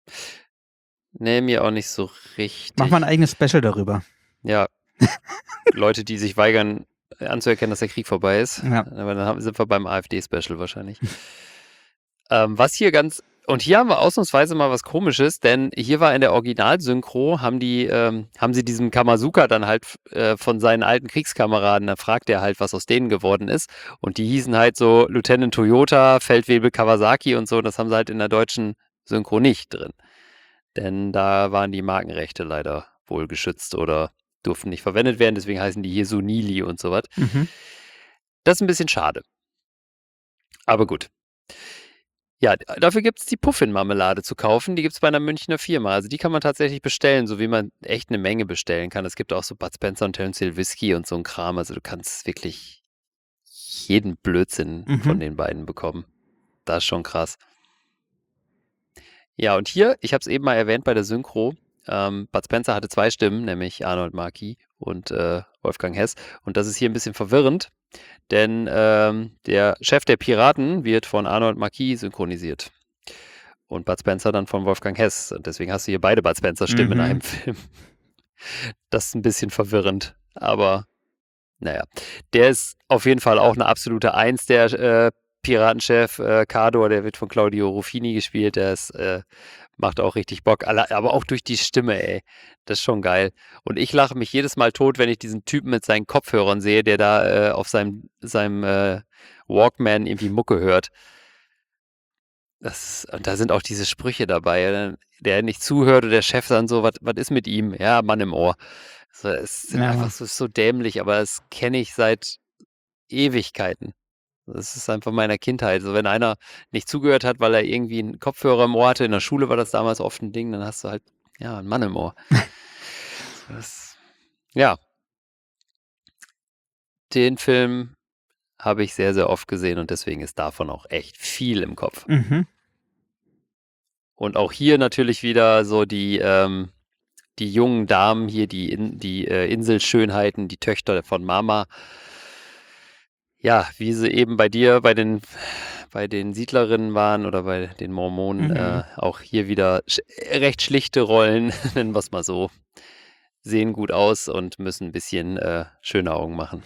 nee, mir auch nicht so richtig.
Mach mal ein eigenes Special darüber.
Ja, Leute, die sich weigern anzuerkennen, dass der Krieg vorbei ist.
Ja.
Aber dann haben, sind wir beim AfD-Special wahrscheinlich. ähm, was hier ganz, Und hier haben wir ausnahmsweise mal was Komisches, denn hier war in der Originalsynchro, haben die, ähm, haben sie diesem Kamazuka dann halt äh, von seinen alten Kriegskameraden, da fragt er halt, was aus denen geworden ist. Und die hießen halt so Lieutenant Toyota, Feldwebel Kawasaki und so. Das haben sie halt in der deutschen Synchro nicht drin. Denn da waren die Markenrechte leider wohl geschützt oder durften nicht verwendet werden. Deswegen heißen die hier Sunili und so was.
Mhm.
Das ist ein bisschen schade. Aber gut. Ja, dafür gibt es die Puffin-Marmelade zu kaufen. Die gibt es bei einer Münchner Firma. Also die kann man tatsächlich bestellen, so wie man echt eine Menge bestellen kann. Es gibt auch so Bud Spencer und Terence Hill Whisky und so ein Kram. Also du kannst wirklich jeden Blödsinn
Mhm.
von den beiden bekommen. Das ist schon krass. Ja, und hier, ich habe es eben mal erwähnt bei der Synchro, ähm, Bud Spencer hatte zwei Stimmen, nämlich Arnold Marquis und äh, Wolfgang Hess. Und das ist hier ein bisschen verwirrend, denn ähm, der Chef der Piraten wird von Arnold Marquis synchronisiert. Und Bud Spencer dann von Wolfgang Hess. Und deswegen hast du hier beide Bud Spencer-Stimmen in
Mhm.
einem Film. Das ist ein bisschen verwirrend, aber naja. Der ist auf jeden Fall auch eine absolute Eins, der äh, Piratenchef äh, Kador, der wird von Claudio Ruffini gespielt, der ist, äh, macht auch richtig Bock, Alle- aber auch durch die Stimme, ey. Das ist schon geil. Und ich lache mich jedes Mal tot, wenn ich diesen Typen mit seinen Kopfhörern sehe, der da äh, auf seinem, seinem äh, Walkman irgendwie Mucke hört. Das, und da sind auch diese Sprüche dabei, äh, der nicht zuhört und der Chef dann so, was ist mit ihm? Ja, Mann im Ohr. So, es sind
Ja.
einfach so, so dämlich, aber das kenne ich seit Ewigkeiten. Das ist einfach meiner Kindheit. Also wenn einer nicht zugehört hat, weil er irgendwie einen Kopfhörer im Ohr hatte, in der Schule war das damals oft ein Ding, dann hast du halt, ja, einen Mann im Ohr. Das, ja. Den Film habe ich sehr, sehr oft gesehen und deswegen ist davon auch echt viel im Kopf.
Mhm.
Und auch hier natürlich wieder so die, ähm, die jungen Damen hier, die, in, die äh, Inselschönheiten, die Töchter von Mama. Ja, wie sie eben bei dir, bei den, bei den Siedlerinnen waren oder bei den Mormonen,
Mhm.
äh, auch hier wieder sch recht schlichte Rollen, nennen wir es mal so. Sehen gut aus und müssen ein bisschen äh, schöne Augen machen.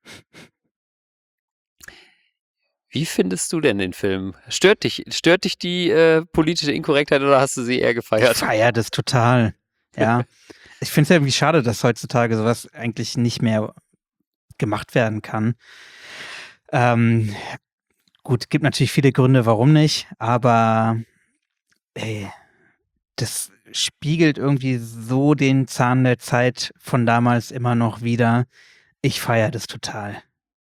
Wie findest du denn den Film? Stört dich, stört dich die äh, politische Inkorrektheit oder hast du sie eher
Ich
gefeiert?
feiere das total. Ja. Ich finde es ja irgendwie schade, dass heutzutage sowas eigentlich nicht mehr gemacht werden kann. Ähm, gut, gibt natürlich viele Gründe, warum nicht, aber ey, das spiegelt irgendwie so den Zahn der Zeit von damals immer noch wieder. Ich feiere das total.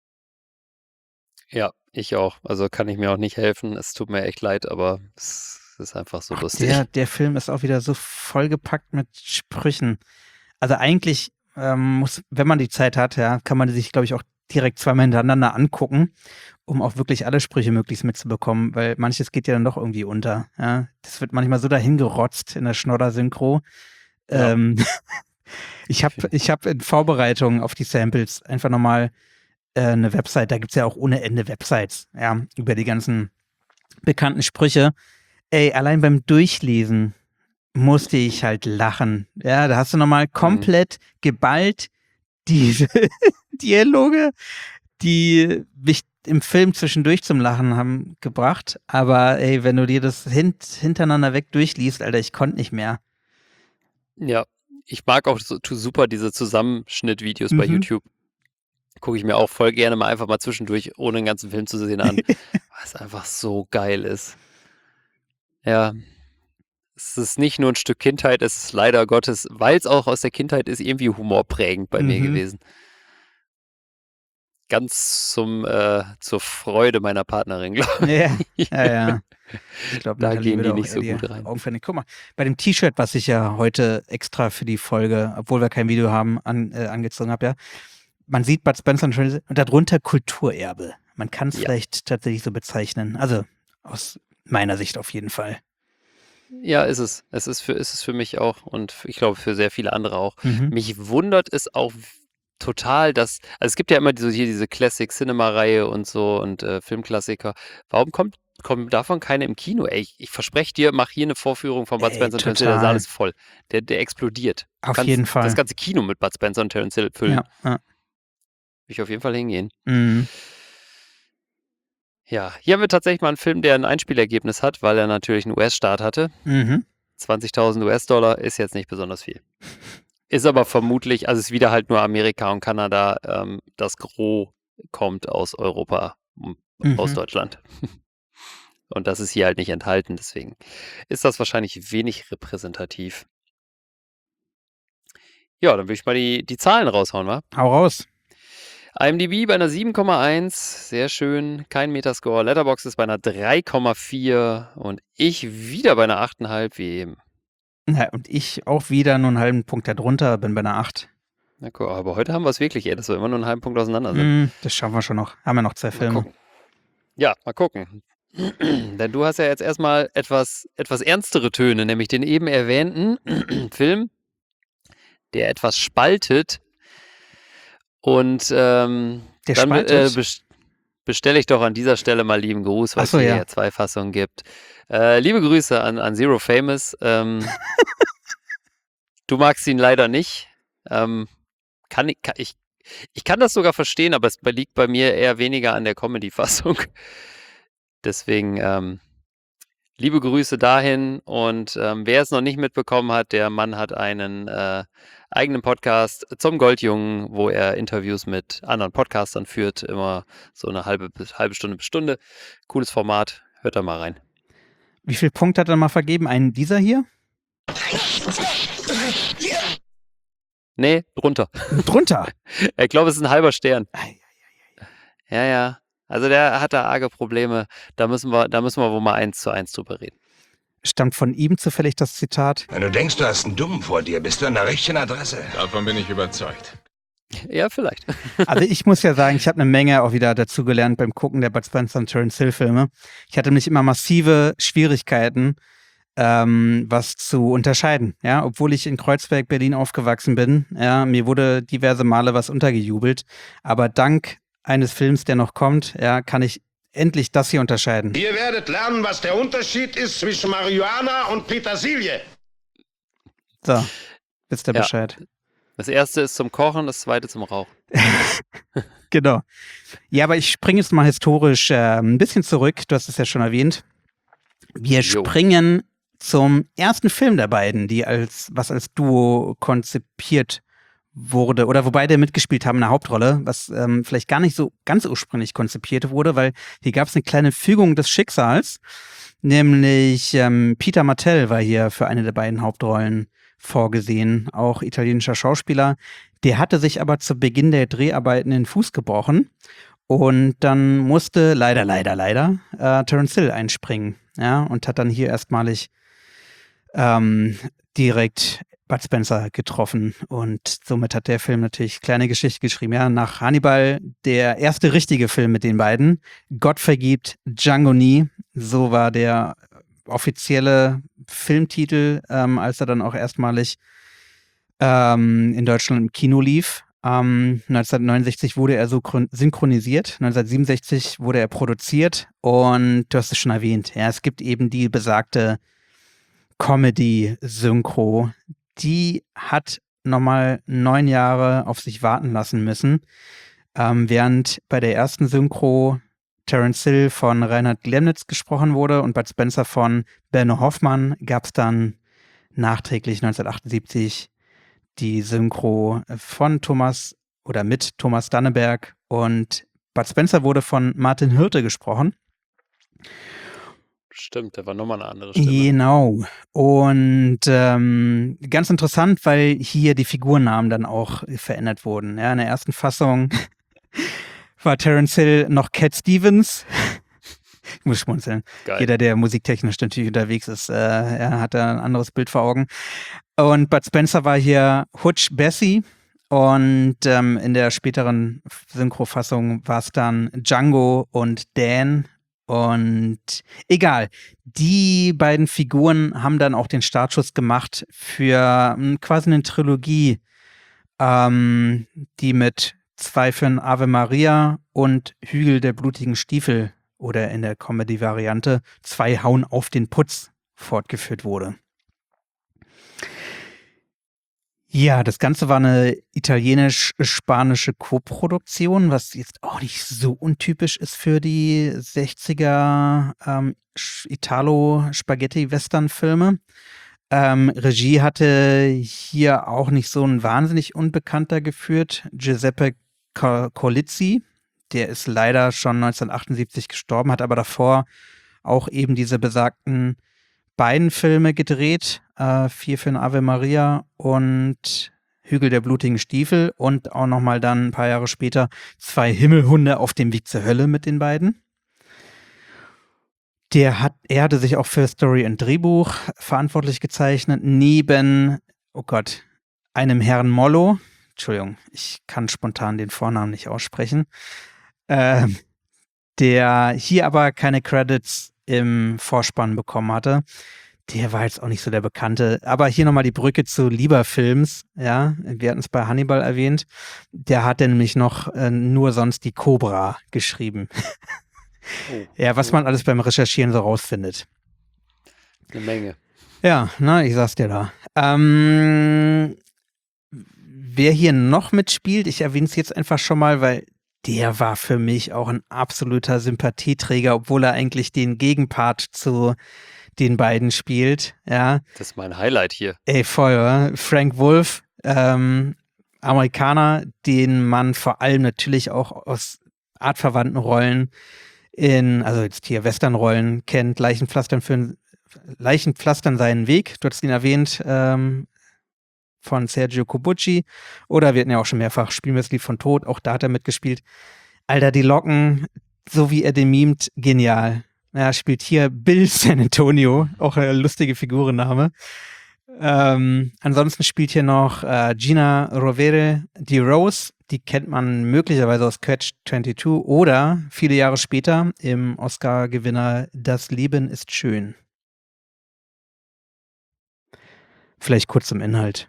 Ja, ich auch. Also kann ich mir auch nicht helfen. Es tut mir echt leid, aber es ist einfach so
Ach,
lustig.
der, der Film ist auch wieder so vollgepackt mit Sprüchen. Also eigentlich ähm, muss, wenn man die Zeit hat, ja, kann man die sich, glaube ich, auch direkt zweimal hintereinander angucken, um auch wirklich alle Sprüche möglichst mitzubekommen, weil manches geht ja dann doch irgendwie unter. Ja. Das wird manchmal so dahingerotzt in der Schnodder-Synchro.
Ja.
Ähm, ich habe ich hab in Vorbereitung auf die Samples einfach nochmal äh, eine Website, da gibt es ja auch ohne Ende Websites, ja, über die ganzen bekannten Sprüche. Ey, allein beim Durchlesen musste ich halt lachen. Ja, da hast du nochmal komplett geballt diese Dialoge, die mich im Film zwischendurch zum Lachen haben gebracht. Aber ey, wenn du dir das hint hintereinander weg durchliest, Alter, ich konnte nicht mehr.
Ja, ich mag auch so, tu- super diese Zusammenschnittvideos bei
Mhm.
YouTube. Gucke ich mir auch voll gerne mal einfach mal zwischendurch, ohne den ganzen Film zu sehen, an, weil es einfach so geil ist. Ja, es ist nicht nur ein Stück Kindheit, es ist leider Gottes, weil es auch aus der Kindheit ist, irgendwie humorprägend bei mir
Mhm.
gewesen. Ganz zum, äh, zur Freude meiner Partnerin, glaube
Ja,
ich.
ja, ja. Ich glaube,
Da
Nathalie
gehen
würde
die
auch
nicht
eher
so
die
gut rein.
Augen vernehmen. Guck mal, bei dem T-Shirt, was ich ja heute extra für die Folge, obwohl wir kein Video haben, an, äh, angezogen habe, ja, man sieht Bud Spencer und schon- und darunter Kulturerbe. Man kann es
Ja.
vielleicht tatsächlich so bezeichnen. Also aus meiner Sicht auf jeden Fall.
Ja, ist es. Es ist für, ist es für mich auch und ich glaube für sehr viele andere auch.
Mhm.
Mich wundert es auch total, dass, also es gibt ja immer so hier diese Classic Cinema Reihe und so und äh, Filmklassiker. Warum kommt, kommen davon keine im Kino? Ey, ich, ich verspreche dir, mach hier eine Vorführung von Bud
Ey,
Spencer und Terence Hill, der Saal
total.
ist voll. Der, der explodiert. Du
Auf
kannst
jeden Fall.
das ganze Kino mit Bud Spencer und Terence Hill füllen.
Ja, ja.
Will ich auf jeden Fall hingehen.
Mhm.
Ja, hier haben wir tatsächlich mal einen Film, der ein Einspielergebnis hat, weil er natürlich einen U S-Start hatte.
Mhm.
zwanzigtausend U S-Dollar ist jetzt nicht besonders viel. Ist aber vermutlich, also es ist wieder halt nur Amerika und Kanada, ähm, das Gros kommt aus Europa, m- aus
Mhm.
Deutschland. Und das ist hier halt nicht enthalten, deswegen ist das wahrscheinlich wenig repräsentativ. Ja, dann will ich mal die, die Zahlen raushauen, wa?
Hau raus.
IMDb bei einer sieben Komma eins, sehr schön, kein Metascore. Letterboxd ist bei einer drei Komma vier und ich wieder bei einer acht Komma fünf wie eben.
Ja, und ich auch wieder nur einen halben Punkt darunter, bin bei einer acht.
Na guck, aber heute haben wir es wirklich, ey, dass wir immer nur einen halben Punkt auseinander sind.
Mm, das schaffen wir schon noch. Haben wir noch zwei
Mal
Filme.
gucken. Ja, mal gucken. Denn du hast ja jetzt erstmal etwas, etwas ernstere Töne, nämlich den eben erwähnten Film, der etwas spaltet. Und ähm,
Der
dann äh,
spaltet?
bes- bestelle ich doch an dieser Stelle mal lieben Gruß, weil
Ach so,
es hier
ja.
ja zwei Fassungen gibt. Äh, liebe Grüße an, an Zero Famous. Ähm, du magst ihn leider nicht. Ähm, kann ich, kann ich, ich kann das sogar verstehen, aber es liegt bei mir eher weniger an der Comedy-Fassung. Deswegen ähm, liebe Grüße dahin und ähm, wer es noch nicht mitbekommen hat, der Mann hat einen äh, eigenen Podcast zum Goldjungen, wo er Interviews mit anderen Podcastern führt, immer so eine halbe, bis- halbe Stunde bis Stunde. Cooles Format, hört da mal rein.
Wie viel Punkte hat er mal vergeben? Einen dieser hier?
Nee, drunter.
Drunter.
Ich glaube, es ist ein halber Stern.
Ei,
Ja, ja. Also der hat da arge Probleme. Da müssen wir, da müssen wir wohl mal eins zu eins drüber reden.
Stammt von ihm zufällig das Zitat?
Wenn du denkst, du hast einen Dummen vor dir, bist du an der richtigen Adresse.
Davon bin ich überzeugt.
Ja, vielleicht.
Also ich muss ja sagen, ich habe eine Menge auch wieder dazugelernt beim Gucken der Bud Spencer und Terence Hill Filme. Ich hatte nämlich immer massive Schwierigkeiten, ähm, was zu unterscheiden. Ja, obwohl ich in Kreuzberg, Berlin aufgewachsen bin. Ja, mir wurde diverse Male was untergejubelt. Aber dank eines Films, der noch kommt, ja, kann ich endlich das hier unterscheiden.
Ihr werdet lernen, was der Unterschied ist zwischen Marihuana und Petersilie.
So, wisst ihr
Ja.
Bescheid.
Das erste ist zum Kochen, das zweite zum Rauchen.
Genau. Ja, aber ich springe jetzt mal historisch äh, ein bisschen zurück. Du hast es ja schon erwähnt. Wir
Jo.
springen zum ersten Film der beiden, die als was als Duo konzipiert wurde oder wo beide mitgespielt haben in der Hauptrolle, was ähm, vielleicht gar nicht so ganz ursprünglich konzipiert wurde, weil hier gab es eine kleine Fügung des Schicksals, nämlich ähm, Peter Martell war hier für eine der beiden Hauptrollen vorgesehen, auch italienischer Schauspieler. Der hatte sich aber zu Beginn der Dreharbeiten den Fuß gebrochen und dann musste leider, leider, leider äh, Terence Hill einspringen, ja, und hat dann hier erstmalig ähm, direkt Bud Spencer getroffen und somit hat der Film natürlich kleine Geschichte geschrieben. Ja, nach Hannibal der erste richtige Film mit den beiden. Gott vergibt Django nie. So war der offizielle Filmtitel, ähm, als er dann auch erstmalig ähm, in Deutschland im Kino lief. Ähm, neunzehnhundertneunundsechzig wurde er so synchronisiert, neunzehnhundertsiebenundsechzig wurde er produziert und du hast es schon erwähnt, ja, es gibt eben die besagte Comedy-Synchro, die hat nochmal neun Jahre auf sich warten lassen müssen, ähm, während bei der ersten Synchro Terence Hill von Reinhard Lemnitz gesprochen wurde und Bud Spencer von Benno Hoffmann, gab es dann nachträglich neunzehnhundertachtundsiebzig die Synchro von Thomas oder mit Thomas Danneberg und Bud Spencer wurde von Martin Hirte gesprochen.
Stimmt, der war nochmal eine andere Stimme.
Genau. Und ähm, ganz interessant, weil hier die Figurnamen dann auch verändert wurden. Ja, in der ersten Fassung war Terence Hill noch Cat Stevens. Ich muss schmunzeln.
Geil.
Jeder, der musiktechnisch natürlich unterwegs ist, äh, er hat da ein anderes Bild vor Augen. Und Bud Spencer war hier Hutch Bessie. Und ähm, in der späteren Synchrofassung war es dann Django und Dan. Und egal, die beiden Figuren haben dann auch den Startschuss gemacht für ähm, quasi eine Trilogie, ähm, die mit Zwei für ein Ave Maria und Hügel der blutigen Stiefel oder in der Comedy-Variante Zwei hauen auf den Putz fortgeführt wurde. Ja, das Ganze war eine italienisch-spanische Koproduktion, was jetzt auch nicht so untypisch ist für die sechziger ähm, Sch- Italo-Spaghetti-Western-Filme. Ähm, Regie hatte hier auch nicht so ein wahnsinnig Unbekannter geführt, Giuseppe Co- Colizzi. Der ist leider schon neunzehnhundertachtundsiebzig gestorben, hat aber davor auch eben diese besagten beiden Filme gedreht, äh, Vier für ein Ave Maria und Hügel der blutigen Stiefel und auch nochmal dann ein paar Jahre später zwei Himmelhunde auf dem Weg zur Hölle mit den beiden. Der hat, er hatte sich auch für Story und Drehbuch verantwortlich gezeichnet, neben, oh Gott, einem Herrn Mollo. Entschuldigung, ich kann spontan den Vornamen nicht aussprechen. Ähm, der hier aber keine Credits im Vorspann bekommen hatte. Der war jetzt auch nicht so der Bekannte. Aber hier nochmal die Brücke zu Lieberfilms. Ja, wir hatten es bei Hannibal erwähnt. Der hat nämlich noch äh, nur sonst die Cobra geschrieben.
Oh,
Ja, was man alles beim Recherchieren so rausfindet.
eine Menge.
Ja, na, ich sag's dir da. Ähm, wer hier noch mitspielt, ich erwähne es jetzt einfach schon mal, weil der war für mich auch ein absoluter Sympathieträger, obwohl er eigentlich den Gegenpart zu den beiden spielt. Ja,
Das ist mein Highlight hier.
ey, voll, oder? Frank Wolf, ähm, Amerikaner, den man vor allem natürlich auch aus artverwandten Rollen in, also jetzt hier Westernrollen kennt, Leichenpflastern für Leichenpflastern seinen Weg. Du hast ihn erwähnt, ähm, von Sergio Corbucci. Oder wir hatten ja auch schon mehrfach Spielen wir das Lied von Tod, auch da hat er mitgespielt. Alter, die Locken, so wie er den mimt, genial. Er spielt hier Bill San Antonio, auch eine lustige Figurenname. Ähm, ansonsten spielt hier noch äh, Gina Rovere Di Rose, die kennt man möglicherweise aus Catch zweiundzwanzig oder viele Jahre später im Oscar-Gewinner Das Leben ist schön. Vielleicht kurz zum Inhalt.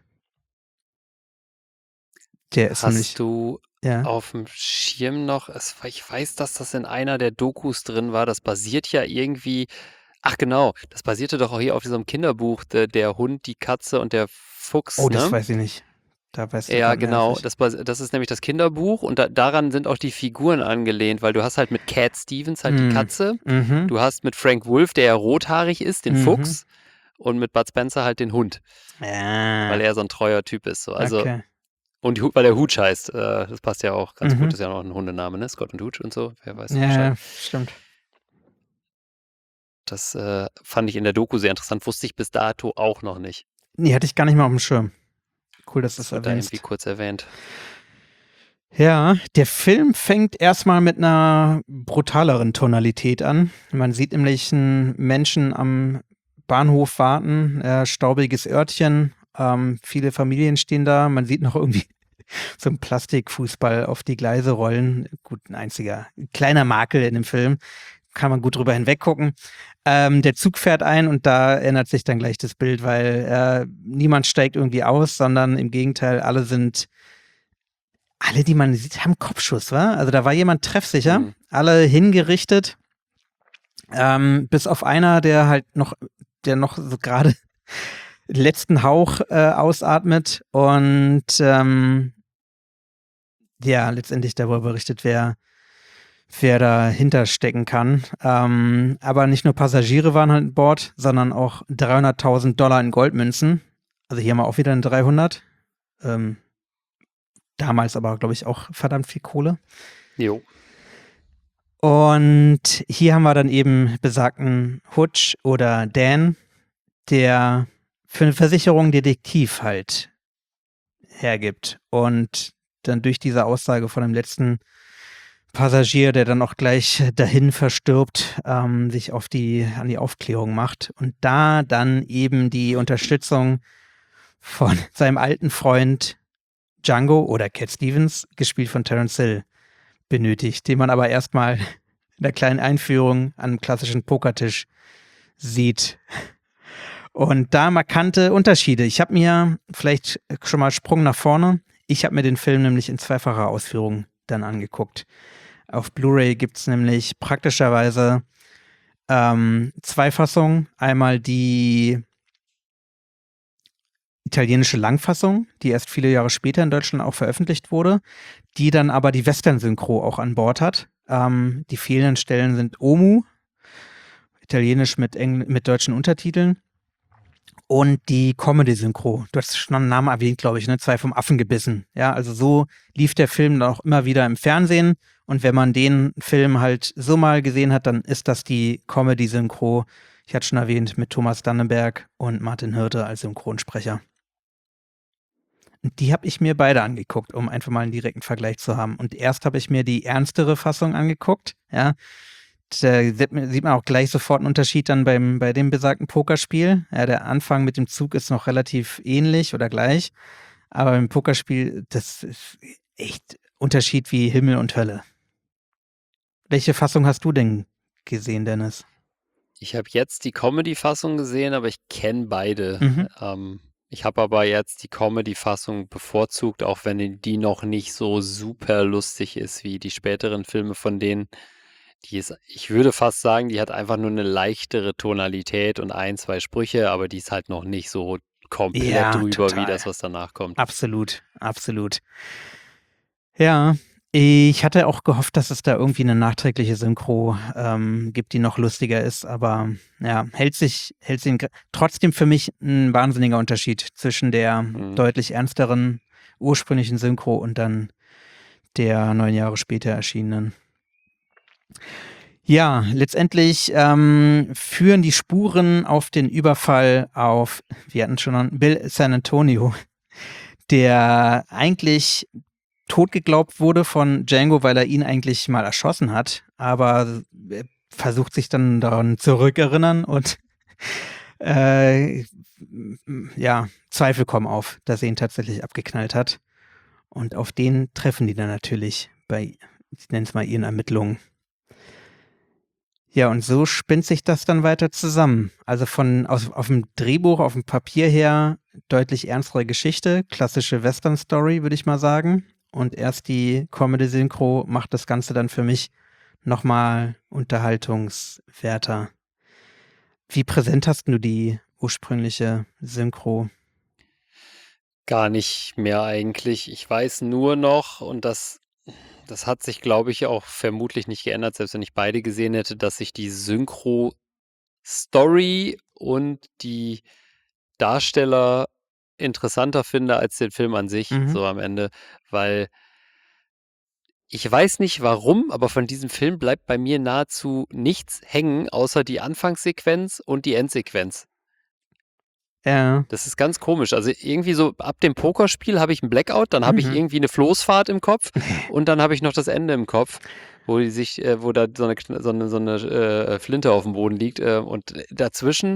Der ist nämlich,
Hast du
ja.
auf dem Schirm noch, es, ich weiß, dass das in einer der Dokus drin war, das basiert ja irgendwie, ach genau, das basierte doch auch hier auf diesem Kinderbuch, der, der Hund, die Katze und der Fuchs,
Oh, das
ne?
weiß ich nicht. Da weißt du
Ja,
grad mehr als
genau,
ich.
das, bas- das ist nämlich das Kinderbuch und da, daran sind auch die Figuren angelehnt, weil du hast halt mit Cat Stevens halt die
Hm.
Katze,
Mhm.
du hast mit Frank Wolf, der ja rothaarig ist, den
Mhm.
Fuchs und mit Bud Spencer halt den Hund,
Ja.
weil er so ein treuer Typ ist. So. Also,
Okay.
und die, Hu- weil der Hooch heißt, äh, das passt ja auch ganz
Mhm.
gut, ist ja auch noch ein Hundename, ne? Scott und Hooch und so, wer weiß
Ja,
Bescheid.
stimmt.
Das äh, fand ich in der Doku sehr interessant, wusste ich bis dato auch noch nicht.
Nee, hatte ich gar nicht mal auf dem Schirm. Cool, dass du
Das
es
wird da irgendwie
erwähnst.
kurz erwähnt.
Ja, der Film fängt erstmal mit einer brutaleren Tonalität an. Man sieht nämlich einen Menschen am Bahnhof warten, äh, staubiges Örtchen, ähm, viele Familien stehen da. Man sieht noch irgendwie so einen Plastikfußball auf die Gleise rollen. Gut, ein einziger kleiner Makel in dem Film. Kann man gut drüber hinweggucken. Ähm, der Zug fährt ein und da ändert sich dann gleich das Bild, weil äh, niemand steigt irgendwie aus, sondern im Gegenteil, alle sind, alle, die man sieht, haben Kopfschuss, wa? Also da war jemand treffsicher,
Mhm.
alle hingerichtet, ähm, bis auf einer, der halt noch, der noch so gerade den letzten Hauch äh, ausatmet und ähm, ja, letztendlich darüber berichtet, wer wer dahinter stecken kann. Ähm, aber nicht nur Passagiere waren halt an Bord, sondern auch dreihunderttausend Dollar in Goldmünzen. Also hier haben wir auch wieder ein dreihundert. Ähm, damals aber, glaube ich, auch verdammt viel Kohle.
Jo.
Und hier haben wir dann eben besagten Hutch oder Dan, der für eine Versicherung Detektiv halt hergibt. Und dann durch diese Aussage von dem letzten Passagier, der dann auch gleich dahin verstirbt, ähm, sich auf die, an die Aufklärung macht und da dann eben die Unterstützung von seinem alten Freund Django oder Cat Stevens, gespielt von Terence Hill, benötigt, den man aber erstmal in der kleinen Einführung an einem klassischen Pokertisch sieht. Und da markante Unterschiede. Ich habe mir vielleicht schon mal Sprung nach vorne. Ich habe mir den Film nämlich in zweifacher Ausführung dann angeguckt. Auf Blu-ray gibt es nämlich praktischerweise ähm, zwei Fassungen. Einmal die italienische Langfassung, die erst viele Jahre später in Deutschland auch veröffentlicht wurde, die dann aber die Western-Synchro auch an Bord hat. Ähm, die fehlenden Stellen sind Omu, italienisch mit, Engl- mit deutschen Untertiteln, und die Comedy-Synchro. Du hast schon einen Namen erwähnt, glaube ich, ne? Zwei vom Affen gebissen. Ja, also so lief der Film dann auch immer wieder im Fernsehen. Und wenn man den Film halt so mal gesehen hat, dann ist das die Comedy-Synchro. Ich hatte schon erwähnt, mit Thomas Dannenberg und Martin Hirte als Synchronsprecher. Und die habe ich mir beide angeguckt, um einfach mal einen direkten Vergleich zu haben. Und erst habe ich mir die ernstere Fassung angeguckt. Ja, da sieht man sieht man auch gleich sofort einen Unterschied dann beim, bei dem besagten Pokerspiel. Ja, der Anfang mit dem Zug ist noch relativ ähnlich oder gleich. Aber im Pokerspiel, das ist echt Unterschied wie Himmel und Hölle. Welche Fassung hast du denn gesehen, Dennis?
Ich habe jetzt die Comedy-Fassung gesehen, aber ich kenne beide.
Mhm.
Ähm, ich habe aber jetzt die Comedy-Fassung bevorzugt, auch wenn die noch nicht so super lustig ist wie die späteren Filme von denen. Die ist, ich würde fast sagen, die hat einfach nur eine leichtere Tonalität und ein, zwei Sprüche, aber die ist halt noch nicht so komplett
Ja,
drüber
total.
wie das, was danach kommt.
Absolut, absolut. Ja, ich hatte auch gehofft, dass es da irgendwie eine nachträgliche Synchro ähm, gibt, die noch lustiger ist, aber ja, hält sich, hält sich in Gre- trotzdem für mich ein wahnsinniger Unterschied zwischen der
Mhm.
deutlich ernsteren ursprünglichen Synchro und dann der neun Jahre später erschienenen. Ja, letztendlich ähm, führen die Spuren auf den Überfall auf, wir hatten schon an Bill San Antonio, der eigentlich tot geglaubt wurde von Django, weil er ihn eigentlich mal erschossen hat, aber er versucht sich dann daran zurückerinnern und äh, ja, Zweifel kommen auf, dass er ihn tatsächlich abgeknallt hat. Und auf den treffen die dann natürlich bei, ich nenne es mal, ihren Ermittlungen. Ja, und so spinnt sich das dann weiter zusammen. Also von aus, auf dem Drehbuch, auf dem Papier her deutlich ernstere Geschichte, klassische Western-Story, würde ich mal sagen. Und erst die Comedy-Synchro macht das Ganze dann für mich nochmal unterhaltungswerter. Wie präsent hast du die ursprüngliche Synchro?
Gar nicht mehr eigentlich. Ich weiß nur noch, und das, das hat sich, glaube ich, auch vermutlich nicht geändert, selbst wenn ich beide gesehen hätte, dass sich die Synchro-Story und die Darsteller interessanter finde als den Film an sich,
Mhm.
so am Ende, weil ich weiß nicht warum, aber von diesem Film bleibt bei mir nahezu nichts hängen, außer die Anfangssequenz und die Endsequenz.
Ja.
Das ist ganz komisch. Also irgendwie so ab dem Pokerspiel habe ich einen Blackout, dann habe ich
Mhm.
irgendwie eine Floßfahrt im Kopf und dann habe ich noch das Ende im Kopf, wo die sich, äh, wo da so eine, Kn- so eine, so eine äh, Flinte auf dem Boden liegt äh, und dazwischen,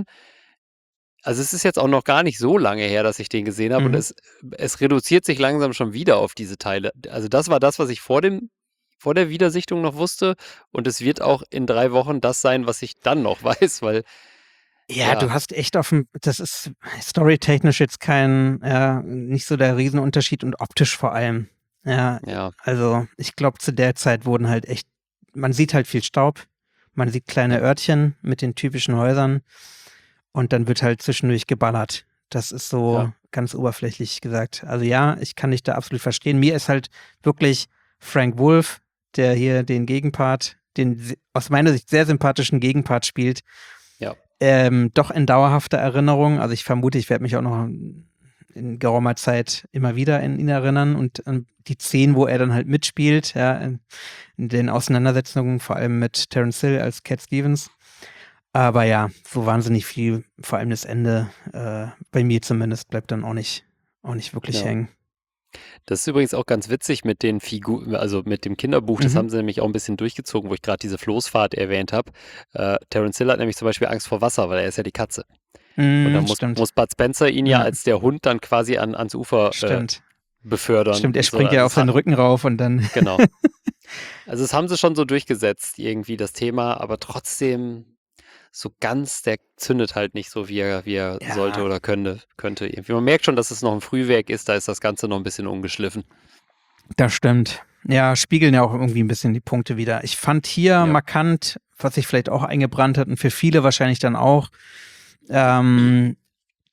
also es ist jetzt auch noch gar nicht so lange her, dass ich den gesehen habe und
Mhm.
es, es reduziert sich langsam schon wieder auf diese Teile. Also das war das, was ich vor dem, vor der Wiedersichtung noch wusste und es wird auch in drei Wochen das sein, was ich dann noch weiß, weil
Ja,
Ja.
du hast echt auf dem, das ist storytechnisch jetzt kein, ja, nicht so der Riesenunterschied und optisch vor allem. Ja,
ja,
also ich glaube, zu der Zeit wurden halt echt, man sieht halt viel Staub, man sieht kleine Örtchen mit den typischen Häusern und dann wird halt zwischendurch geballert. Das ist so
Ja.
ganz oberflächlich gesagt. Also ja, ich kann dich da absolut verstehen. Mir ist halt wirklich Frank Wolf, der hier den Gegenpart, den se- aus meiner Sicht sehr sympathischen Gegenpart spielt,
ja.
ähm, doch in dauerhafter Erinnerung. Also ich vermute, ich werde mich auch noch in geraumer Zeit immer wieder an ihn erinnern und an die Szenen, wo er dann halt mitspielt, ja, in, in den Auseinandersetzungen, vor allem mit Terence Hill als Cat Stevens. Aber ja, so wahnsinnig viel, vor allem das Ende, äh, bei mir zumindest, bleibt dann auch nicht, auch nicht wirklich
Ja.
hängen.
Das ist übrigens auch ganz witzig mit den Figuren, also mit dem Kinderbuch, das
Mhm.
haben sie nämlich auch ein bisschen durchgezogen, wo ich gerade diese Floßfahrt erwähnt habe. Äh, Terence Hill hat nämlich zum Beispiel Angst vor Wasser, weil er ist ja die Katze. Und
Mm,
dann muss,
stimmt,
muss Bud Spencer ihn ja
Ja.
als der Hund dann quasi an, ans Ufer äh,
stimmt.
befördern.
Stimmt, er
und so.
springt ja
Also
auf
es hat-
seinen Rücken rauf und dann.
Genau. Also das haben sie schon so durchgesetzt, irgendwie das Thema, aber trotzdem so ganz, der zündet halt nicht so, wie er, wie er
Ja.
sollte oder könnte, könnte irgendwie. Man merkt schon, dass es noch ein Frühwerk ist, da ist das Ganze noch ein bisschen ungeschliffen.
Das stimmt. Ja, spiegeln ja auch irgendwie ein bisschen die Punkte wieder. Ich fand hier
Ja.
markant, was sich vielleicht auch eingebrannt hat und für viele wahrscheinlich dann auch, ähm,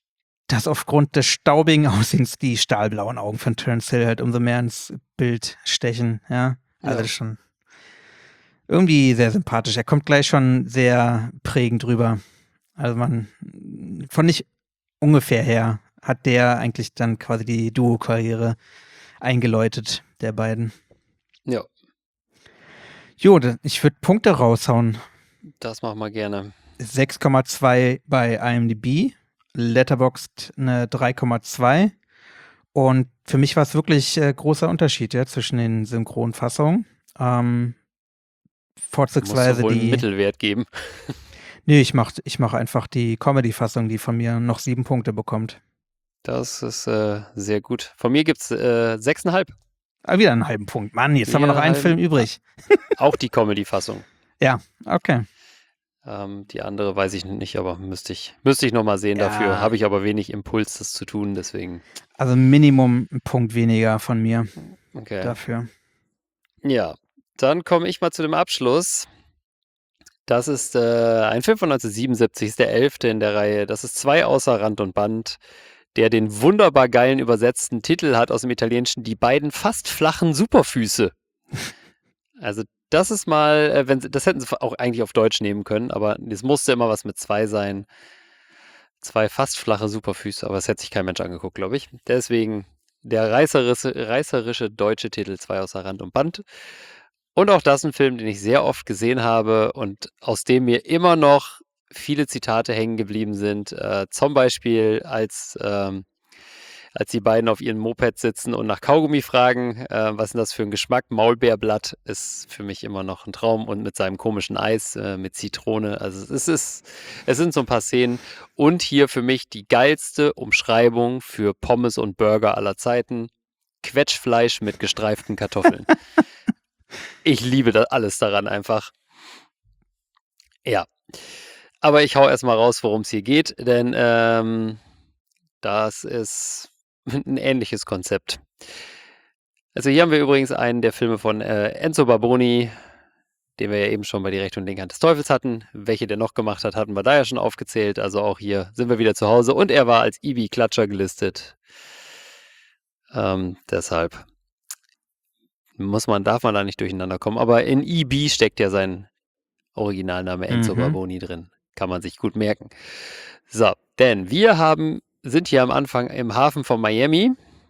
dass aufgrund des staubigen Aussehens die stahlblauen Augen von Terence Hill halt umso mehr ins Bild stechen, ja. Also
Ja.
das ist schon irgendwie sehr sympathisch. Er kommt gleich schon sehr prägend rüber. Also man, von nicht ungefähr her hat der eigentlich dann quasi die Duo-Karriere eingeläutet, der beiden.
Ja,
Jo, da- ich würde Punkte raushauen.
das machen wir gerne.
sechs Komma zwei bei IMDb, Letterboxd eine drei Komma zwei. Und für mich war es wirklich äh, großer Unterschied ja, zwischen den Synchronfassungen. Ähm,
Musst du
vorzugsweise
wohl einen
die.
Mittelwert geben.
Nee, ich mache ich mach einfach die Comedy-Fassung, die von mir noch sieben Punkte bekommt.
Das ist äh, sehr gut. Von mir gibt es äh, sechseinhalb.
Ah, wieder einen halben Punkt. Mann, jetzt haben wir
Wieder
noch einen
einen
Film
halben.
übrig.
Auch die Comedy-Fassung.
Ja, okay.
Ähm, die andere weiß ich nicht, aber müsste ich, müsste ich nochmal sehen.
Ja.
Dafür habe ich aber wenig Impuls, das zu tun. Deswegen,
Also Minimum ein Punkt weniger von mir
okay.
dafür.
Ja, dann komme ich mal zu dem Abschluss. Das ist äh, ein Film von neunzehnhundertsiebenundsiebzig, ist der elfte in der Reihe. Das ist Zwei außer Rand und Band, der den wunderbar geilen übersetzten Titel hat aus dem Italienischen, Die beiden fast flachen Superfüße. Also das ist mal, äh, wenn sie, das hätten sie auch eigentlich auf Deutsch nehmen können, aber es musste immer was mit zwei sein. Zwei fast flache Superfüße, aber das hätte sich kein Mensch angeguckt, glaube ich. Deswegen der reißerische, reißerische deutsche Titel Zwei außer Rand und Band. Und auch das ein Film, den ich sehr oft gesehen habe und aus dem mir immer noch viele Zitate hängen geblieben sind. Äh, zum Beispiel, als, ähm, als die beiden auf ihren Moped sitzen und nach Kaugummi fragen, äh, was ist denn das für ein Geschmack? Maulbeerblatt ist für mich immer noch ein Traum und mit seinem komischen Eis, äh, mit Zitrone. Also es ist, es sind so ein paar Szenen. Und hier für mich die geilste Umschreibung für Pommes und Burger aller Zeiten. Quetschfleisch mit gestreiften Kartoffeln. Ich liebe das alles daran einfach. Ja. Aber ich hau erstmal raus, worum es hier geht, denn ähm, das ist ein ähnliches Konzept. Also hier haben wir übrigens einen der Filme von äh, Enzo Barboni, den wir ja eben schon bei Die rechte und linke Hand des Teufels hatten. Welche der noch gemacht hat, hatten wir da ja schon aufgezählt. Also auch hier sind wir wieder zu Hause. Und er war als Ibi-Klatscher gelistet. Ähm, deshalb muss man, darf man da nicht durcheinander kommen. Aber in I B steckt ja sein Originalname Enzo
Mhm.
Barboni drin. Kann man sich gut merken. So, denn wir haben, sind hier am Anfang im Hafen von Miami.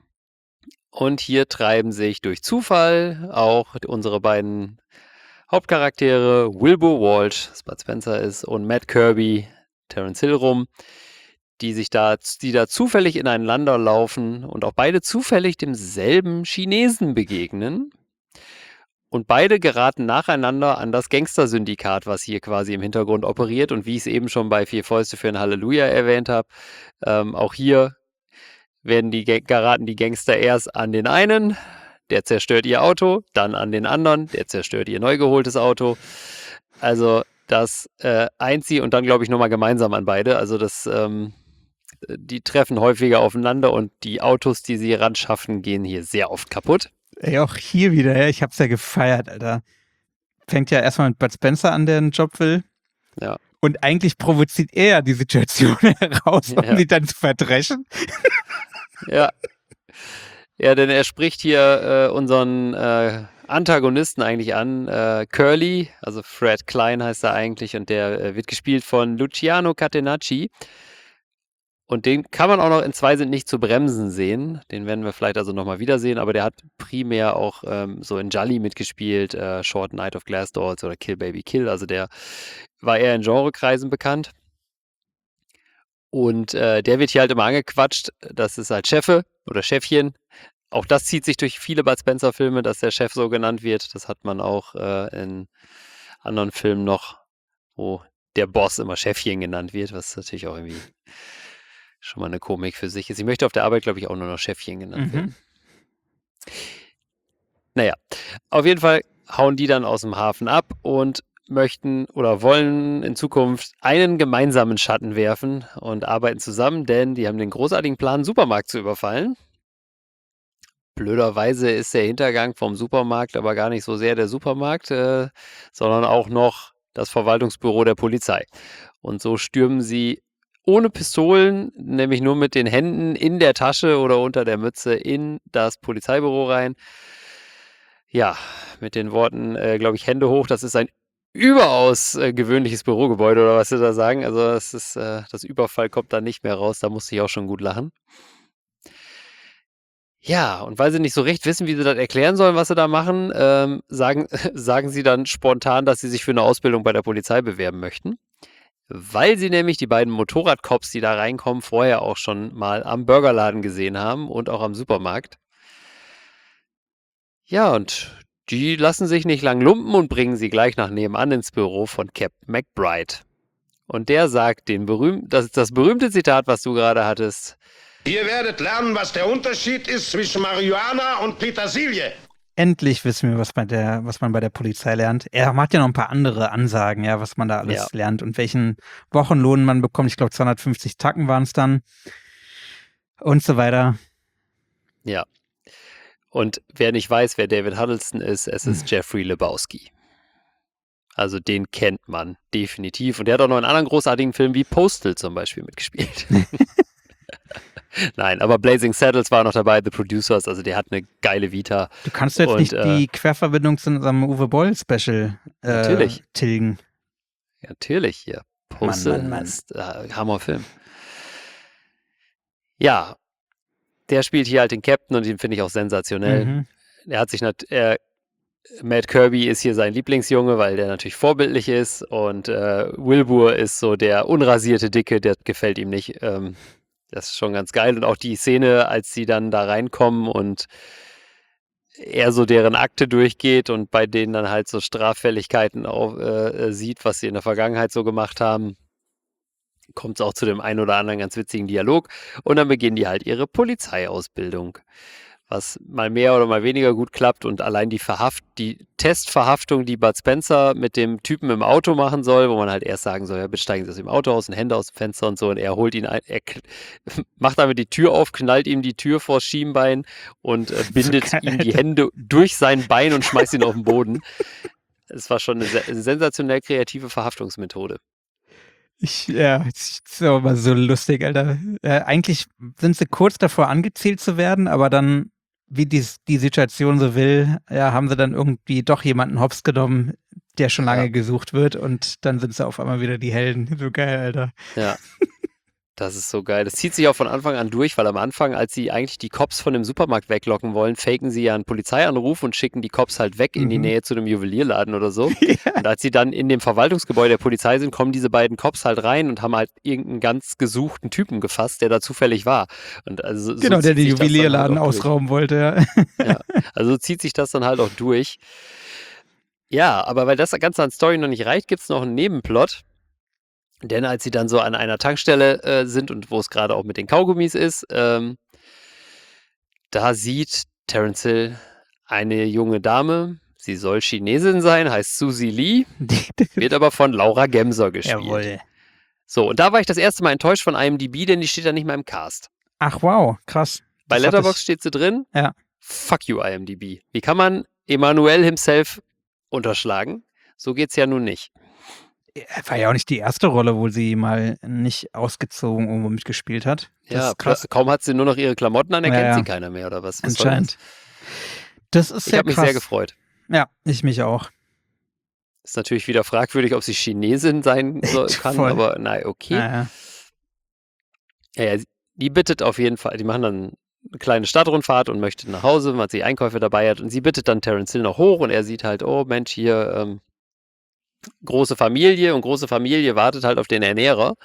Und hier treiben sich durch Zufall auch unsere beiden Hauptcharaktere, Wilbur Walsh, das Bud Spencer ist, und Matt Kirby, Terence Hill rum, die sich da, die da zufällig ineinander laufen und auch beide zufällig demselben Chinesen begegnen. Und beide geraten nacheinander an das Gangstersyndikat, was hier quasi im Hintergrund operiert. Und wie ich es eben schon bei Vier Fäuste für ein Halleluja erwähnt habe, ähm, auch hier werden die, geraten die Gangster erst an den einen, der zerstört ihr Auto, dann an den anderen, der zerstört ihr neu geholtes Auto. Also das äh, eint sie und dann, glaube ich, nochmal gemeinsam an beide. Also das, ähm, die treffen häufiger aufeinander und die Autos, die sie ran schaffen, gehen hier sehr oft kaputt.
Ey, auch hier wieder, ja, ich hab's ja gefeiert, Alter. Fängt ja erstmal mit Bud Spencer an, der einen Job will.
Ja.
Und eigentlich provoziert er ja die Situation heraus, um
Ja.
sie dann zu verdreschen.
Ja. Ja, denn er spricht hier äh, unseren äh, Antagonisten eigentlich an, äh, Curly, also Fred Klein heißt er eigentlich und der äh, wird gespielt von Luciano Catenacci. Und den kann man auch noch in Zwei sind nicht zu bremsen sehen. Den werden wir vielleicht also nochmal wiedersehen, aber der hat primär auch ähm, so in Jolly mitgespielt, äh, Short Night of Glass Dolls oder Kill Baby Kill. Also der war eher in Genrekreisen bekannt. Und äh, der wird hier halt immer angequatscht. Das ist halt Chefe oder Chefchen. Auch das zieht sich durch viele Bud Spencer-Filme, dass der Chef so genannt wird. Das hat man auch äh, in anderen Filmen noch, wo der Boss immer Chefchen genannt wird, was natürlich auch irgendwie schon mal eine Komik für sich ist. Ich möchte auf der Arbeit, glaube ich, auch nur noch Chefchen genannt
Mhm.
werden. Naja, auf jeden Fall hauen die dann aus dem Hafen ab und möchten oder wollen in Zukunft einen gemeinsamen Schatten werfen und arbeiten zusammen, denn die haben den großartigen Plan, einen Supermarkt zu überfallen. Blöderweise ist der Hintergang vom Supermarkt aber gar nicht so sehr der Supermarkt, äh, sondern auch noch das Verwaltungsbüro der Polizei. Und so stürmen sie ohne Pistolen, nämlich nur mit den Händen in der Tasche oder unter der Mütze in das Polizeibüro rein. Ja, mit den Worten, äh, glaube ich, Hände hoch, das ist ein überaus äh, gewöhnliches Bürogebäude oder was sie da sagen. Also das ist, äh, das Überfall kommt da nicht mehr raus, da musste ich auch schon gut lachen. Ja, und weil sie nicht so recht wissen, wie sie das erklären sollen, was sie da machen, ähm, sagen, sagen sie dann spontan, dass sie sich für eine Ausbildung bei der Polizei bewerben möchten. Weil sie nämlich die beiden Motorradcops, die da reinkommen, vorher auch schon mal am Burgerladen gesehen haben und auch am Supermarkt. Ja, und die lassen sich nicht lang lumpen und bringen sie gleich nach nebenan ins Büro von Captain McBride. Und der sagt den berühm das, das berühmte Zitat, was du gerade hattest.
Ihr werdet lernen, was der Unterschied ist zwischen Marihuana und Petersilie.
Endlich wissen wir, was, bei der, was man bei der Polizei lernt. Er hat ja noch ein paar andere Ansagen, ja, was man da alles
Ja.
lernt und welchen Wochenlohn man bekommt. Ich glaube, zweihundertfünfzig Tacken waren es dann und so weiter.
Ja. Und wer nicht weiß, wer David Huddleston ist, es ist Jeffrey Lebowski. Also den kennt man definitiv. Und der hat auch noch in anderen großartigen Filmen wie Postal zum Beispiel mitgespielt. Nein, aber Blazing Saddles war noch dabei, The Producers, also der hat eine geile Vita.
Du kannst jetzt
Und,
nicht
äh,
die Querverbindung zu unserem Uwe Boll-Special äh,
Natürlich.
tilgen.
Ja, natürlich hier. Postal
Mann, Mann.
ist äh, Hammerfilm. Ja, der spielt hier halt den Captain und den finde ich auch sensationell.
Mhm.
Er hat sich nat äh, Matt Kirby ist hier sein Lieblingsjunge, weil der natürlich vorbildlich ist und äh, Wilbur ist so der unrasierte Dicke, der gefällt ihm nicht. Ähm, das ist schon ganz geil und auch die Szene, als sie dann da reinkommen und er so deren Akte durchgeht und bei denen dann halt so Straffälligkeiten auch äh, sieht, was sie in der Vergangenheit so gemacht haben, kommt es auch zu dem einen oder anderen ganz witzigen Dialog und dann beginnen die halt ihre Polizeiausbildung, was mal mehr oder mal weniger gut klappt und allein die Verhaft, die Testverhaftung, die Bud Spencer mit dem Typen im Auto machen soll, wo man halt erst sagen soll, ja, bitte steigen Sie aus dem Auto aus und Hände aus dem Fenster und so und er holt ihn ein, er k- macht damit die Tür auf, knallt ihm die Tür vors Schienbein und äh, bindet
geil,
ihm die
Alter.
Hände durch sein Bein und schmeißt ihn auf den Boden. Es war schon eine se sensationell kreative Verhaftungsmethode.
Ich, ja, es ist aber so lustig, Alter. Äh, eigentlich sind sie kurz davor, angezählt zu werden, aber dann, wie die, die Situation so will, ja, haben sie dann irgendwie doch jemanden hops genommen, der schon lange
Ja.
gesucht wird und dann sind sie auf einmal wieder die Helden. So geil, Alter.
Ja. Das ist so geil. Das zieht sich auch von Anfang an durch, weil am Anfang, als sie eigentlich die Cops von dem Supermarkt weglocken wollen, faken sie ja einen Polizeianruf und schicken die Cops halt weg in die
Mhm.
Nähe zu einem Juwelierladen oder so. Und als sie dann in dem Verwaltungsgebäude der Polizei sind, kommen diese beiden Cops halt rein und haben halt irgendeinen ganz gesuchten Typen gefasst, der da zufällig war. Und also so
Genau, der
zieht
den
sich das dann
Juwelierladen
halt auch durch.
ausrauben wollte. Ja.
Ja, also so zieht sich das dann halt auch durch. Ja, aber weil das Ganze an Story noch nicht reicht, gibt es noch einen Nebenplot. Denn als sie dann so an einer Tankstelle äh, sind und wo es gerade auch mit den Kaugummis ist, ähm, da sieht Terence Hill eine junge Dame. Sie soll Chinesin sein, heißt Susie Lee,
Die,
wird aber von Laura Gemser gespielt.
jawohl.
So, und da war ich das erste Mal enttäuscht von I M D B, denn die steht da nicht mal im Cast.
Ach, wow, krass.
Bei
Das hatte
Letterboxd
ich-
steht sie drin.
Ja.
Fuck you, I M D B. Wie kann man Emanuel himself unterschlagen? So geht's ja nun nicht.
War ja auch nicht die erste Rolle, wo sie mal nicht ausgezogen irgendwo mitgespielt hat. Das
Ja,
ist krass.
kaum hat sie nur noch ihre Klamotten an,
Ja,
erkennt
ja.
sie keiner mehr, oder was? Was soll
Anscheinend. Das ist
das? Ich
sehr
habe mich
krass.
sehr gefreut.
Ja, ich mich auch.
Ist natürlich wieder fragwürdig, ob sie Chinesin sein soll, kann,
Voll.
aber na, okay.
Naja.
Ja, ja, die bittet auf jeden Fall, die machen dann eine kleine Stadtrundfahrt und möchte nach Hause, weil sie Einkäufe dabei hat und sie bittet dann Terence Hill noch hoch und er sieht halt, oh Mensch, hier ähm, große Familie und große Familie wartet halt auf den Ernährer.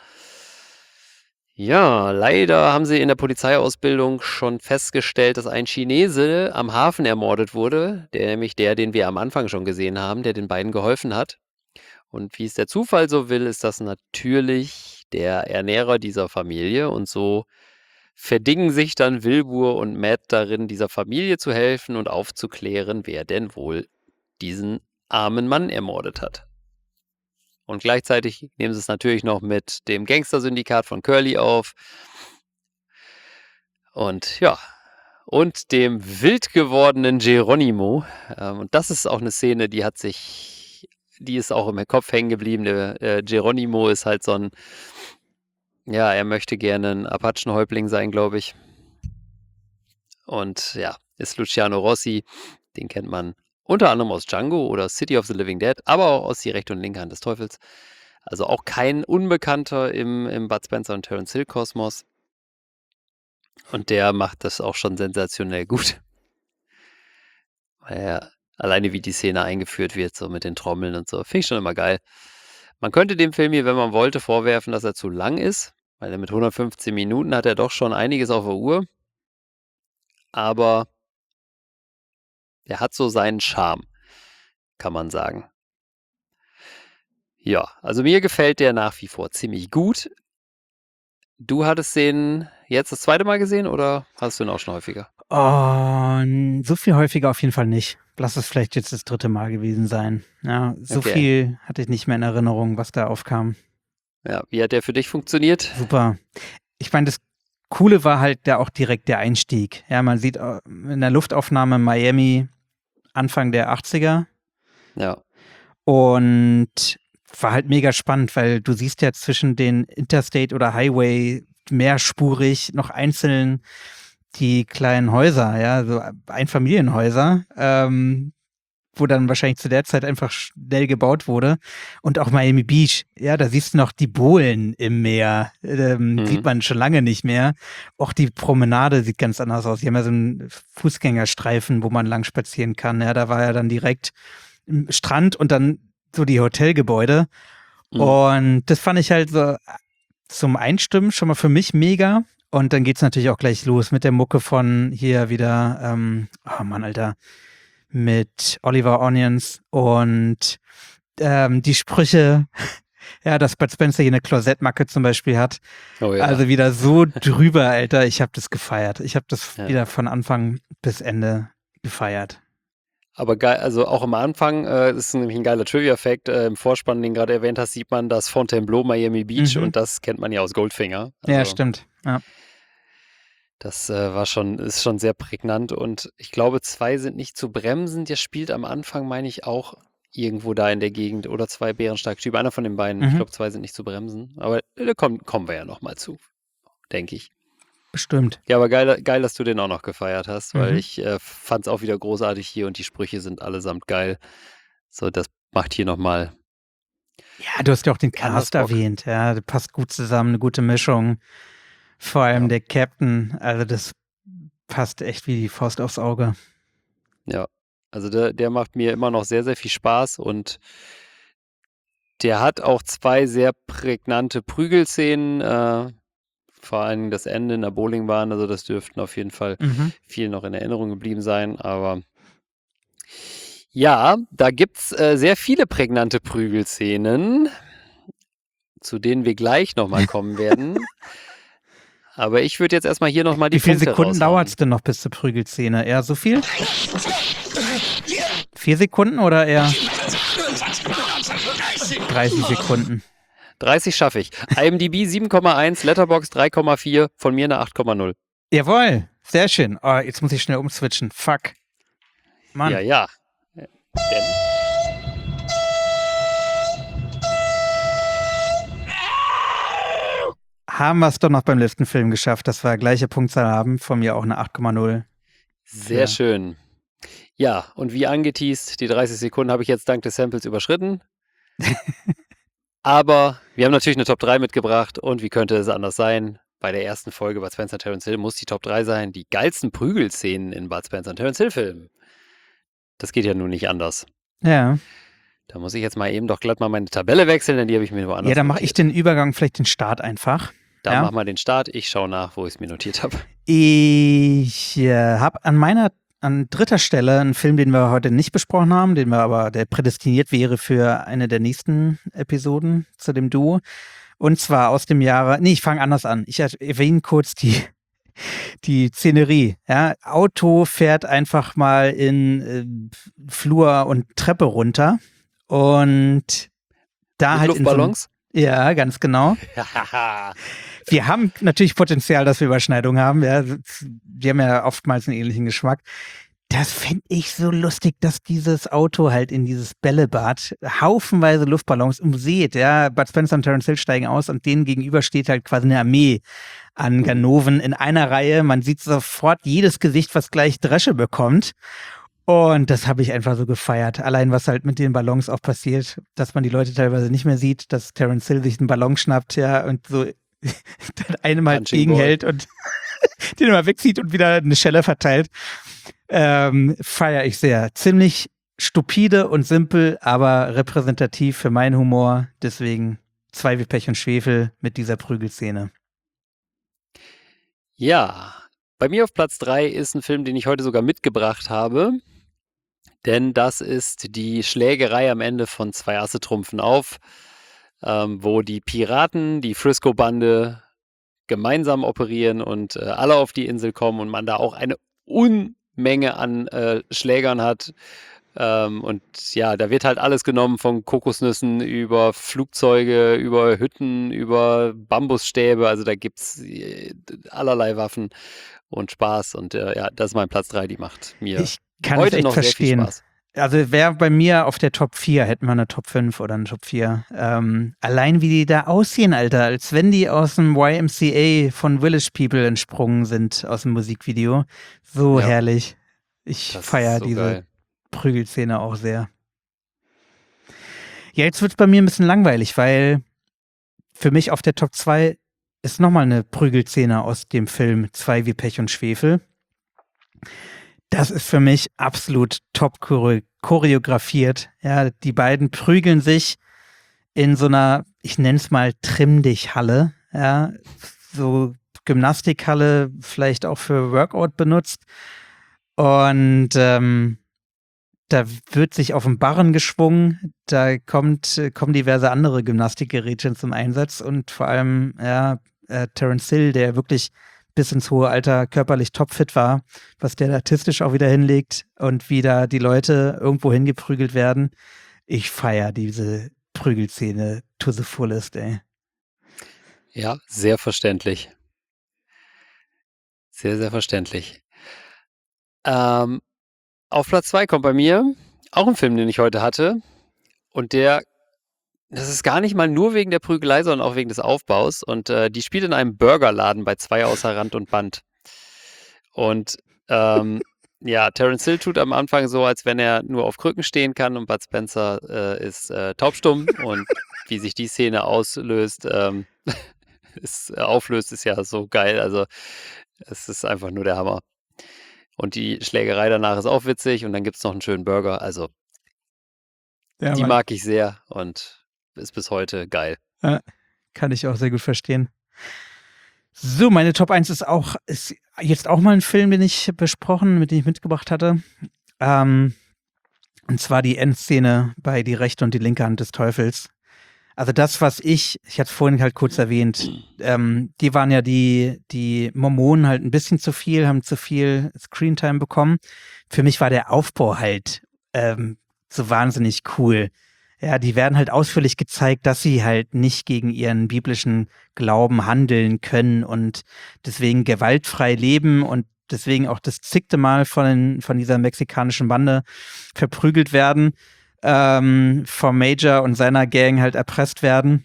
Ja, leider haben sie in der Polizeiausbildung schon festgestellt, dass ein Chinese am Hafen ermordet wurde, der nämlich der, den wir am Anfang schon gesehen haben, der den beiden geholfen hat. Und wie es der Zufall so will, ist das natürlich der Ernährer dieser Familie und so verdingen sich dann Wilbur und Matt darin, dieser Familie zu helfen und aufzuklären, wer denn wohl diesen armen Mann ermordet hat. Und gleichzeitig nehmen sie es natürlich noch mit dem Gangstersyndikat von Curly auf. Und ja, und dem wild gewordenen Geronimo. Ähm, und das ist auch eine Szene, die hat sich, die ist auch im Kopf hängen geblieben. Der äh, Geronimo ist halt so ein Ja, er möchte gerne ein Apachenhäuptling sein, glaube ich. Und ja, ist Luciano Rossi. Den kennt man unter anderem aus Django oder City of the Living Dead, aber auch aus Die rechte und linke Hand des Teufels. Also auch kein Unbekannter im, im Bud Spencer und Terence Hill Kosmos. Und der macht das auch schon sensationell gut. Weil er, alleine wie die Szene eingeführt wird, so mit den Trommeln und so, finde ich schon immer geil. Man könnte dem Film hier, wenn man wollte, vorwerfen, dass er zu lang ist, weil er mit hundertfünfzehn Minuten hat er doch schon einiges auf der Uhr. Aber er hat so seinen Charme, kann man sagen. Ja, also mir gefällt der nach wie vor ziemlich gut. Du hattest den jetzt das zweite Mal gesehen oder hast du ihn auch schon häufiger?
Oh, so viel häufiger auf jeden Fall nicht. Lass es vielleicht jetzt das dritte Mal gewesen sein. Ja, so
Okay.
viel hatte ich nicht mehr in Erinnerung, was da aufkam.
Ja, wie hat der für dich funktioniert?
Super. Ich meine, das Coole war halt da auch direkt der Einstieg. Ja, man sieht äh, in der Luftaufnahme Miami Anfang der achtziger
Ja,
und war halt mega spannend, weil du siehst ja zwischen den Interstate oder Highway mehrspurig noch einzeln die kleinen Häuser, ja, so Einfamilienhäuser, ähm, wo dann wahrscheinlich zu der Zeit einfach schnell gebaut wurde. Und auch Miami Beach, ja, da siehst du noch die Bohlen im Meer, ähm,
Mhm.
sieht man schon lange nicht mehr. Auch die Promenade sieht ganz anders aus. Die haben ja so einen Fußgängerstreifen, wo man lang spazieren kann. Ja, da war ja dann direkt im Strand und dann so die Hotelgebäude.
Mhm.
Und das fand ich halt so zum Einstimmen schon mal für mich mega. Und dann geht's natürlich auch gleich los mit der Mucke von hier wieder, ähm, oh Mann, Alter, mit Oliver Onions und ähm, die Sprüche, ja, dass Bud Spencer hier eine Klosettmacke zum Beispiel hat.
Oh ja.
Also wieder so drüber, Alter. Ich habe das gefeiert. Ich habe das
Ja.
wieder von Anfang bis Ende gefeiert.
Aber geil, also auch am Anfang, äh, das ist nämlich ein geiler Trivia-Fact, äh, im Vorspann, den gerade erwähnt hast, sieht man das Fontainebleau Miami Beach
Mhm.
und das kennt man ja aus Goldfinger.
Ja,
Also
stimmt. Ja.
Das äh, war schon, ist schon sehr prägnant und ich glaube, zwei sind nicht zu bremsen. Der spielt am Anfang, meine ich, auch irgendwo da in der Gegend oder zwei bärenstarke Typen, einer von den beiden. Ich
Mhm.
glaube, zwei sind nicht zu bremsen, aber äh, da kommen, kommen wir ja nochmal zu, denke ich.
Bestimmt.
Ja, aber geil, geil, dass du den auch noch gefeiert hast, weil
Mhm.
ich äh, fand es auch wieder großartig hier und die Sprüche sind allesamt geil. So, das macht hier nochmal.
Ja, du hast ja auch den
Anders
Cast
Bock.
erwähnt. Ja, das passt gut zusammen, eine gute Mischung. Vor allem
Ja.
der Captain, also das passt echt wie die Faust aufs Auge.
Ja, also der, der macht mir immer noch sehr, sehr viel Spaß und der hat auch zwei sehr prägnante Prügelszenen, äh, vor allem das Ende in der Bowlingbahn, also das dürften auf jeden Fall
Mhm.
viel noch in Erinnerung geblieben sein, aber ja, da gibt's äh, sehr viele prägnante Prügelszenen, zu denen wir gleich nochmal kommen werden. Aber ich würde jetzt erstmal hier nochmal die
Wie viele
Punkte
Sekunden
raushauen.
dauert es denn noch bis zur Prügelszene? Eher so viel? Vier Sekunden oder eher dreißig Sekunden?
dreißig schaffe ich. IMDb sieben Komma eins, Letterboxd drei Komma vier, von mir eine acht Komma null.
Jawohl, sehr schön. Oh, jetzt muss ich schnell umswitchen. Fuck. Mann.
Ja, ja. Denn
Haben wir es doch noch beim letzten Film geschafft, dass wir gleiche Punktzahl haben. Von mir auch eine acht Komma null.
sehr
Ja.
schön. Ja, und wie angeteased, die dreißig Sekunden habe ich jetzt dank des Samples überschritten. Aber wir haben natürlich eine Top drei mitgebracht und wie könnte es anders sein? Bei der ersten Folge Bud Spencer und Terence Hill muss die Top drei sein. Die geilsten Prügelszenen in Bud Spencer und Terence Hill Filmen. Das geht ja nun nicht anders.
Ja.
Da muss ich jetzt mal eben doch glatt mal meine Tabelle wechseln, denn die habe ich mir woanders
Ja, dann mache ich
notiert.
den Übergang, vielleicht den Start einfach.
Dann
ja.
mach mal den Start. Ich schaue nach, wo ich es mir notiert habe.
Ich äh, habe an meiner, an dritter Stelle einen Film, den wir heute nicht besprochen haben, den wir aber, der prädestiniert wäre für eine der nächsten Episoden zu dem Duo. Und zwar aus dem Jahre, nee, ich fange anders an. Ich erwähne kurz die, die Szenerie. Ja, Auto fährt einfach mal in äh, Flur und Treppe runter und da
Mit
halt in so einem,
Luftballons?
ja, ganz genau. Wir haben natürlich Potenzial, dass wir Überschneidungen haben. Ja. Wir haben ja oftmals einen ähnlichen Geschmack. Das fände ich so lustig, dass dieses Auto halt in dieses Bällebad haufenweise Luftballons umseht. Ja, Bud Spencer und Terence Hill steigen aus und denen gegenüber steht halt quasi eine Armee an Ganoven in einer Reihe. Man sieht sofort jedes Gesicht, was gleich Dresche bekommt. Und das habe ich einfach so gefeiert. Allein was halt mit den Ballons auch passiert, dass man die Leute teilweise nicht mehr sieht, dass Terence Hill sich einen Ballon schnappt, ja, und so einem halt
Punching
gegenhält und den immer wegzieht und wieder eine Schelle verteilt. Ähm, feiere ich sehr. Ziemlich stupide und simpel, aber repräsentativ für meinen Humor. Deswegen zwei wie Pech und Schwefel mit dieser Prügelszene.
Ja, bei mir auf Platz drei ist ein Film, den ich heute sogar mitgebracht habe. Denn das ist die Schlägerei am Ende von Zwei Asse trumpfen auf, ähm, wo die Piraten, die Frisco-Bande gemeinsam operieren und äh, alle auf die Insel kommen und man da auch eine Unmenge an äh, Schlägern hat. Ähm, und ja, da wird halt alles genommen, von Kokosnüssen über Flugzeuge, über Hütten, über Bambusstäbe. Also da gibt es äh, allerlei Waffen und Spaß. Und äh, ja, das ist mein Platz drei, die macht mir
Ich kann es
heute
echt
noch sehr viel
verstehen.
Spaß.
Also wäre bei mir auf der Top vier, hätten wir eine Top fünf oder eine Top vier. Ähm, allein wie die da aussehen, Alter, als wenn die aus dem Y M C A von Village People entsprungen sind aus dem Musikvideo. So
Ja.
herrlich. Ich
Das ist
feiere
so
diese
geil.
Prügelszene auch sehr. Ja, jetzt wird es bei mir ein bisschen langweilig, weil für mich auf der Top zwei ist nochmal eine Prügelszene aus dem Film Zwei wie Pech und Schwefel. Das ist für mich absolut top chore- choreografiert. Ja, die beiden prügeln sich in so einer, ich nenne es mal Trimm-Dich-Halle. Ja, so Gymnastikhalle, vielleicht auch für Workout benutzt. Und ähm, da wird sich auf den Barren geschwungen, da kommt, kommen diverse andere Gymnastikgeräte zum Einsatz und vor allem ja, äh, Terence Hill, der wirklich bis ins hohe Alter körperlich topfit war, was der artistisch auch wieder hinlegt und wie da die Leute irgendwo hingeprügelt werden. Ich feiere diese Prügelszene to the fullest, ey.
Ja, sehr verständlich. Sehr, sehr verständlich. Ähm, auf Platz zwei kommt bei mir auch ein Film, den ich heute hatte. Und der, das ist gar nicht mal nur wegen der Prügelei, sondern auch wegen des Aufbaus. Und äh, die spielt in einem Burgerladen bei Zwei außer Rand und Band. Und ähm, ja, Terence Hill tut am Anfang so, als wenn er nur auf Krücken stehen kann und Bud Spencer äh, ist äh, taubstumm. Und wie sich die Szene auslöst, ähm, ist, äh, auflöst, ist ja so geil. Also es ist einfach nur der Hammer. Und die Schlägerei danach ist auch witzig und dann gibt es noch einen schönen Burger. Also
Ja,
die
Mann.
mag ich sehr und ist bis heute geil.
Ja, kann ich auch sehr gut verstehen. So, meine Top eins ist auch, ist jetzt auch mal ein Film, den ich besprochen, mit dem ich mitgebracht hatte. Ähm, und zwar die Endszene bei Die rechte und die linke Hand des Teufels. Also das, was ich, ich hatte es vorhin halt kurz erwähnt, ähm, die waren ja die, die Mormonen halt ein bisschen zu viel, haben zu viel Screentime bekommen. Für mich war der Aufbau halt ähm, so wahnsinnig cool. Ja, die werden halt ausführlich gezeigt, dass sie halt nicht gegen ihren biblischen Glauben handeln können und deswegen gewaltfrei leben und deswegen auch das zigte Mal von, von dieser mexikanischen Bande verprügelt werden, ähm, vom Major und seiner Gang halt erpresst werden.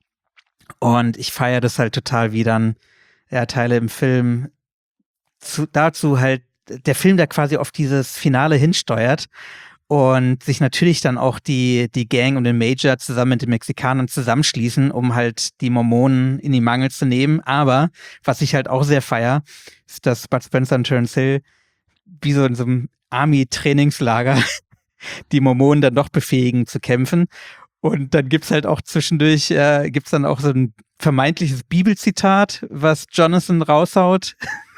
Und ich feiere das halt total, wie dann ja, Teile im Film zu, dazu halt, der Film da quasi auf dieses Finale hinsteuert. Und sich natürlich dann auch die, die Gang und den Major zusammen mit den Mexikanern zusammenschließen, um halt die Mormonen in die Mangel zu nehmen. Aber was ich halt auch sehr feier, ist, dass Bud Spencer und Terence Hill wie so in so einem Army-Trainingslager die Mormonen dann doch befähigen zu kämpfen. Und dann gibt's halt auch zwischendurch, äh, gibt's dann auch so ein vermeintliches Bibelzitat, was Jonathan raushaut.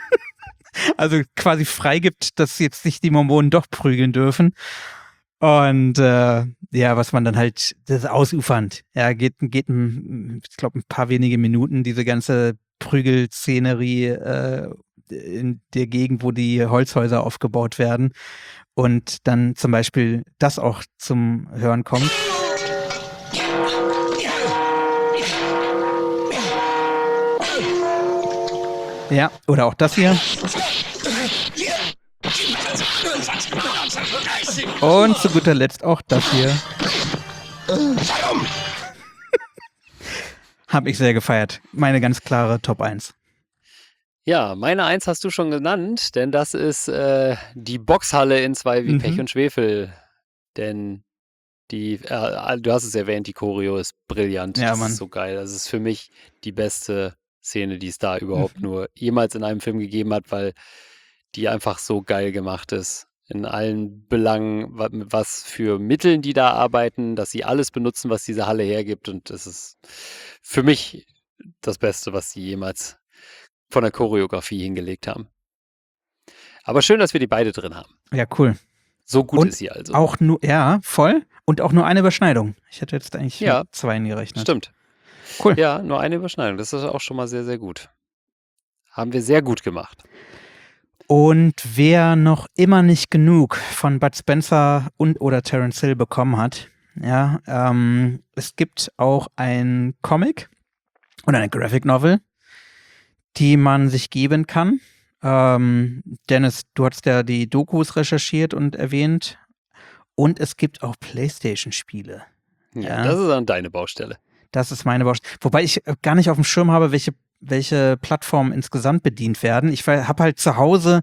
Also quasi freigibt, dass jetzt sich die Mormonen doch prügeln dürfen. Und äh, ja, was man dann halt, das ist ausufernd. Ja, geht, geht ein, ich glaube, ein paar wenige Minuten, diese ganze Prügelszenerie äh, in der Gegend, wo die Holzhäuser aufgebaut werden. Und dann zum Beispiel das auch zum Hören kommt. Ja, oder auch das hier. Und zu guter Letzt auch das hier. Habe ich sehr gefeiert. Meine ganz klare Top eins.
Ja, meine Eins hast du schon genannt, denn das ist äh, die Boxhalle in zwei wie
Mhm.
Pech und Schwefel. Denn die, äh, du hast es erwähnt, die Choreo ist brillant.
Ja,
das
Mann.
ist so geil. Das ist für mich die beste Szene, die es da überhaupt
Mhm.
nur jemals in einem Film gegeben hat, weil die einfach so geil gemacht ist. In allen Belangen, wa- mit was für Mitteln die da arbeiten, dass sie alles benutzen, was diese Halle hergibt. Und das ist für mich das Beste, was sie jemals von der Choreografie hingelegt haben. Aber schön, dass wir die beide drin haben.
Ja, cool.
So gut
Und
ist sie also.
Auch nur, ja, voll. Und auch nur eine Überschneidung. Ich hätte jetzt eigentlich
Ja.
mit zwei gerechnet.
Stimmt.
Cool.
Ja, nur eine Überschneidung. Das ist auch schon mal sehr, sehr gut. Haben wir sehr gut gemacht.
Und wer noch immer nicht genug von Bud Spencer und oder Terence Hill bekommen hat, ja, ähm, es gibt auch ein Comic oder eine Graphic Novel, die man sich geben kann. Ähm, Dennis, du hast ja die Dokus recherchiert und erwähnt. Und es gibt auch PlayStation-Spiele.
Ja,
Ja.
das ist dann deine Baustelle.
Das ist meine Baustelle. Wobei ich äh, gar nicht auf dem Schirm habe, welche, welche Plattformen insgesamt bedient werden. Ich habe halt zu Hause,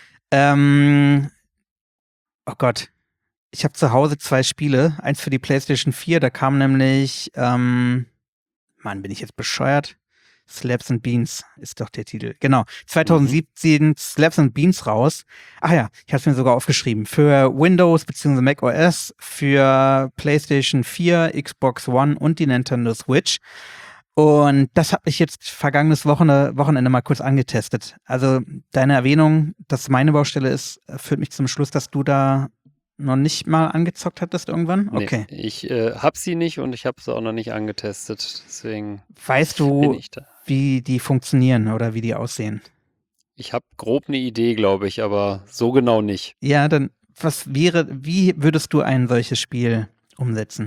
ähm, oh Gott, ich habe zu Hause zwei Spiele. Eins für die PlayStation vier, da kam nämlich, ähm, Mann, bin ich jetzt bescheuert? Slaps and Beans ist doch der Titel. Genau, zwanzig siebzehn Slaps and Beans raus. Ach ja, ich habe es mir sogar aufgeschrieben. Für Windows bzw. Mac O S, für PlayStation vier, Xbox One und die Nintendo Switch. Und das habe ich jetzt vergangenes Wochenende, Wochenende mal kurz angetestet. Also deine Erwähnung, dass meine Baustelle ist, führt mich zum Schluss, dass du da noch nicht mal angezockt hattest irgendwann?
Nee,
Okay.
ich äh, habe sie nicht und ich habe sie auch noch nicht angetestet. Deswegen
Weißt
bin
du,
ich da.
wie die funktionieren oder wie die aussehen?
Ich habe grob eine Idee, glaube ich, aber so genau nicht.
Ja, dann, was wäre, wie würdest du ein solches Spiel umsetzen?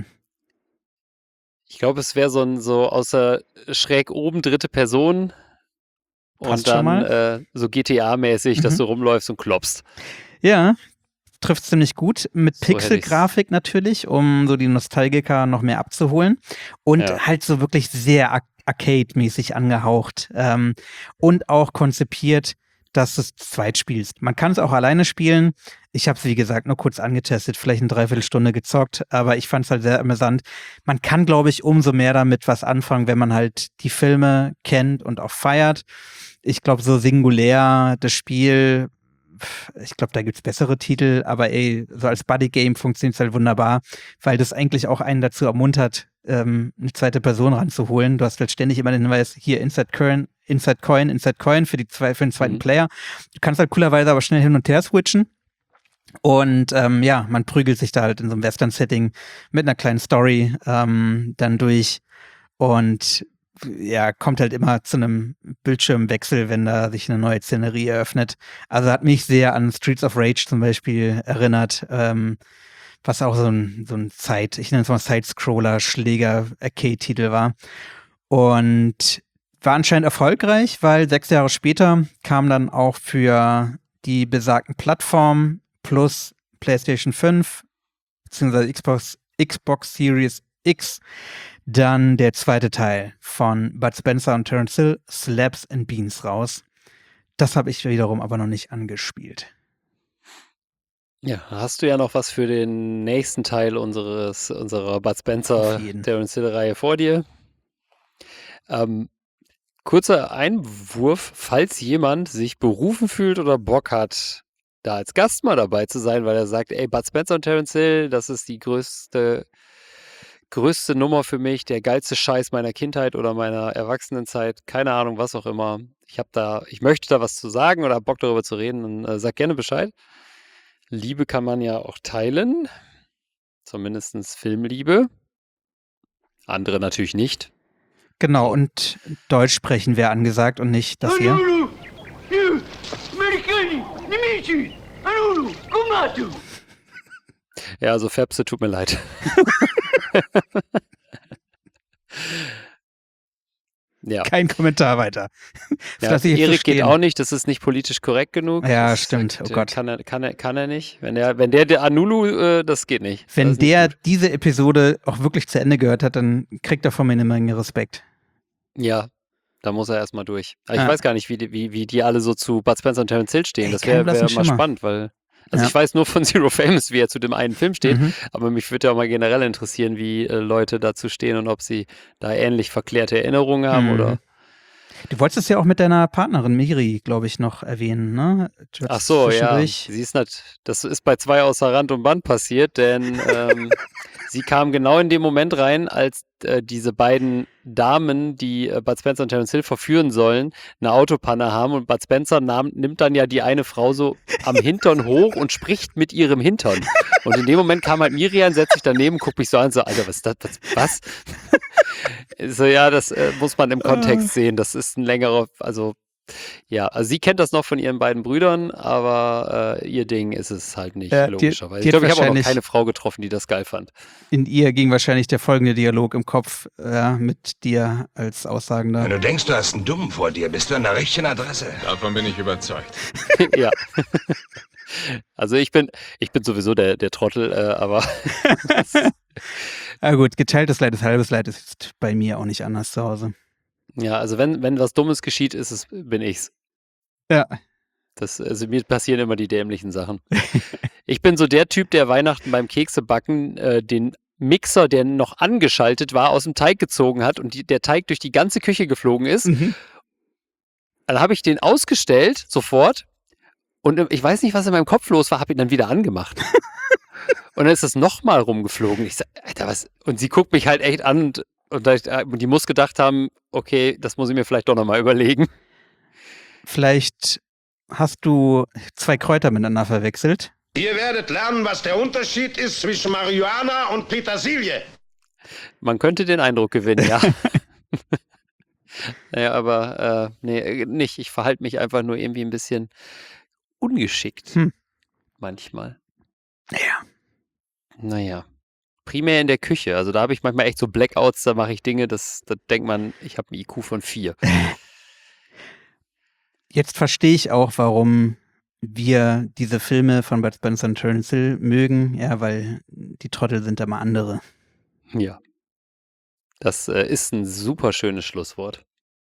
Ich glaube, es wäre so ein so außer schräg oben dritte Person
Passt
und
schon
dann
mal.
äh, so G T A-mäßig, dass
Mhm.
du rumläufst und klopfst.
Ja, trifft ziemlich gut. Mit
So hätte ich's.
Pixelgrafik natürlich, um so die Nostalgiker noch mehr abzuholen. Und
Ja.
halt so wirklich sehr Ar- Arcade-mäßig angehaucht. Ähm, und auch konzipiert, dass du es zu zweit spielst. Man kann es auch alleine spielen. Ich habe es, wie gesagt, nur kurz angetestet, vielleicht eine Dreiviertelstunde gezockt, aber ich fand es halt sehr amüsant. Man kann, glaube ich, umso mehr damit was anfangen, wenn man halt die Filme kennt und auch feiert. Ich glaube, so singulär das Spiel, pf, ich glaube, da gibt's bessere Titel, aber ey, so als Buddy-Game funktioniert es halt wunderbar, weil das eigentlich auch einen dazu ermuntert, ähm, eine zweite Person ranzuholen. Du hast halt ständig immer den Hinweis, hier Inside Coin, Inside Coin, Inside Coin für, die zwei, für den zweiten
Mhm.
Player. Du kannst halt coolerweise aber schnell hin und her switchen. Und ähm, ja, man prügelt sich da halt in so einem Western-Setting mit einer kleinen Story ähm, dann durch und ja, kommt halt immer zu einem Bildschirmwechsel, wenn da sich eine neue Szenerie eröffnet. Also hat mich sehr an Streets of Rage zum Beispiel erinnert, ähm, was auch so ein, so ein Zeit, ich nenne es mal Side-Scroller, Schläger-Arcade-Titel war. Und war anscheinend erfolgreich, weil sechs Jahre später kam dann auch für die besagten Plattformen plus PlayStation fünf beziehungsweise Xbox, Xbox Series X dann der zweite Teil von Bud Spencer und Terence Hill, Slaps and Beans, raus. Das habe ich wiederum aber noch nicht angespielt.
Ja, hast du ja noch was für den nächsten Teil unseres, unserer Bud Spencer
Auf jeden.
Terence Hill-Reihe vor dir. Ähm, kurzer Einwurf, falls jemand sich berufen fühlt oder Bock hat, da als Gast mal dabei zu sein, weil er sagt, ey, Bud Spencer und Terence Hill, das ist die größte, größte Nummer für mich, der geilste Scheiß meiner Kindheit oder meiner Erwachsenenzeit, keine Ahnung, was auch immer. Ich habe da, ich möchte da was zu sagen oder hab Bock darüber zu reden, dann äh, sag gerne Bescheid. Liebe kann man ja auch teilen, zumindest Filmliebe. Andere natürlich nicht.
Genau, und Deutsch sprechen wäre angesagt und nicht das hier.
Anulu, you, Americani, Nimichi, Anulu, Kumatu.
Ja, also Fepse, tut mir leid. Ja.
Kein Kommentar weiter. Das
Ja,
lass ich jetzt so
Erik geht
stehen.
auch nicht, das ist nicht politisch korrekt genug.
Ja,
Das
stimmt.
sagt,
Oh
äh,
Gott.
Kann er, kann er, kann er nicht. Wenn der, wenn der, der Anulu, äh, das geht nicht.
Wenn
das ist nicht
der
gut.
diese Episode auch wirklich zu Ende gehört hat, dann kriegt er von mir eine Menge Respekt.
Ja, da muss er erstmal durch. Aber
Ja.
ich weiß gar nicht, wie die, wie, wie die alle so zu Bud Spencer und Terence Hill stehen.
Ey,
Das
keinen
wäre
blassen
wär mal
Schimmer.
spannend, weil. Also
Ja.
ich weiß nur von Zero Famous, wie er zu dem einen Film steht,
Mhm.
aber mich würde ja auch mal generell interessieren, wie äh, Leute dazu stehen und ob sie da ähnlich verklärte Erinnerungen haben
Mhm.
oder.
Du wolltest es ja auch mit deiner Partnerin Miri, glaube ich, noch erwähnen, ne? Du
Ach
hattest
so, ja.
zwischendurch-
Sie ist nicht, das ist bei zwei außer Rand und Band passiert, denn ähm, sie kam genau in dem Moment rein, als äh, diese beiden Damen, die äh, Bud Spencer und Terence Hill verführen sollen, eine Autopanne haben und Bud Spencer nahm, nimmt dann ja die eine Frau so am Hintern hoch und spricht mit ihrem Hintern. Und in dem Moment kam halt Miriam, setzt sich daneben, guckt mich so an, so, Alter, was ist das, was? was? So, ja, das äh, muss man im Kontext sehen. Das ist ein längerer, also ja, also sie kennt das noch von ihren beiden Brüdern, aber äh, ihr Ding ist es halt nicht,
Ja, die-
logischerweise.
die
Ich
hat
glaube, ich habe auch noch
wahrscheinlich-
keine Frau getroffen, die das geil fand.
In ihr ging wahrscheinlich der folgende Dialog im Kopf ja, mit dir als
Wenn
Aussagender.
du denkst, du hast einen Dummen vor dir, bist du an der richtigen Adresse.
Davon bin ich überzeugt.
Ja. Also ich bin, ich bin sowieso der, der Trottel, äh, aber das,
Ah gut, geteiltes Leid ist halbes Leid, ist jetzt bei mir auch nicht anders zu Hause.
ja, also wenn, wenn was Dummes geschieht, ist es, bin ich's.
Ja.
Das, also mir passieren immer die dämlichen Sachen. Ich bin so der Typ, der Weihnachten beim Keksebacken äh, den Mixer, der noch angeschaltet war, aus dem Teig gezogen hat und die, der Teig durch die ganze Küche geflogen ist.
Mhm.
Dann habe ich den ausgestellt, sofort. Und äh, ich weiß nicht, was in meinem Kopf los war, habe ihn dann wieder angemacht. Und dann ist das nochmal rumgeflogen. Ich sag, Alter, was? Und sie guckt mich halt echt an und, und, da, und die muss gedacht haben, okay, das muss ich mir vielleicht doch nochmal überlegen.
Vielleicht hast du zwei Kräuter miteinander verwechselt.
Ihr werdet lernen, was der Unterschied ist zwischen Marihuana und Petersilie.
Man könnte den Eindruck gewinnen, ja. Naja, aber äh, nee, nicht. Ich verhalte mich einfach nur irgendwie ein bisschen ungeschickt.
Hm.
Manchmal.
Naja.
Naja. Primär in der Küche. Also da habe ich manchmal echt so Blackouts, da mache ich Dinge, das, da denkt man, ich habe einen I Q von vier.
Jetzt verstehe ich auch, warum wir diese Filme von Bud Spencer und Terence Hill mögen. Ja, weil die Trottel sind da mal andere.
Ja. Das äh, ist ein super schönes Schlusswort.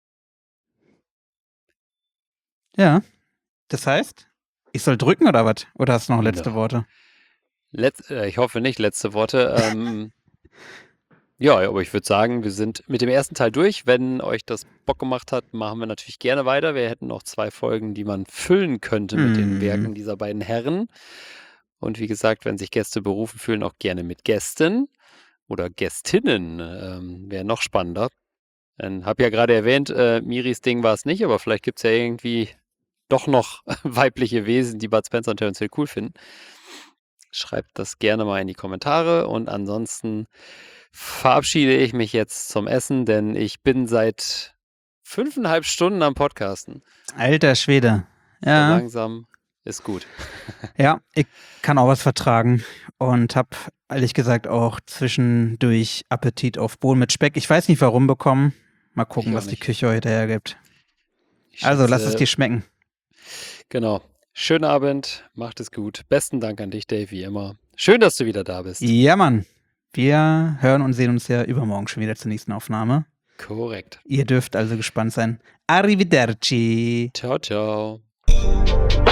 Ja. Das heißt, ich soll drücken oder was? Oder hast du noch letzte
Ja.
Worte?
Letz, äh, ich hoffe nicht, letzte Worte. Ähm, ja, aber ich würde sagen, wir sind mit dem ersten Teil durch. Wenn euch das Bock gemacht hat, machen wir natürlich gerne weiter. Wir hätten noch zwei Folgen, die man füllen könnte mit den
Mhm.
Werken dieser beiden Herren. Und wie gesagt, wenn sich Gäste berufen fühlen, auch gerne mit Gästen oder Gästinnen. Ähm, Wäre noch spannender. Dann habe ja gerade erwähnt, äh, Miris Ding war es nicht, aber vielleicht gibt es ja irgendwie doch noch weibliche Wesen, die Bud Spencer und Terence Hill cool finden. Schreibt das gerne mal in die Kommentare und ansonsten verabschiede ich mich jetzt zum Essen, denn ich bin seit fünfeinhalb Stunden am Podcasten.
Alter Schwede.
So
Ja.
langsam ist gut.
Ja, ich kann auch was vertragen und habe ehrlich gesagt auch zwischendurch Appetit auf Bohnen mit Speck. Ich weiß nicht warum bekommen. Mal gucken,
Ich auch
was die
nicht.
Küche heute hergibt.
Ich
Also lass
schätze-
es dir schmecken.
Genau. Schönen Abend, macht es gut. Besten Dank an dich, Dave, wie immer. Schön, dass du wieder da bist.
Ja, Mann. Wir hören und sehen uns ja übermorgen schon wieder zur nächsten Aufnahme.
Korrekt.
Ihr dürft also gespannt sein. Arrivederci.
Ciao, ciao.